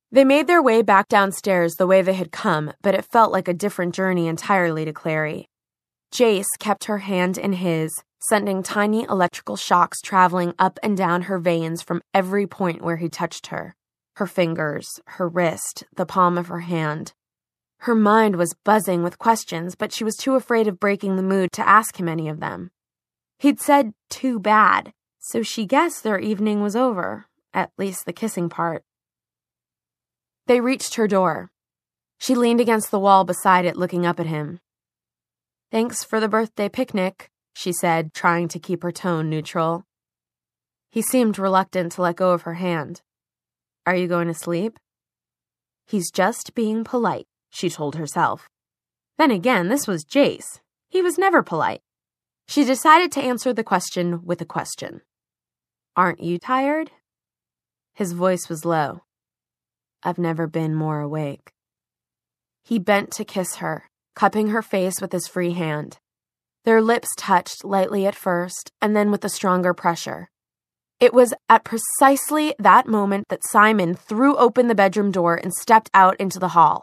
They made their way back downstairs the way they had come, but it felt like a different journey entirely to Clary. Jace kept her hand in his, sending tiny electrical shocks traveling up and down her veins from every point where he touched her. Her fingers, her wrist, the palm of her hand. Her mind was buzzing with questions, but she was too afraid of breaking the mood to ask him any of them. He'd said, "too bad," so she guessed their evening was over, at least the kissing part. They reached her door. She leaned against the wall beside it, looking up at him. "Thanks for the birthday picnic," she said, trying to keep her tone neutral. He seemed reluctant to let go of her hand. "Are you going to sleep?" "He's just being polite," she told herself. Then again, this was Jace. He was never polite. She decided to answer the question with a question. "Aren't you tired?" His voice was low. "I've never been more awake." He bent to kiss her, cupping her face with his free hand. Their lips touched lightly at first, and then with a stronger pressure. It was at precisely that moment that Simon threw open the bedroom door and stepped out into the hall.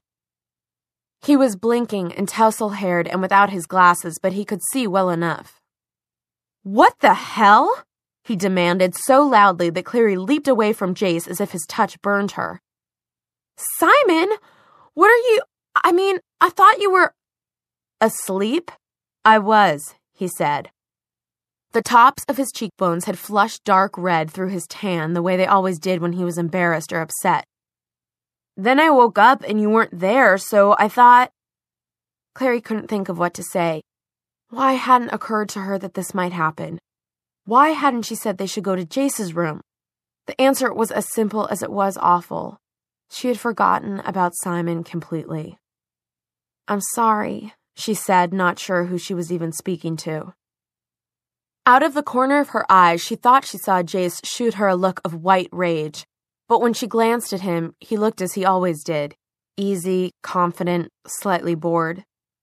He was blinking and tousle-haired and without his glasses, but he could see well enough. "What the hell?" he demanded so loudly that Clary leaped away from Jace as if his touch burned her. "Simon, what are you... I thought you were..." "Asleep?" "I was," he said. The tops of his cheekbones had flushed dark red through his tan the way they always did when he was embarrassed or upset. "Then I woke up and you weren't there, so I thought..." Clary couldn't think of what to say. Why hadn't occurred to her that this might happen? Why hadn't she said they should go to Jace's room? The answer was as simple as it was awful. She had forgotten about Simon completely. "I'm sorry," she said, not sure who she was even speaking to. Out of the corner of her eyes, she thought she saw Jace shoot her a look of white rage. But when she glanced at him, he looked as he always did. Easy, confident, slightly bored.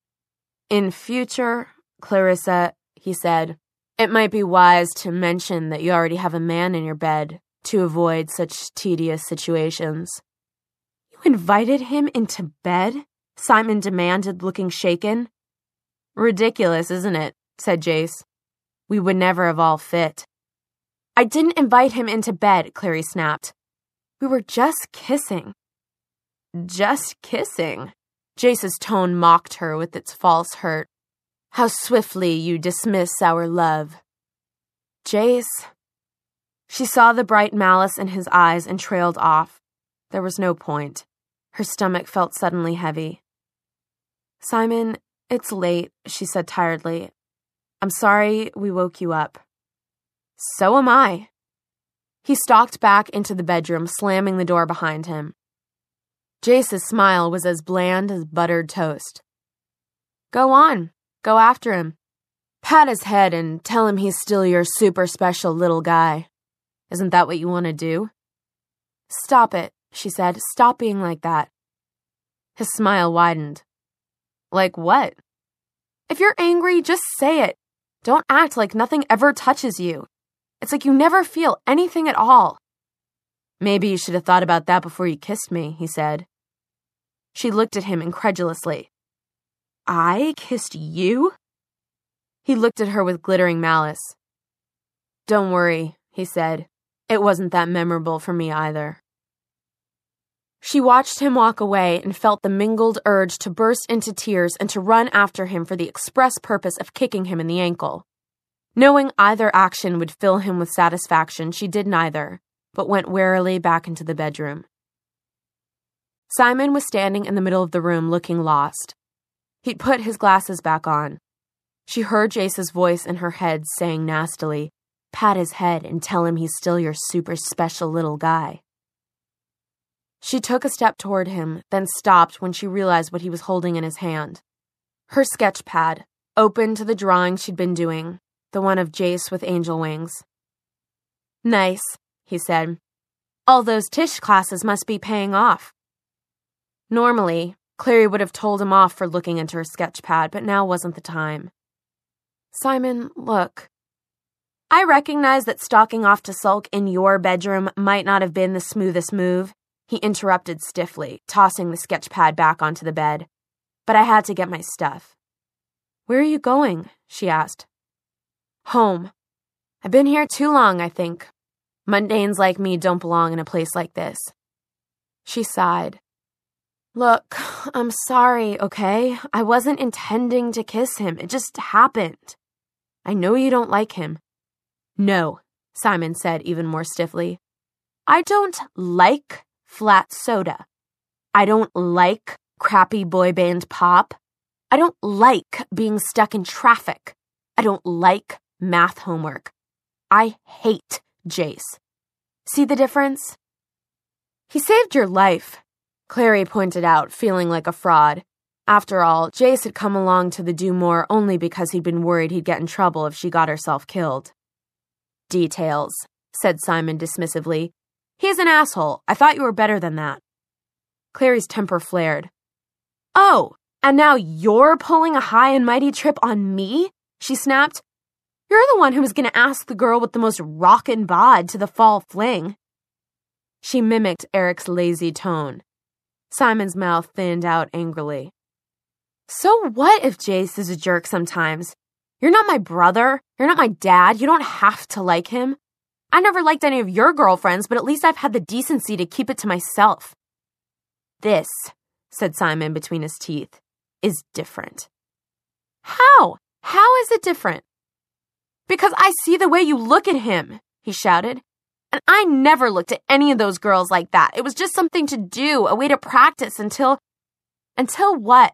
"In future, Clarissa," he said, "it might be wise to mention that you already have a man in your bed to avoid such tedious situations." "You invited him into bed?" Simon demanded, looking shaken. "Ridiculous, isn't it?" said Jace. "We would never have all fit." "I didn't invite him into bed," Clary snapped. "We were just kissing." "Just kissing?" Jace's tone mocked her with its false hurt. "How swiftly you dismiss our love." "Jace..." She saw the bright malice in his eyes and trailed off. There was no point. Her stomach felt suddenly heavy. "Simon, it's late," she said tiredly. "I'm sorry we woke you up." "So am I." He stalked back into the bedroom, slamming the door behind him. Jace's smile was as bland as buttered toast. "Go on. Go after him. Pat his head and tell him he's still your super special little guy. Isn't that what you want to do?" "Stop it," she said. "Stop being like that." His smile widened. "Like what?" "If you're angry, just say it. Don't act like nothing ever touches you. It's like you never feel anything at all." "Maybe you should have thought about that before you kissed me," he said. She looked at him incredulously. "I kissed you?" He looked at her with glittering malice. "Don't worry," he said. "It wasn't that memorable for me either." She watched him walk away and felt the mingled urge to burst into tears and to run after him for the express purpose of kicking him in the ankle. Knowing either action would fill him with satisfaction, she did neither, but went warily back into the bedroom. Simon was standing in the middle of the room looking lost. He'd put his glasses back on. She heard Jace's voice in her head saying nastily, "Pat his head and tell him he's still your super special little guy." She took a step toward him, then stopped when she realized what he was holding in his hand. Her sketch pad, open to the drawing she'd been doing, the one of Jace with angel wings. "Nice," he said. "All those Tisch classes must be paying off." Normally, Clary would have told him off for looking into her sketch pad, but now wasn't the time. "Simon, look. I recognize that stalking off to sulk in your bedroom might not have been the smoothest move, he interrupted stiffly, tossing the sketch pad back onto the bed. But I had to get my stuff. Where are you going? She asked. Home. I've been here too long, I think. Mundanes like me don't belong in a place like this. She sighed. Look, I'm sorry, okay? I wasn't intending to kiss him. It just happened. I know you don't like him. No, Simon said even more stiffly. I don't like flat soda. I don't like crappy boy band pop. I don't like being stuck in traffic. I don't like math homework. I hate Jace. See the difference? He saved your life, Clary pointed out, feeling like a fraud. After all, Jace had come along to the Do-More only because he'd been worried he'd get in trouble if she got herself killed. Details, said Simon dismissively. He's an asshole. I thought you were better than that. Clary's temper flared. Oh, and now you're pulling a high and mighty trip on me? She snapped. You're the one who was going to ask the girl with the most rockin' bod to the fall fling. She mimicked Eric's lazy tone. Simon's mouth thinned out angrily. So what if Jace is a jerk sometimes? You're not my brother. You're not my dad. You don't have to like him. I never liked any of your girlfriends, but at least I've had the decency to keep it to myself. This, said Simon between his teeth, is different. How? How is it different? Because I see the way you look at him, he shouted. And I never looked at any of those girls like that. It was just something to do, a way to practice until what?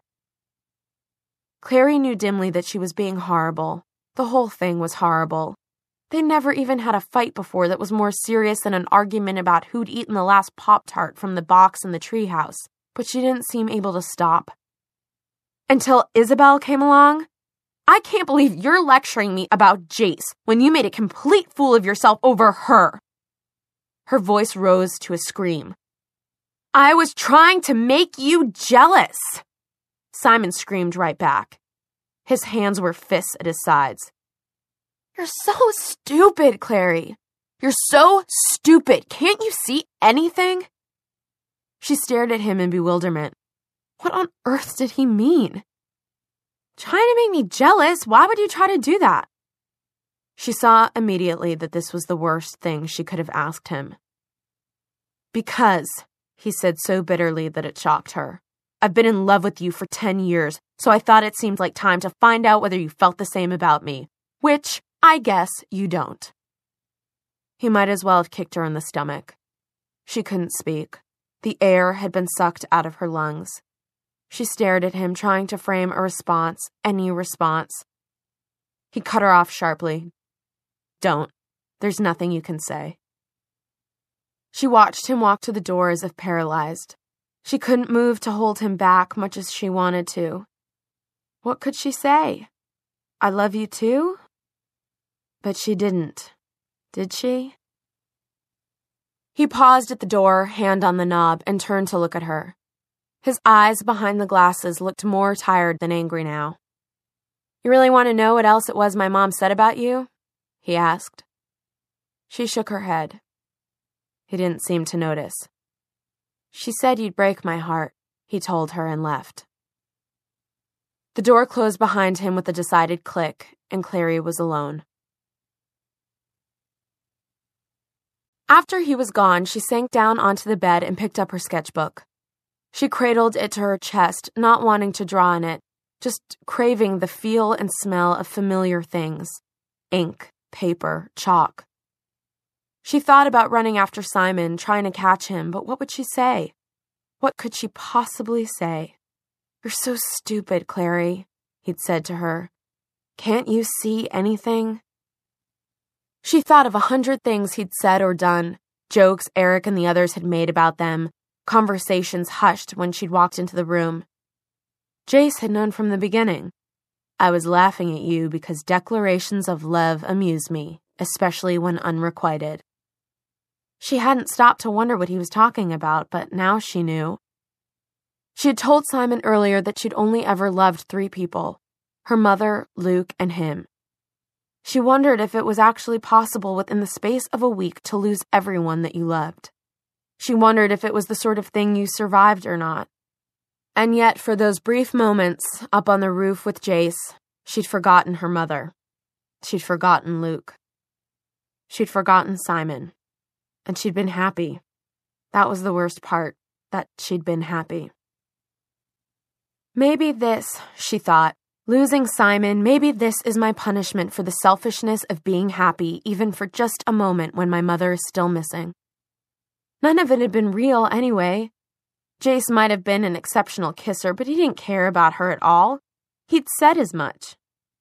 Clary knew dimly that she was being horrible. The whole thing was horrible. They never even had a fight before that was more serious than an argument about who'd eaten the last Pop-Tart from the box in the treehouse, but she didn't seem able to stop. Until Isabel came along. I can't believe you're lecturing me about Jace when you made a complete fool of yourself over her. Her voice rose to a scream. I was trying to make you jealous. Simon screamed right back. His hands were fists at his sides. You're so stupid, Clary. You're so stupid. Can't you see anything? She stared at him in bewilderment. What on earth did he mean? Trying to make me jealous? Why would you try to do that? She saw immediately that this was the worst thing she could have asked him. Because, he said so bitterly that it shocked her. I've been in love with you for 10 years, so I thought it seemed like time to find out whether you felt the same about me, which I guess you don't. He might as well have kicked her in the stomach. She couldn't speak. The air had been sucked out of her lungs. She stared at him, trying to frame a response, any response. He cut her off sharply. Don't. There's nothing you can say. She watched him walk to the door as if paralyzed. She couldn't move to hold him back much as she wanted to. What could she say? I love you too? But she didn't. Did she? He paused at the door, hand on the knob, and turned to look at her. His eyes behind the glasses looked more tired than angry now. You really want to know what else it was my mom said about you? He asked. She shook her head. He didn't seem to notice. She said you'd break my heart, he told her and left. The door closed behind him with a decided click, and Clary was alone. After he was gone, she sank down onto the bed and picked up her sketchbook. She cradled it to her chest, not wanting to draw in it, just craving the feel and smell of familiar things. Ink, paper, chalk. She thought about running after Simon, trying to catch him, but what would she say? What could she possibly say? You're so stupid, Clary, he'd said to her. Can't you see anything? She thought of 100 things he'd said or done, jokes Eric and the others had made about them, conversations hushed when she'd walked into the room. Jace had known from the beginning. I was laughing at you because declarations of love amuse me, especially when unrequited. She hadn't stopped to wonder what he was talking about, but now she knew. She had told Simon earlier that she'd only ever loved 3 people, her mother, Luke, and him. She wondered if it was actually possible within the space of a week to lose everyone that you loved. She wondered if it was the sort of thing you survived or not. And yet, for those brief moments up on the roof with Jace, she'd forgotten her mother. She'd forgotten Luke. She'd forgotten Simon. And she'd been happy. That was the worst part, that she'd been happy. Maybe this, she thought, losing Simon, maybe this is my punishment for the selfishness of being happy, even for just a moment when my mother is still missing. None of it had been real anyway. Jace might have been an exceptional kisser, but he didn't care about her at all. He'd said as much.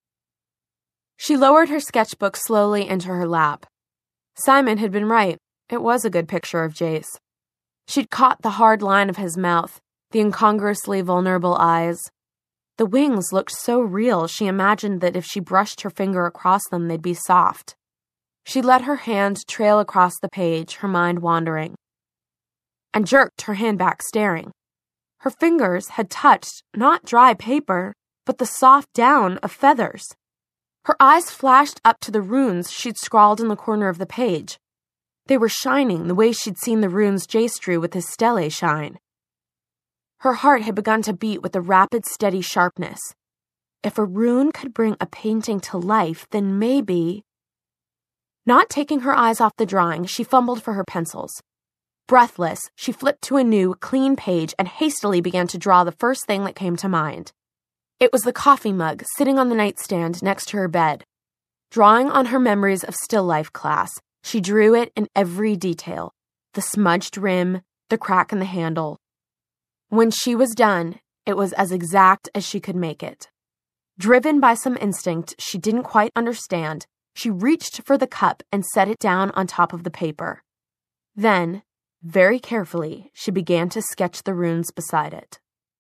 She lowered her sketchbook slowly into her lap. Simon had been right. It was a good picture of Jace. She'd caught the hard line of his mouth, the incongruously vulnerable eyes. The wings looked so real, she imagined that if she brushed her finger across them, they'd be soft. She let her hand trail across the page, her mind wandering, and jerked her hand back, staring. Her fingers had touched not dry paper, but the soft down of feathers. Her eyes flashed up to the runes she'd scrawled in the corner of the page. They were shining the way she'd seen the runes Jace drew with his stele shine. Her heart had begun to beat with a rapid, steady sharpness. If a rune could bring a painting to life, then maybe... Not taking her eyes off the drawing, she fumbled for her pencils. Breathless, she flipped to a new, clean page and hastily began to draw the first thing that came to mind. It was the coffee mug sitting on the nightstand next to her bed. Drawing on her memories of still life class, she drew it in every detail, the smudged rim, the crack in the handle. When she was done, it was as exact as she could make it. Driven by some instinct she didn't quite understand, she reached for the cup and set it down on top of the paper. Then, very carefully, she began to sketch the runes beside it.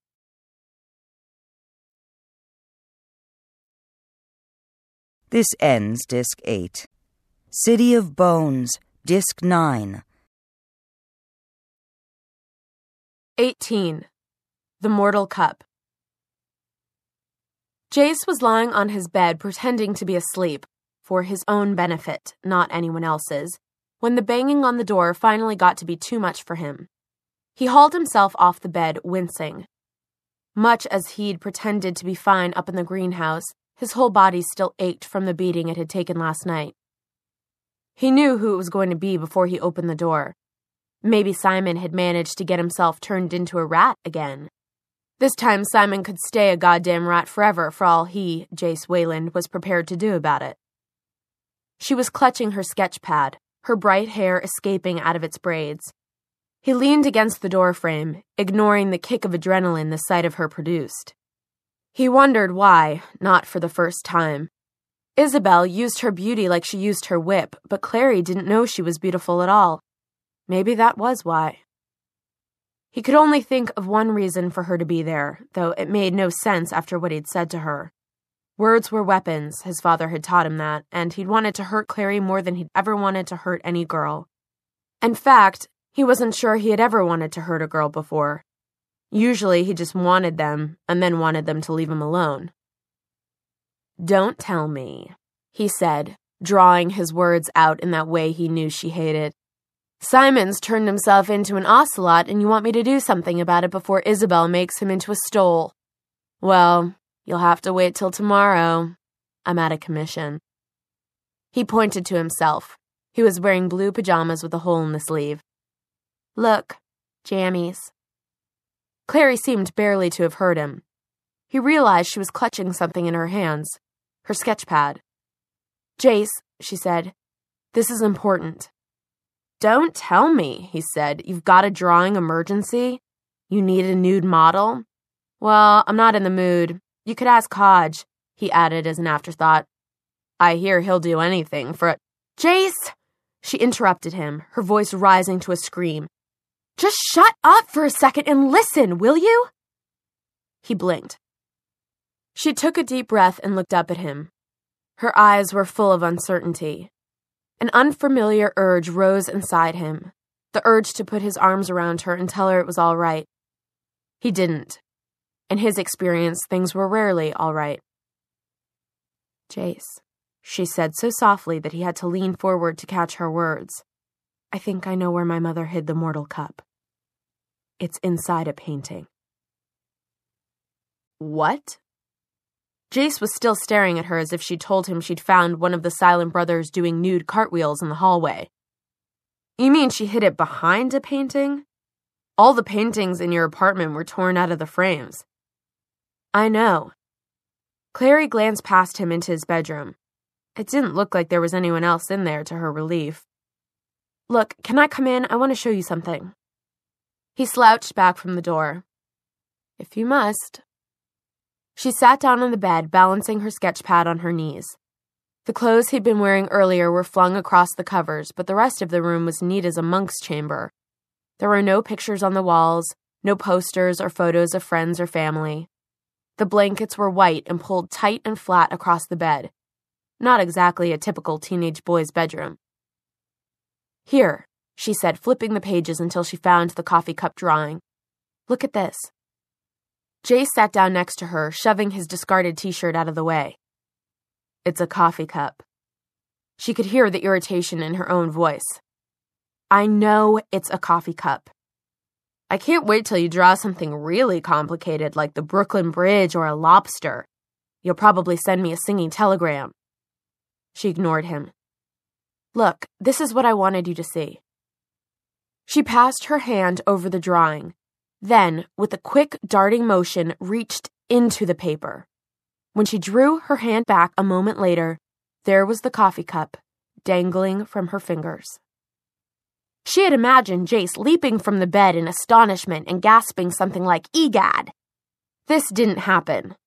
This ends Disc 8. City of Bones, Disc 9. 18. The Mortal Cup. Jace was lying on his bed pretending to be asleep, for his own benefit, not anyone else's, when the banging on the door finally got to be too much for him. He hauled himself off the bed, wincing. Much as he'd pretended to be fine up in the greenhouse, his whole body still ached from the beating it had taken last night. He knew who it was going to be before he opened the door. Maybe Simon had managed to get himself turned into a rat again. This time Simon could stay a goddamn rat forever for all he, Jace Wayland, was prepared to do about it. She was clutching her sketch pad, her bright hair escaping out of its braids. He leaned against the doorframe, ignoring the kick of adrenaline the sight of her produced. He wondered why, not for the first time. Isabel used her beauty like she used her whip, but Clary didn't know she was beautiful at all. Maybe that was why. He could only think of one reason for her to be there, though it made no sense after what he'd said to her. Words were weapons, his father had taught him that, and he'd wanted to hurt Clary more than he'd ever wanted to hurt any girl. In fact, he wasn't sure he had ever wanted to hurt a girl before. Usually he just wanted them, and then wanted them to leave him alone. "Don't tell me," he said, drawing his words out in that way he knew she hated. "Simon's turned himself into an ocelot, and you want me to do something about it before Isabel makes him into a stole. Well, you'll have to wait till tomorrow. I'm out of commission." He pointed to himself. He was wearing blue pajamas with a hole in the sleeve. "Look, jammies." Clary seemed barely to have heard him. He realized she was clutching something in her hands, her sketch pad. "Jace," she said, "this is important." "Don't tell me," he said. "You've got a drawing emergency? You need a nude model? Well, I'm not in the mood. You could ask Hodge," he added as an afterthought. "I hear he'll do anything for a—" "Jace!" She interrupted him, her voice rising to a scream. "Just shut up for a second and listen, will you?" He blinked. She took a deep breath and looked up at him. Her eyes were full of uncertainty. An unfamiliar urge rose inside him, the urge to put his arms around her and tell her it was all right. He didn't. In his experience, things were rarely all right. "Jace," she said so softly that he had to lean forward to catch her words. I think I know where my mother hid the mortal cup. It's inside a painting. What? Jace was still staring at her as if she'd told him she'd found one of the Silent Brothers doing nude cartwheels in the hallway. You mean she hid it behind a painting? All the paintings in your apartment were torn out of the frames. I know. Clary glanced past him into his bedroom. It didn't look like there was anyone else in there, to her relief. Look, can I come in? I want to show you something. He slouched back from the door. If you must. She sat down on the bed, balancing her sketch pad on her knees. The clothes he'd been wearing earlier were flung across the covers, but the rest of the room was neat as a monk's chamber. There were no pictures on the walls, no posters or photos of friends or family. The blankets were white and pulled tight and flat across the bed. Not exactly a typical teenage boy's bedroom. Here, she said, flipping the pages until she found the coffee cup drawing. Look at this. Jace sat down next to her, shoving his discarded t-shirt out of the way. It's a coffee cup. She could hear the irritation in her own voice. I know it's a coffee cup. I can't wait till you draw something really complicated like the Brooklyn Bridge or a lobster. You'll probably send me a singing telegram. She ignored him. Look, this is what I wanted you to see. She passed her hand over the drawing, then, with a quick, darting motion, reached into the paper. When she drew her hand back a moment later, there was the coffee cup, dangling from her fingers. She had imagined Jace leaping from the bed in astonishment and gasping something like, "Egad!" This didn't happen.